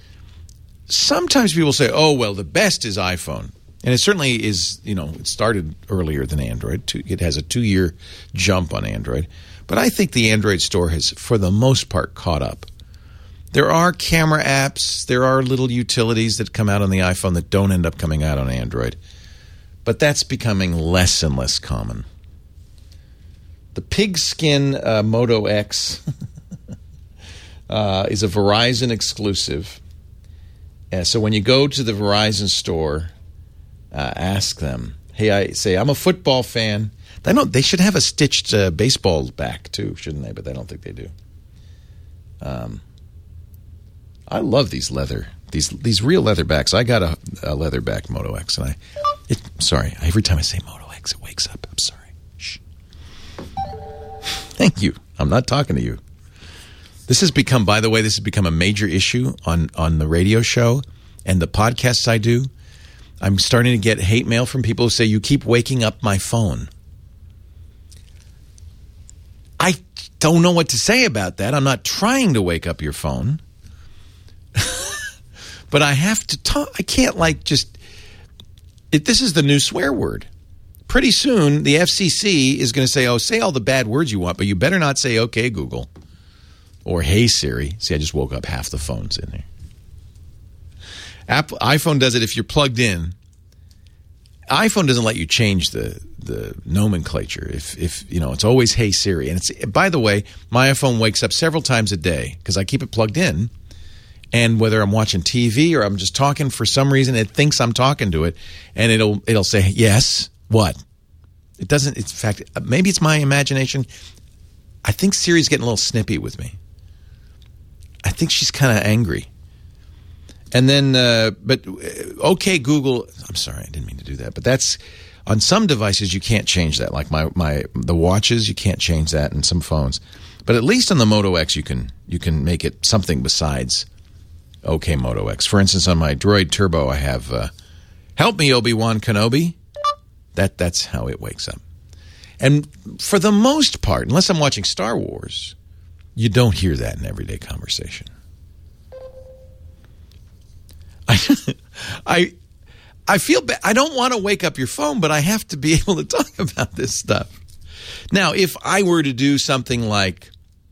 Sometimes people say, "Oh, well, the best is iPhone," and it certainly is. You know, it started earlier than Android. It has a two-year jump on Android, but I think the Android store has, for the most part, caught up. There are camera apps, there are little utilities that come out on the iPhone that don't end up coming out on Android, but that's becoming less and less common. The pigskin uh, Moto X uh, is a Verizon exclusive. Uh, so when you go to the Verizon store, uh, ask them, hey, I say, I'm a football fan. They don't. They should have a stitched uh, baseball back, too, shouldn't they? But I don't think they do. Um, I love these leather, these these real leather backs. I got a, a leather back Moto X, and I, it, sorry, every time I say Moto X, it wakes up. I'm sorry. Shh. Thank you. I'm not talking to you. This has become, by the way, this has become a major issue on, on the radio show and the podcasts I do. I'm starting to get hate mail from people who say, you keep waking up my phone. I don't know what to say about that. I'm not trying to wake up your phone. But I have to talk. I can't like just, it, this is the new swear word. Pretty soon, the F C C is going to say, oh, say all the bad words you want, but you better not say, okay, Google. Or, hey, Siri. See, I just woke up half the phones in there. Apple, iPhone does it if you're plugged in. iPhone doesn't let you change the, the nomenclature. If, if you know, it's always, hey, Siri. And it's, by the way, my iPhone wakes up several times a day because I keep it plugged in. And whether I'm watching T V or I'm just talking, for some reason, it thinks I'm talking to it. And it'll it'll say, yes, what? It doesn't, it's, in fact, maybe it's my imagination. I think Siri's getting a little snippy with me. I think she's kind of angry. And then, uh, but, okay, Google, I'm sorry, I didn't mean to do that. But that's, on some devices, you can't change that. Like my, my the watches, you can't change that in some phones. But at least on the Moto X, you can you can make it something besides okay, Moto X. For instance, on my Droid Turbo, I have, uh, help me, Obi-Wan Kenobi. That That's how it wakes up. And for the most part, unless I'm watching Star Wars, You don't hear that in everyday conversation. I, I, I feel bad. I don't want to wake up your phone, but I have to be able to talk about this stuff. Now, if I were to do something like,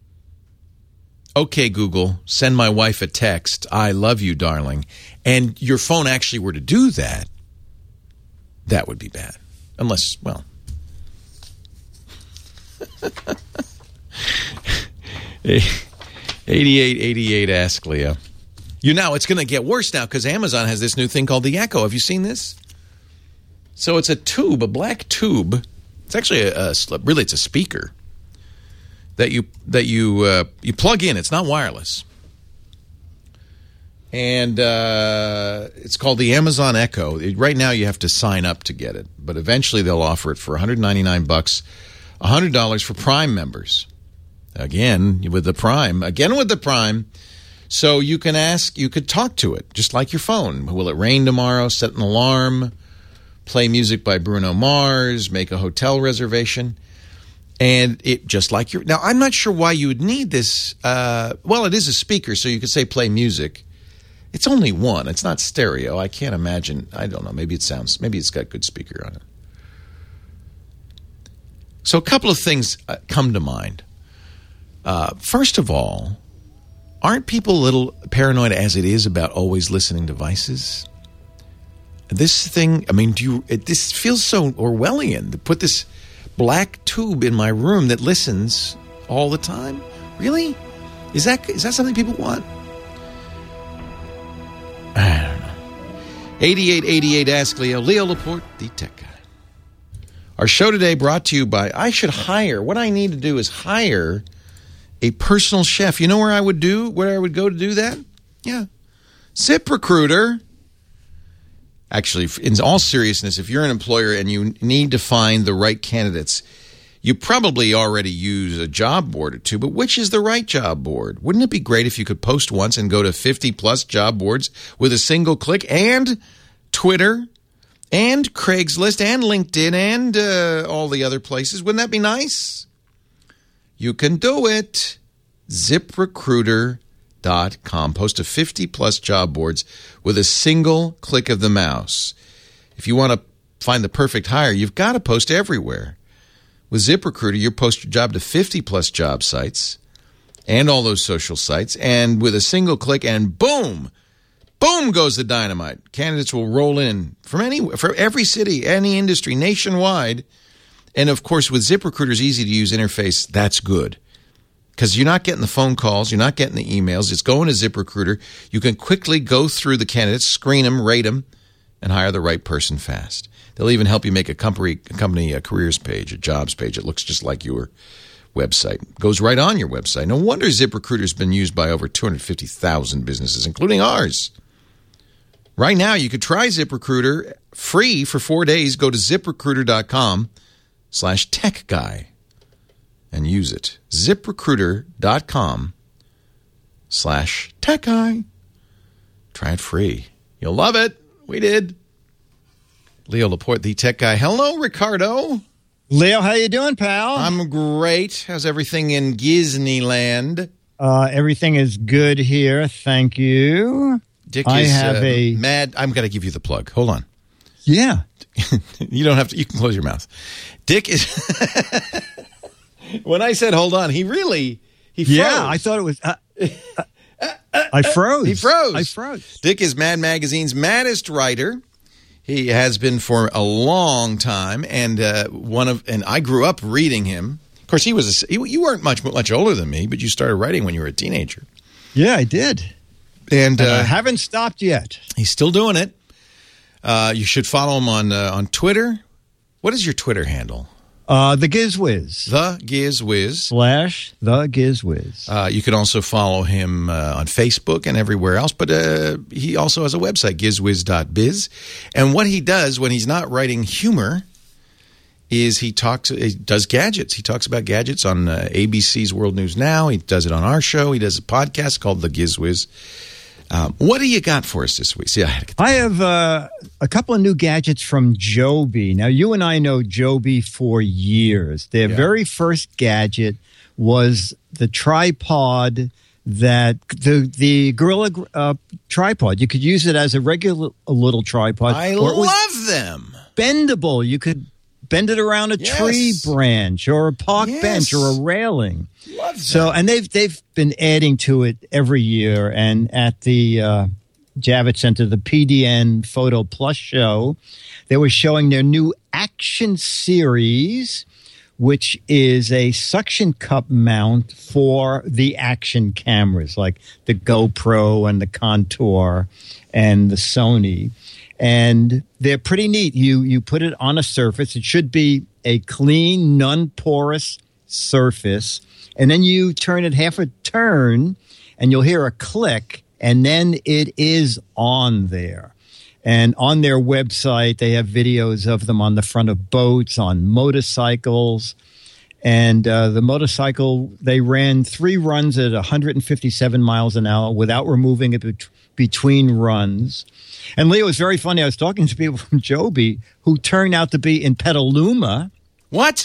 okay, Google, send my wife a text, I love you, darling, and your phone actually were to do that, that would be bad. Unless, well... eighty-eight eighty-eight Ask Leo. You know, it's going to get worse now because Amazon has this new thing called the Echo. Have you seen this? So it's a tube, a black tube. It's actually a, a really it's a speaker that you that you uh, you plug in. It's not wireless, and uh, it's called the Amazon Echo. It, right now, you have to sign up to get it, but eventually they'll offer it for one hundred ninety-nine bucks, one hundred dollars for Prime members. Again, with the Prime. Again, with the Prime. So you can ask, you could talk to it, just like your phone. Will it rain tomorrow? Set an alarm. Play music by Bruno Mars. Make a hotel reservation. And it just like your... Now, I'm not sure why you would need this. Uh, well, it is a speaker, so you could say play music. It's only one. It's not stereo. I can't imagine. I don't know. Maybe it sounds... Maybe it's got good speaker on it. So a couple of things uh, come to mind. Uh, first of all, aren't people a little paranoid as it is about always listening to devices? This thing, I mean, do you? It, this feels so Orwellian to put this black tube in my room that listens all the time. Really? Is that is that something people want? I don't know. eighty-eight eighty-eight Ask Leo. Leo Laporte, the tech guy. Our show today brought to you by, I should hire, what I need to do is hire a personal chef. You know where I would do, where I would go to do that? Yeah. ZipRecruiter. Actually, in all seriousness, if you're an employer and you need to find the right candidates, you probably already use a job board or two, but which is the right job board? Wouldn't it be great if you could post once and go to fifty plus job boards with a single click, and Twitter and Craigslist and LinkedIn and uh, all the other places? Wouldn't that be nice? You can do it. Zip Recruiter dot com. Post to fifty plus job boards with a single click of the mouse. If you want to find the perfect hire, you've got to post everywhere. With ZipRecruiter, you post your job to fifty plus job sites and all those social sites, and with a single click, and boom, boom goes the dynamite. Candidates will roll in from any, from every city, any industry, nationwide. And, of course, with ZipRecruiter's easy-to-use interface, that's good. Because you're not getting the phone calls, you're not getting the emails. It's going to ZipRecruiter. You can quickly go through the candidates, screen them, rate them, and hire the right person fast. They'll even help you make a company, a company a careers page, a jobs page. It looks just like your website. It goes right on your website. No wonder ZipRecruiter's been used by over two hundred fifty thousand businesses, including ours. Right now, you could try ZipRecruiter free for four days. Go to ZipRecruiter dot com. slash tech guy and use it. ZipRecruiter dot com slash tech guy. Try it free. You'll love it. We did. Leo Laporte, the tech guy. Hello, Ricardo. Leo, how you doing, pal? I'm great. How's everything in Disneyland? Uh, everything is good here. Thank you. Dick I is have uh, a mad. I'm going to give you the plug. Hold on. Yeah. You don't have to. You can close your mouth. Dick is. When I said hold on, he really he froze. Yeah, I thought it was. Uh, I froze. He froze. I froze. Dick is Mad Magazine's maddest writer. He has been for a long time, and uh, one of and I grew up reading him. Of course, he was. A, you weren't much much older than me, but you started writing when you were a teenager. Yeah, I did, and, and uh, I haven't stopped yet. He's still doing it. Uh, you should follow him on uh, on Twitter. What is your Twitter handle? Uh, the GizWiz. The GizWiz. Slash The GizWiz. Uh, you can also follow him uh, on Facebook and everywhere else, but uh, he also has a website, gizwiz dot biz. And what he does when he's not writing humor is he talks, he does gadgets. He talks about gadgets on uh, A B C's World News Now. He does it on our show. He does a podcast called The GizWiz. Um, what do you got for us this week? See, I, had to get I have uh, a couple of new gadgets from Joby. Now, you and I know Joby for years. Their Yeah. very first gadget was the tripod that the the Gorilla uh, tripod. You could use it as a regular a little tripod. I or it was love them. Bendable. You could bend it around a Yes. tree branch or a park Yes. bench or a railing. Love that. So, and they've they've been adding to it every year. And at the uh, Javits Center, the P D N Photo Plus show, they were showing their new Action Series, which is a suction cup mount for the action cameras, like the GoPro and the Contour and the Sony. And they're pretty neat. You you put it on a surface. It should be a clean, non-porous surface. And then you turn it half a turn, and you'll hear a click, and then it is on there. And on their website, they have videos of them on the front of boats, on motorcycles. And uh, the motorcycle, they ran three runs at one hundred fifty-seven miles an hour without removing it bet- between runs. And Leo, it's very funny. I was talking to people from Joby who turned out to be in Petaluma. What?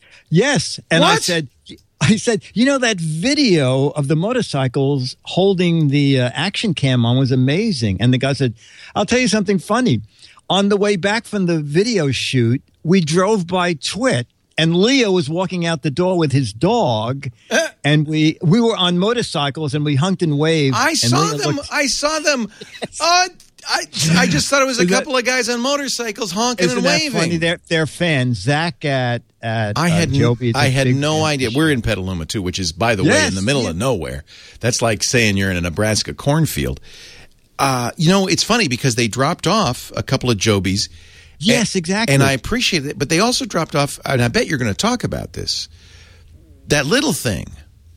Yes. And I What? said, I said, you know, that video of the motorcycles holding the uh, action cam on was amazing. And the guy said, I'll tell you something funny. On the way back from the video shoot, we drove by Twit, and Leo was walking out the door with his dog, and we we were on motorcycles, and we hunked and waved. I and saw Leo them. looked- I saw them. Uh, I I just thought it was a Is that- couple of guys on motorcycles honking Isn't and that waving. funny? They're, they're fans. Zach at, at I had uh, Joby. is a I had big no fan. idea. We're in Petaluma too, which is, by the way, Yes, in the middle yeah. of nowhere. That's like saying you're in a Nebraska cornfield. Uh, you know, it's funny because they dropped off a couple of Jobies. Yes, and, exactly. And I appreciate it, but they also dropped off, and I bet you're going to talk about this. That little thing.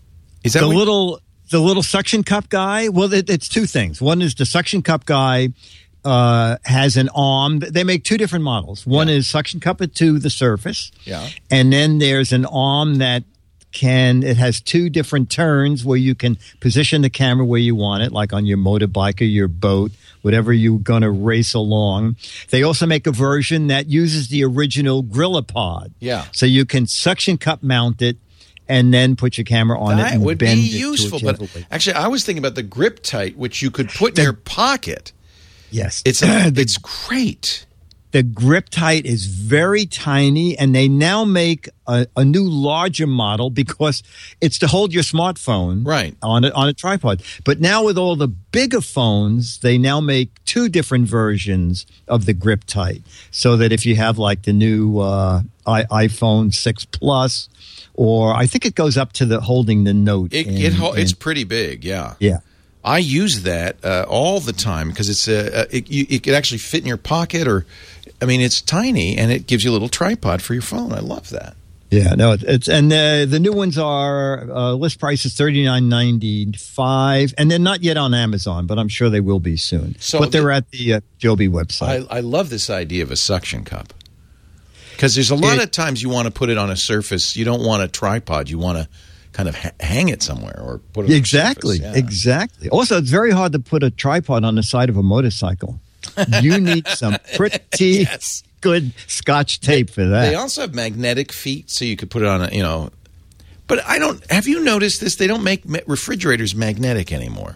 Is that the what- little the little suction cup guy? Well, it, it's two things. One is the suction cup guy uh, has an arm. They make two different models. One is suction cup it to the surface. Yeah. And then there's an arm that can, it has two different turns where you can position the camera where you want it, like on your motorbike or your boat, whatever you're going to race along. They also make a version that uses the original GorillaPod. Yeah. So you can suction cup mount it and then put your camera on it That and would be bend it to useful. whichever But way. actually, I was thinking about the Grip Tight, which you could put in your pocket. Yes. It's a, it's great. The Grip Tight is very tiny, and they now make a, a new larger model because it's to hold your smartphone right on a, on a tripod. But now with all the bigger phones, they now make two different versions of the Grip Tight, so that if you have like the new uh, I, iPhone six Plus, or I think it goes up to the holding the Note. It, and- it ho- it's and- pretty big, yeah. yeah. I use that uh, all the time because it's a, a it, you, it could actually fit in your pocket, or I mean, it's tiny and it gives you a little tripod for your phone. I love that. Yeah, no, it- it's and uh, the new ones are uh, list price is thirty nine ninety five, and they're not yet on Amazon, but I'm sure they will be soon. So but they're the- at the uh, Joby website. I, I love this idea of a suction cup because there's a lot It- of times you want to put it on a surface. You don't want a tripod. You want to kind of ha- hang it somewhere or put it on exactly, a surface. Yeah. exactly. Also, it's very hard to put a tripod on the side of a motorcycle. You need some pretty good Scotch tape for that. They also have magnetic feet, so you could put it on a, you know. But I don't. Have you noticed this? They don't make ma- refrigerators magnetic anymore.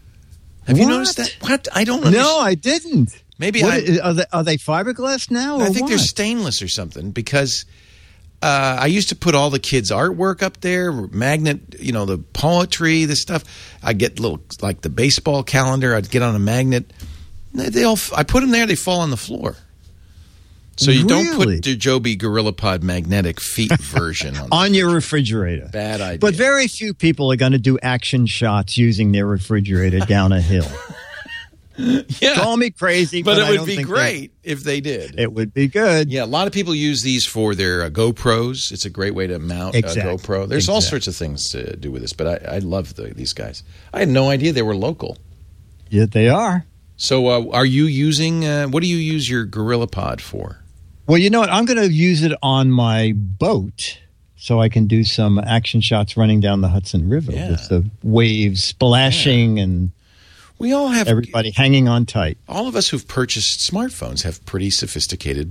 Have you What? noticed that? What? I don't understand. No, I didn't. Maybe What I. is- are, they, are they fiberglass now? Or I think what? they're stainless or something because uh, I used to put all the kids' artwork up there, magnet, you know, the poetry, this stuff. I get little like the baseball calendar. I'd get on a magnet. They, they all. I put them there. They fall on the floor. So you don't Really? put the Joby GorillaPod magnetic feet version on. on your refrigerator. Bad idea. But very few people are going to do action shots using their refrigerator down a hill. Yeah. Call me crazy, But but, it I would don't be think great if they did. It would be good. Yeah, a lot of people use these for their uh, GoPros. It's a great way to mount Exactly. a GoPro. There's all Exactly. sorts of things to do with this, but I, I love the, these guys. I had no idea they were local. Yeah, they are. So uh, are you using, uh, what do you use your GorillaPod for? Well, you know what? I'm going to use it on my boat so I can do some action shots running down the Hudson River Yeah. with the waves splashing and We all have, everybody hanging on tight. all of us who've purchased smartphones have pretty sophisticated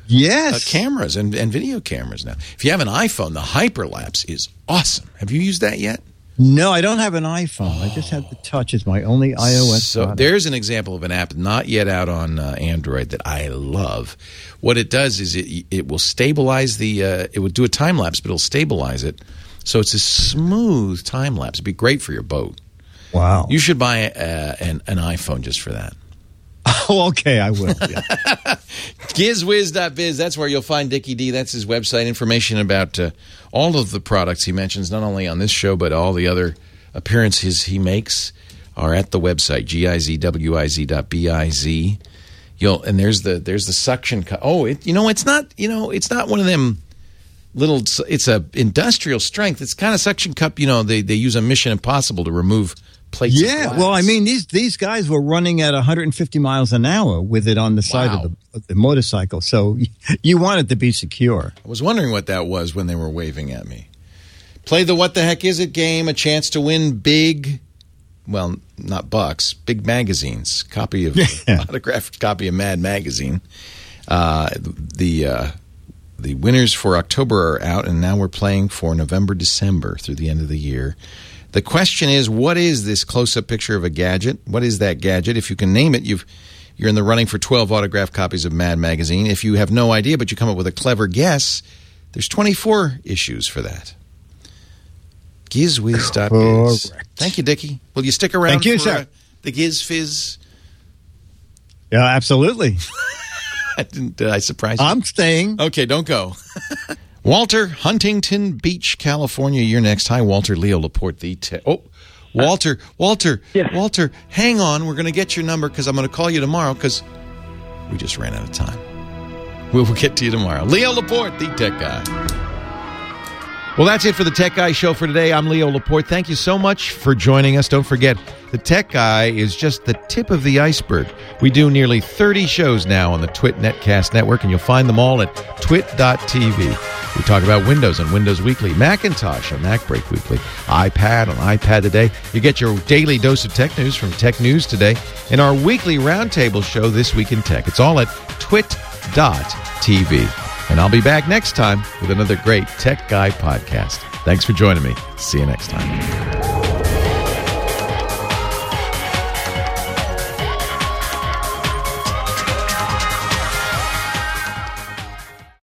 Yes. uh, cameras and, and video cameras now. If you have an iPhone, the Hyperlapse is awesome. Have you used that yet? No, I don't have an iPhone. I just have the Touch as my only iOS So product. there's an example of an app not yet out on uh, Android that I love. What it does is it it will stabilize the uh, it will do a time lapse, but it'll stabilize it so it's a smooth time lapse. It'd be great for your boat. Wow. You should buy uh, an an iPhone just for that. Oh, okay, I will. Yeah. Gizwiz dot biz. That's where you'll find Dickie D. That's his website. Information about uh, all of the products he mentions, not only on this show, but all the other appearances he makes are at the website, G I Z W I Z dot B I Z. You'll and there's the there's the suction cup. Oh, it, you know, it's not you know, it's not one of them little. It's a industrial strength. It's kind of suction cup. You know, they they use a Mission Impossible to remove plates. Yeah, well, I mean, these these guys were running at one hundred fifty miles an hour with it on the side Wow. of, the, of the motorcycle. So you want it to be secure. I was wondering what that was when they were waving at me. Play the What the Heck Is It game, a chance to win big, well, not bucks, big magazines. Copy of Yeah. autographed copy of Mad Magazine. Uh, the uh, the winners for October are out, and now we're playing for November, December through the end of the year. The question is, what is this close-up picture of a gadget? What is that gadget? If you can name it, you've, you're in the running for twelve autographed copies of Mad Magazine. If you have no idea, but you come up with a clever guess, there's twenty-four issues for that. Gizwiz dot biz. Thank you, Dickie. Will you stick around Thank you, for sir. uh, the Giz Fizz? Yeah, absolutely. I didn't, did I surprise you? I'm staying. Okay, don't go. Walter, Huntington Beach, California. You're next. Hi, Walter. Leo Laporte. The te- oh, Walter, Walter, Walter. Hang on. We're going to get your number because I'm going to call you tomorrow because we just ran out of time. We'll, we'll get to you tomorrow. Leo Laporte, the tech guy. Well, that's it for the Tech Guy Show for today. I'm Leo Laporte. Thank you so much for joining us. Don't forget, the Tech Guy is just the tip of the iceberg. We do nearly thirty shows now on the Twit Netcast Network, and you'll find them all at twit dot t v. We talk about Windows on Windows Weekly, Macintosh on MacBreak Weekly, iPad on iPad Today. You get your daily dose of tech news from Tech News Today, and our weekly roundtable show, This Week in Tech. It's all at twit dot t v. And I'll be back next time with another great Tech Guy podcast. Thanks for joining me. See you next time.